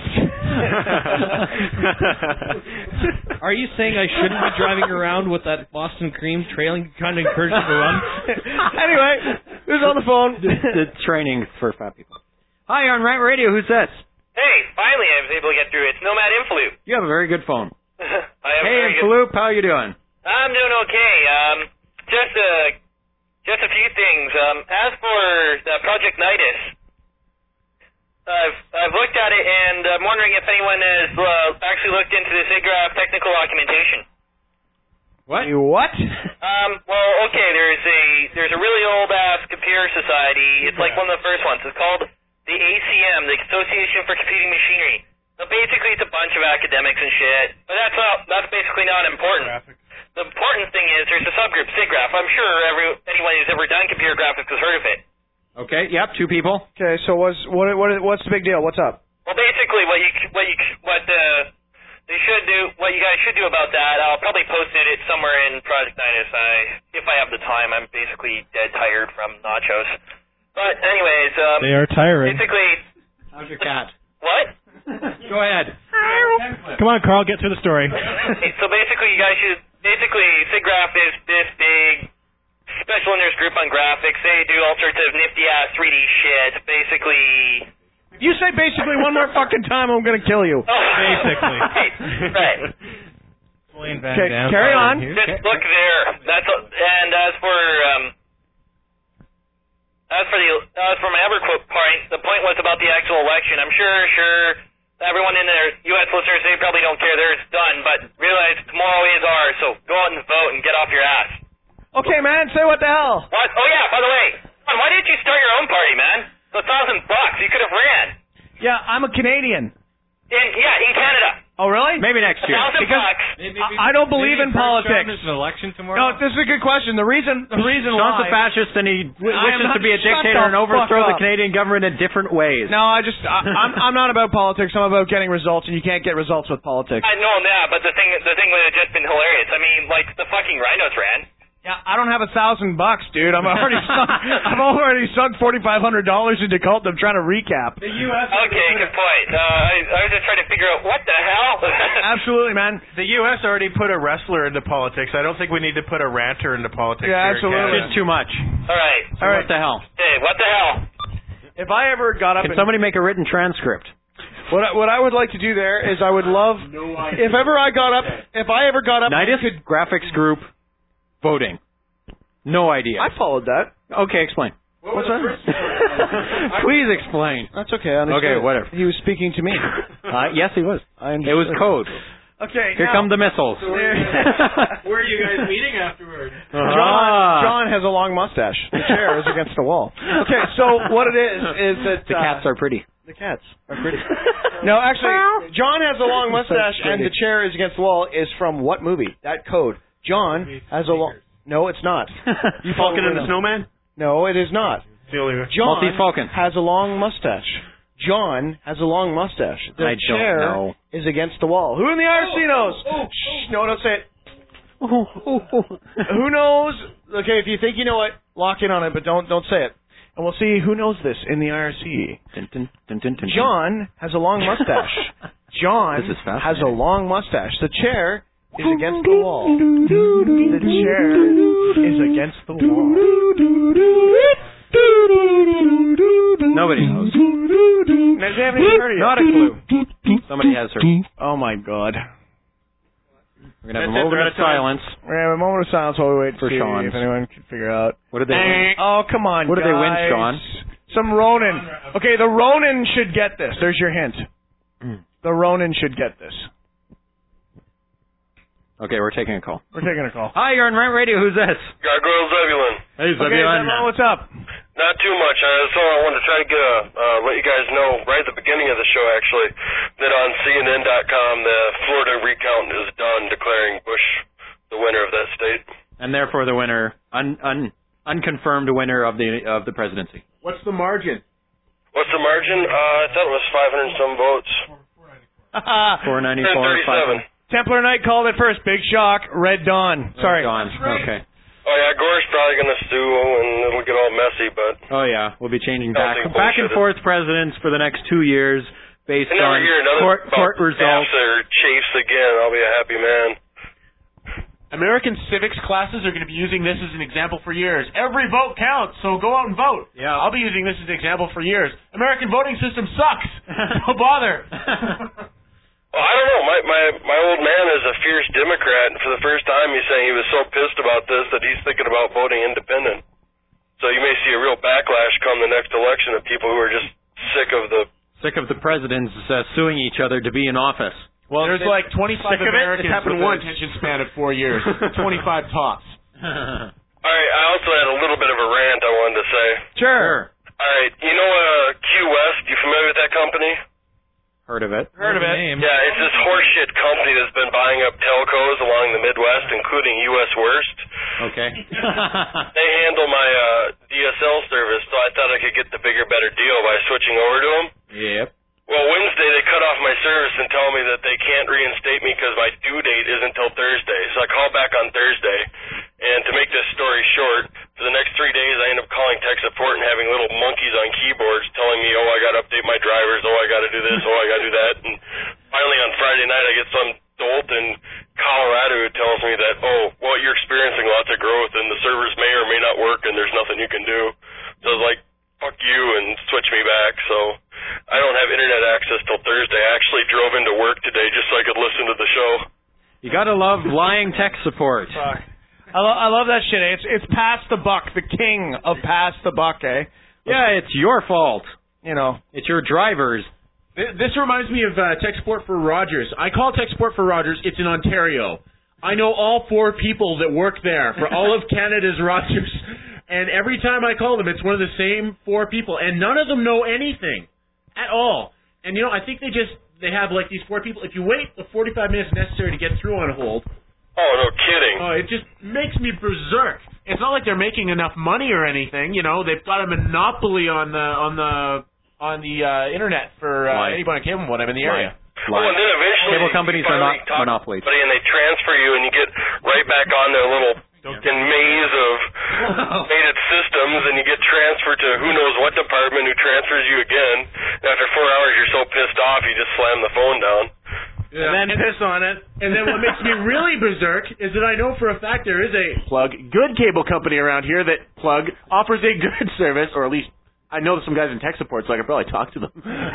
Are you saying I shouldn't be driving around with that Boston cream trailing, trying to encourage them to run? Anyway, who's on the phone? the, the training for fat people. Hi, you're on Rant Radio. Who's this? Hey, finally I was able to get through. It's Nomad Infloop. You have a very good phone. I have Hey, very good... Infloop, how you doing? I'm doing okay. Um, just a, just a few things. Um, as for the Project Nidus, I've, I've looked at it, and I'm wondering if anyone has uh, actually looked into the SIGGRAPH technical documentation. What? You what? Um, well, okay, there's a there's a really old-ass computer society. It's like one of the first ones. It's called the A C M, the Association for Computing Machinery. So basically, it's a bunch of academics and shit. But that's not that's basically not important. Graphics. The important thing is there's a subgroup, SIGGRAPH. I'm sure every anyone who's ever done computer graphics has heard of it. Okay, yep, two people. Okay, so what's what what what's the big deal? What's up? Well, basically, what you what you what uh, they should do, what you guys should do about that, I'll probably post it somewhere in Project Nidus. I if I have the time. I'm basically dead tired from nachos. But anyways, um, They are tiring. basically, How's your cat? what? Go ahead. Come on, Carl, get through the story. Okay, so basically, you guys should basically SIGGRAPH is this big special interest group on graphics. They do all sorts of nifty ass three D shit. Basically. If you say basically one more fucking time, I'm gonna kill you. Basically. Right. Okay, carry on. Just look there. That's a, and as for um, as for the as for my other quote point, the point was about the actual election. I'm sure, sure, everyone in their U S listeners, they probably don't care. They're done, but realize tomorrow is ours. So go out and vote and get off your ass. Okay, man, say what the hell. What? Oh yeah. By the way, why didn't you start your own party, man? It's a thousand bucks. You could have ran. Yeah, I'm a Canadian. In yeah, in Canada. Oh, really? Maybe next A year. thousand Because bucks. I, I don't believe in politics. There's an election tomorrow. No, this is a good question. The reason, the reason Sean's why. a fascist and he w- I am wishes not- to be a shut dictator the and overthrow fuck the up. Canadian government in different ways. No, I just, I, I'm, I'm not about politics. I'm about getting results, and you can't get results with politics. I know that, but the thing, the thing would have just been hilarious. I mean, like the fucking rhinos ran. Yeah, I don't have a thousand bucks, dude. I'm already sunk, I've already sunk forty five hundred dollars into cult. I'm trying to recap. The U S Okay, good point. Uh, I, I was just trying to figure out what the hell. Absolutely, man. The U S already put a wrestler into politics. I don't think we need to put a ranter into politics. Yeah, here in absolutely. Canada. Just too much. All right. So All right. What the hell? Hey, what the hell? If I ever got up, Can and, somebody make a written transcript? what I, what I would like to do there is I would love if ever I got up, if I ever got up, Nidus Graphics Group voting. No idea. I followed that. Okay, explain. What's that? Please explain. That's okay. I understood. Okay, whatever. He was speaking to me. Uh, yes, he was. I It was understood. code. Okay. Here now, come the missiles. Where are you guys meeting afterward? John, Ah. John has a long mustache. The chair is against the wall. Okay, so what it is is that The uh, cats are pretty. the cats are pretty. No, actually, John has a long mustache, and the chair is against the wall. Is from what movie? That code. John has a long. No, it's not. You Falcon and probably the know. Snowman? No, it is not. The only John Maltese Falcon. has a long mustache. John has a long mustache. The I don't chair know. is against the wall. Who in the I R C knows? Shh, no, don't say it. Who knows? Okay, if you think you know it, lock in on it, but don't don't say it. And we'll see who knows this in the I R C. Dun, dun, dun, dun, dun, John has a long mustache. John This is has fascinating. a long mustache. The chair is against the wall. The chair is against the wall. Nobody knows. They haven't even heard it yet. Not a clue. Somebody has her. Oh my God. We're gonna have a That's it, moment we're of out of time. silence. We're gonna have a moment of silence while we wait For to see Sean's. if anyone can figure out. What did they win? Oh, come on, What did they win, guys. Sean? Some Ronin. Okay, the Ronin should get this. There's your hint. Mm. The Ronin should get this. Okay, we're taking a call. We're taking a call. Hi, you're on Rant Radio. Who's this? Gargoyle Zebulon. Hey, Okay, Zebulon, what's up? Not too much. I just I wanted to try to get a, uh, let you guys know right at the beginning of the show, actually, that on C N N dot com the Florida recount is done, declaring Bush the winner of that state. And therefore the winner, un, un, unconfirmed winner of the of the presidency. What's the margin? What's the margin? Uh, I thought it was five hundred and some votes. Four ninety four. ten thirty-seven. Templar Knight called it first. Big shock. Red Dawn. Sorry. Dawn. Okay. Oh yeah, Gore's probably gonna sue and it'll get all messy, but Oh yeah, we'll be changing I back think back and bullshit forth presidents for the next two years based I never on hear another court about court results. F or Chafes again. I'll be a happy man. American civics classes are going to be using this as an example for years. Every vote counts, so go out and vote. Yeah. I'll be using this as an example for years. American voting system sucks. Don't bother. Well, I don't know. My, my my old man is a fierce Democrat, and for the first time he's saying he was so pissed about this that he's thinking about voting independent. So you may see a real backlash come the next election of people who are just sick of the... Sick of the presidents uh, suing each other to be in office. Well, there's like twenty-five Sick of it? Americans It's happened with once. an attention span of four years. twenty-five tops. All right, I also had a little bit of a rant I wanted to say. Sure. All right, you know uh, Q West? You familiar with that company? Heard of it. Heard of it. Yeah, it's this horseshit company that's been buying up telcos along the Midwest, including U S Worst. Okay. They handle my uh, D S L service, so I thought I could get the bigger, better deal by switching over to them. Yep. Well, Wednesday they cut off my service and tell me that they can't reinstate me because my due date isn't until Thursday. So I call back on Thursday, and to make this story short, for the next three days I end up calling tech support and having little monkeys on keyboards telling me, oh, I got to update my drivers, oh, I got to do this, oh, I got to do that. And finally on Friday night I get some dolt in Colorado who tells me that, oh, well, you're experiencing lots of growth and the servers may or may not work and there's nothing you can do. So I was like, fuck you, and switch me back. So I don't have internet access till Thursday. I actually drove into work today just so I could listen to the show. You gotta love lying tech support. Fuck. I, lo- I love that shit. Eh? It's it's pass the buck, the king of pass the buck, eh? Yeah, it's your fault. You know, it's your drivers. This reminds me of uh, tech support for Rogers. I call tech support for Rogers. It's in Ontario. I know all four people that work there for all of Canada's Rogers. And every time I call them, it's one of the same four people. And none of them know anything at all. And, you know, I think they just, they have, like, these four people. If you wait the forty-five minutes necessary to get through on hold. Oh, no kidding. Oh, it just makes me berserk. It's not like they're making enough money or anything. You know, they've got a monopoly on the, on the, on the uh, internet for uh, anybody on cable when I'm in the area. Oh, and then eventually Cable companies are not monopolies. And they transfer you, and you get right back on their little fucking maze of automated systems, and you get transferred to who knows what department who transfers you again. And after four hours, you're so pissed off, you just slam the phone down. Yeah. And then piss on it. And then what makes me really berserk is that I know for a fact there is a plug good cable company around here that plug offers a good service, or at least I know some guys in tech support, so I could probably talk to them.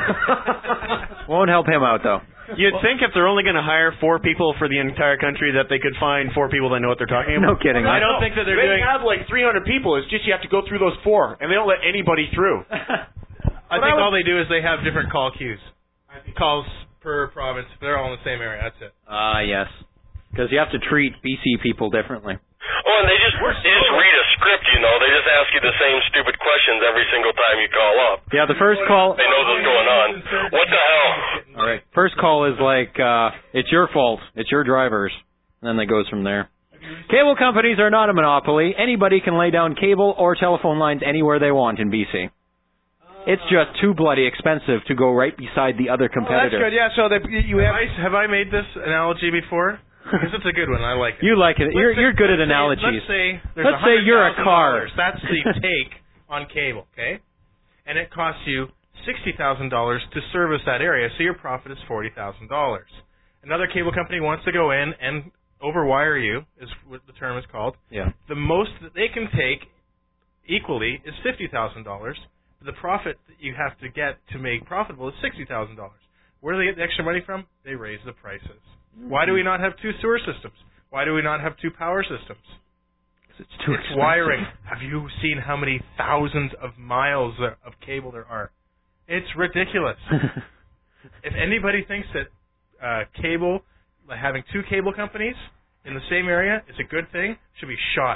Won't help him out, though. You'd think if they're only going to hire four people for the entire country that they could find four people that know what they're talking about. No kidding. I don't think that they're they doing... They have like three hundred people. It's just you have to go through those four, and they don't let anybody through. I think all they do is they have different call queues. Calls per province. They're all in the same area. That's it. Ah, uh, yes. Because you have to treat B C people differently. Oh, and they just they just read a script, you know. They just ask you the same stupid questions every single time you call up. Yeah, the first call... They know what's going on. What the hell? All right. First call is like, uh, it's your fault. It's your drivers. And then it goes from there. Cable companies are not a monopoly. Anybody can lay down cable or telephone lines anywhere they want in B C. It's just too bloody expensive to go right beside the other competitor. Oh, that's good. Yeah, so that you have... Have I, have I made this analogy before? Because it's a good one. I like it. You like it. Let's You're say, you're good at let's analogies. Say, let's say there's let's say you're a car. That's the take on cable, okay? And it costs you sixty thousand dollars to service that area, so your profit is forty thousand dollars. Another cable company wants to go in and overwire you, is what the term is called. Yeah. The most that they can take equally is fifty thousand dollars. The profit that you have to get to make profitable is sixty thousand dollars. Where do they get the extra money from? They raise the prices. Why do we not have two sewer systems? Why do we not have two power systems? It's too It's expensive. wiring. Have you seen how many thousands of miles of cable there are? It's ridiculous. If anybody thinks that uh, cable, like having two cable companies in the same area is a good thing, should be shot.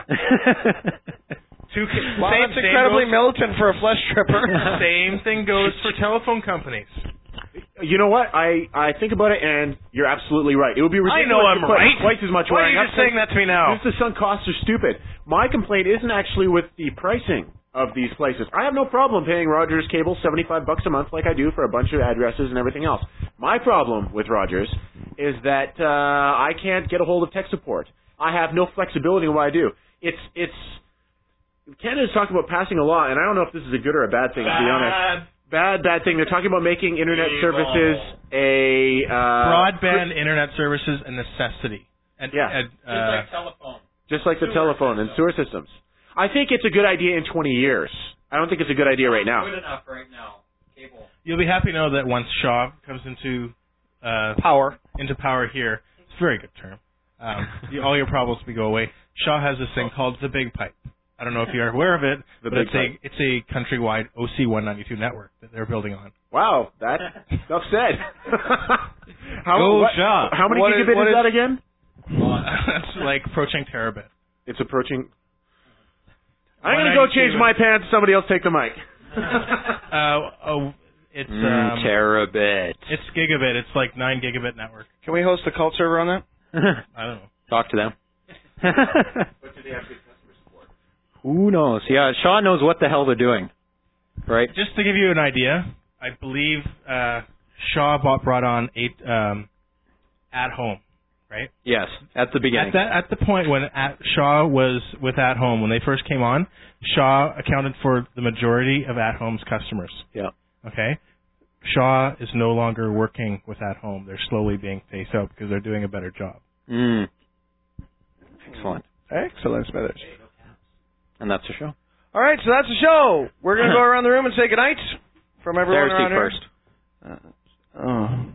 Two ca- Wow, same, that's same incredibly goes, militant for a flesh stripper. Same thing goes for telephone companies. You know what? I, I think about it, and you're absolutely right. It would be ridiculous I know I'm to put right. twice as much Why are wiring you up just saying that to me now? Because the sunk costs are stupid. My complaint isn't actually with the pricing of these places. I have no problem paying Rogers Cable seventy-five bucks a month like I do for a bunch of addresses and everything else. My problem with Rogers is that uh, I can't get a hold of tech support. I have no flexibility in what I do. It's it's Canada's talking about passing a law, and I don't know if this is a good or a bad thing, to be honest. Bad, bad thing. They're talking about making internet Evil. services a... Uh, Broadband internet services a necessity. And, Yeah. and, uh, Just like telephone. Just like the telephone and sewer systems. I think it's a good idea in twenty years. I don't think it's a good idea right now. Good enough right now. Cable. You'll be happy to know that once Shaw comes into uh, power, into power here, it's a very good term. Um, you, all your problems will go away. Shaw has this thing called the Big Pipe. I don't know if you're aware of it, The but Big it's Pipe. a it's a countrywide O C one ninety-two network that they're building on. Wow, that enough said. how, Go what- Shaw. how many What is- gigabit what is, is- that again? It's like approaching terabit. It's approaching. I'm gonna go change my pants. Somebody else take the mic. uh, oh, it's Mm, um, terabit. It's gigabit. It's like nine gigabit network. Can we host a cult server on that? I don't know. Talk to them. But do they have good customer support? Who knows? Yeah, Shaw knows what the hell they're doing. Right? Just to give you an idea, I believe uh, Shaw bought, brought on eight um, at home, right? Yes, at the beginning. At that at the point when at, Shaw was with At Home, when they first came on, Shaw accounted for the majority of At Home's customers. Yeah. Okay. Shaw is no longer working with At Home. They're slowly being phased out because they're doing a better job. Mm. Excellent. Excellent, Smithers. And that's the show. All right, so that's the show. We're going to go around the room and say goodnight from everyone Darcy around here. first. Uh, oh.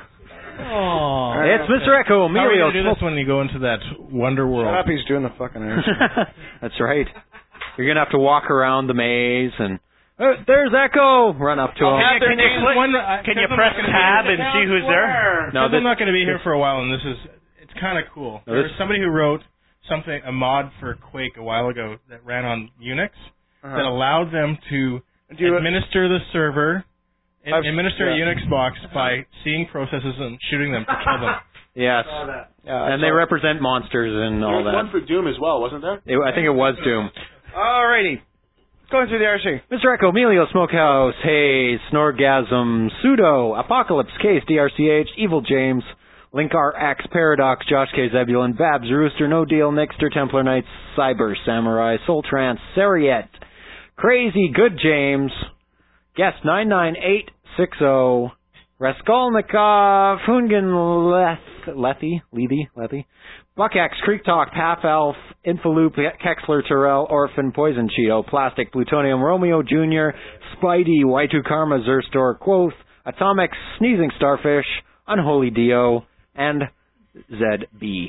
Oh, It's Mister Echo, How are you Emilio. going to do this when you go into that wonder world? Shut up, he's doing the fucking Irish. That's right. You're going to have to walk around the maze and, oh, there's Echo! Run up to him. Can, can you, click, One- I- can you I'm press not gonna tab be- and see who's there? No, Because this- I'm not going to be here for a while, and this is it's kind of cool. No, There this- was somebody who wrote something, a mod for Quake a while ago that ran on Unix Uh-huh. that allowed them to Do you- administer the server, and I've- administer a yeah. Unix box by seeing processes and shooting them to kill them. Yes. Yeah, And they represent monsters and There all was that. one for Doom as well, wasn't there? It, I think it was Doom. All righty. Going through the R C. Mister Echo, Emilio, Smokehouse, Hayes, Snorgasm, Pseudo, Apocalypse, Case, D R C H, Evil James, Link R X, Paradox, Josh K. Zebulon, Babs, Rooster, No Deal, Nixter, Templar Knights, Cyber, Samurai, Soul Trance, Sariet, Crazy, Good James, Guest nine nine eight six zero, Raskolnikov, Hungan, Leth, Lethy, Lethy, Lethy, Buckaxe, Creek Talk, Half Elf, Infaloop, Kexler, Terrell, Orphan, Poison Cheeto, Plastic, Plutonium, Romeo Junior, Spidey, Y two Karma, Zerstor, Quoth, Atomic, Sneezing Starfish, Unholy Dio, and Z B.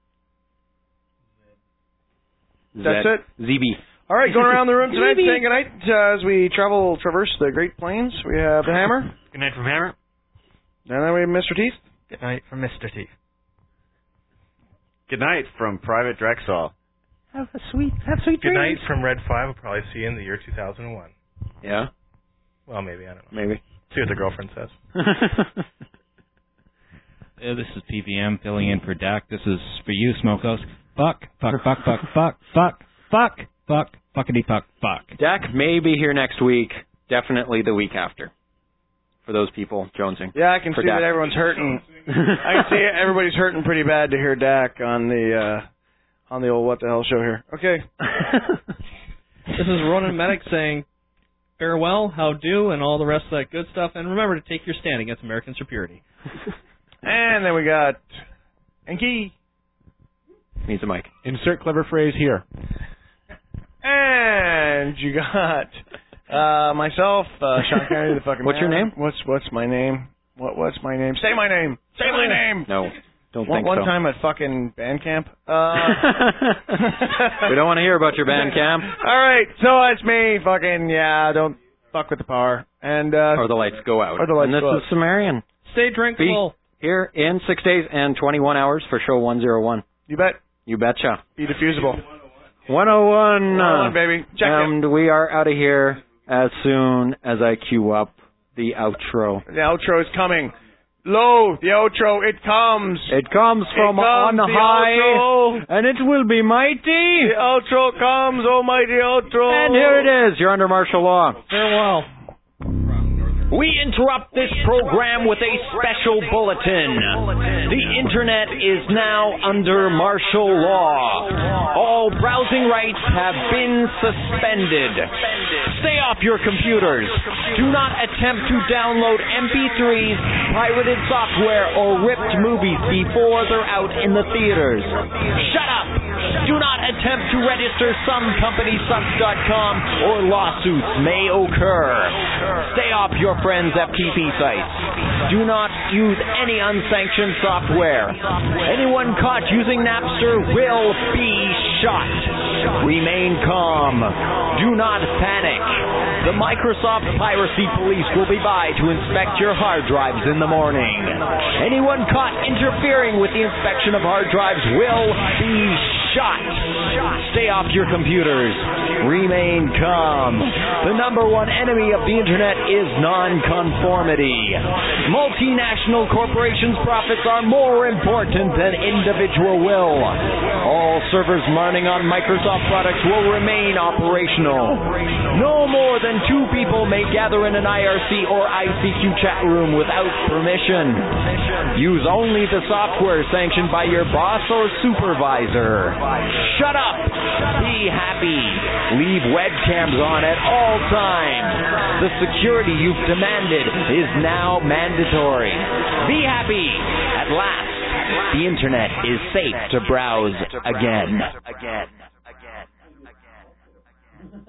That's it? Z B. All right, going around the room tonight, Maybe. saying goodnight uh, as we travel, traverse the Great Plains. We have the Hammer. Good night from Hammer. And then we have Mister Teeth. Good night from Mister Teeth. Good night from Private Drexel. Have a sweet, have sweet Good night dreams. from Red five. We'll probably see you in the year two thousand one. Yeah, Well, maybe, I don't know. maybe. See what the girlfriend says. Uh, this is P V M filling in for Dak. This is for you, Smokos. Fuck, fuck, fuck, fuck, fuck, fuck, fuck, fuck, fuckity fuck, fuck. Dak may be here next week. Definitely the week after. For those people jonesing. Yeah, I can For see Dak. that everyone's hurting. I can see everybody's hurting pretty bad to hear Dak on the uh, on the old What the Hell show here. Okay. This is Ronan Medic saying farewell, how do, and all the rest of that good stuff. And remember to take your stand against Americans for purity. And then we got Enki. Needs a mic. Insert clever phrase here. And you got uh, myself, uh, Sean Kennedy, the fucking What's your man. name? What's what's my name? What what's my name? Say my name. Say my name. No, don't One, think one so. time at fucking band camp. Uh, We don't want to hear about your band camp. All right, so it's me. Fucking yeah, don't fuck with the power. And uh, Or the lights go out. Or the lights and this go is out. Sumerian. Stay drinkable. Here in six days and twenty-one hours for show one oh one. You bet. You betcha. Be diffusible. one oh one. one oh one, baby. Check it. And we are out of here as soon as I cue up the outro. The outro is coming. Lo, the outro, it comes. It comes from It on comes, the high, outro. and it will be mighty. The outro comes, almighty outro. And here it is. You're under martial law. Farewell. We interrupt this program with a special bulletin. The Internet is now under martial law. All browsing rights have been suspended. Stay off your computers. Do not attempt to download M P threes, pirated software, or ripped movies before they're out in the theaters. Shut up! Do not attempt to register some company sucks dot com or lawsuits may occur. Stay off your friends' F T P sites. Do not use any unsanctioned software. Anyone caught using Napster will be shot. Remain calm. Do not panic. The Microsoft Piracy Police will be by to inspect your hard drives in the morning. Anyone caught interfering with the inspection of hard drives will be shot. Stay off your computers. Remain calm. The number one enemy of the Internet is nonconformity. Multinational corporations' profits are more important than individual will. All servers running on Microsoft products will remain operational. No more than two people may gather in an I R C or I C Q chat room without permission. Use only the software sanctioned by your boss or supervisor. Shut up. Be happy. Leave webcams on at all times. The security you've demanded is now mandatory. Be happy. At last, the Internet is safe to browse again.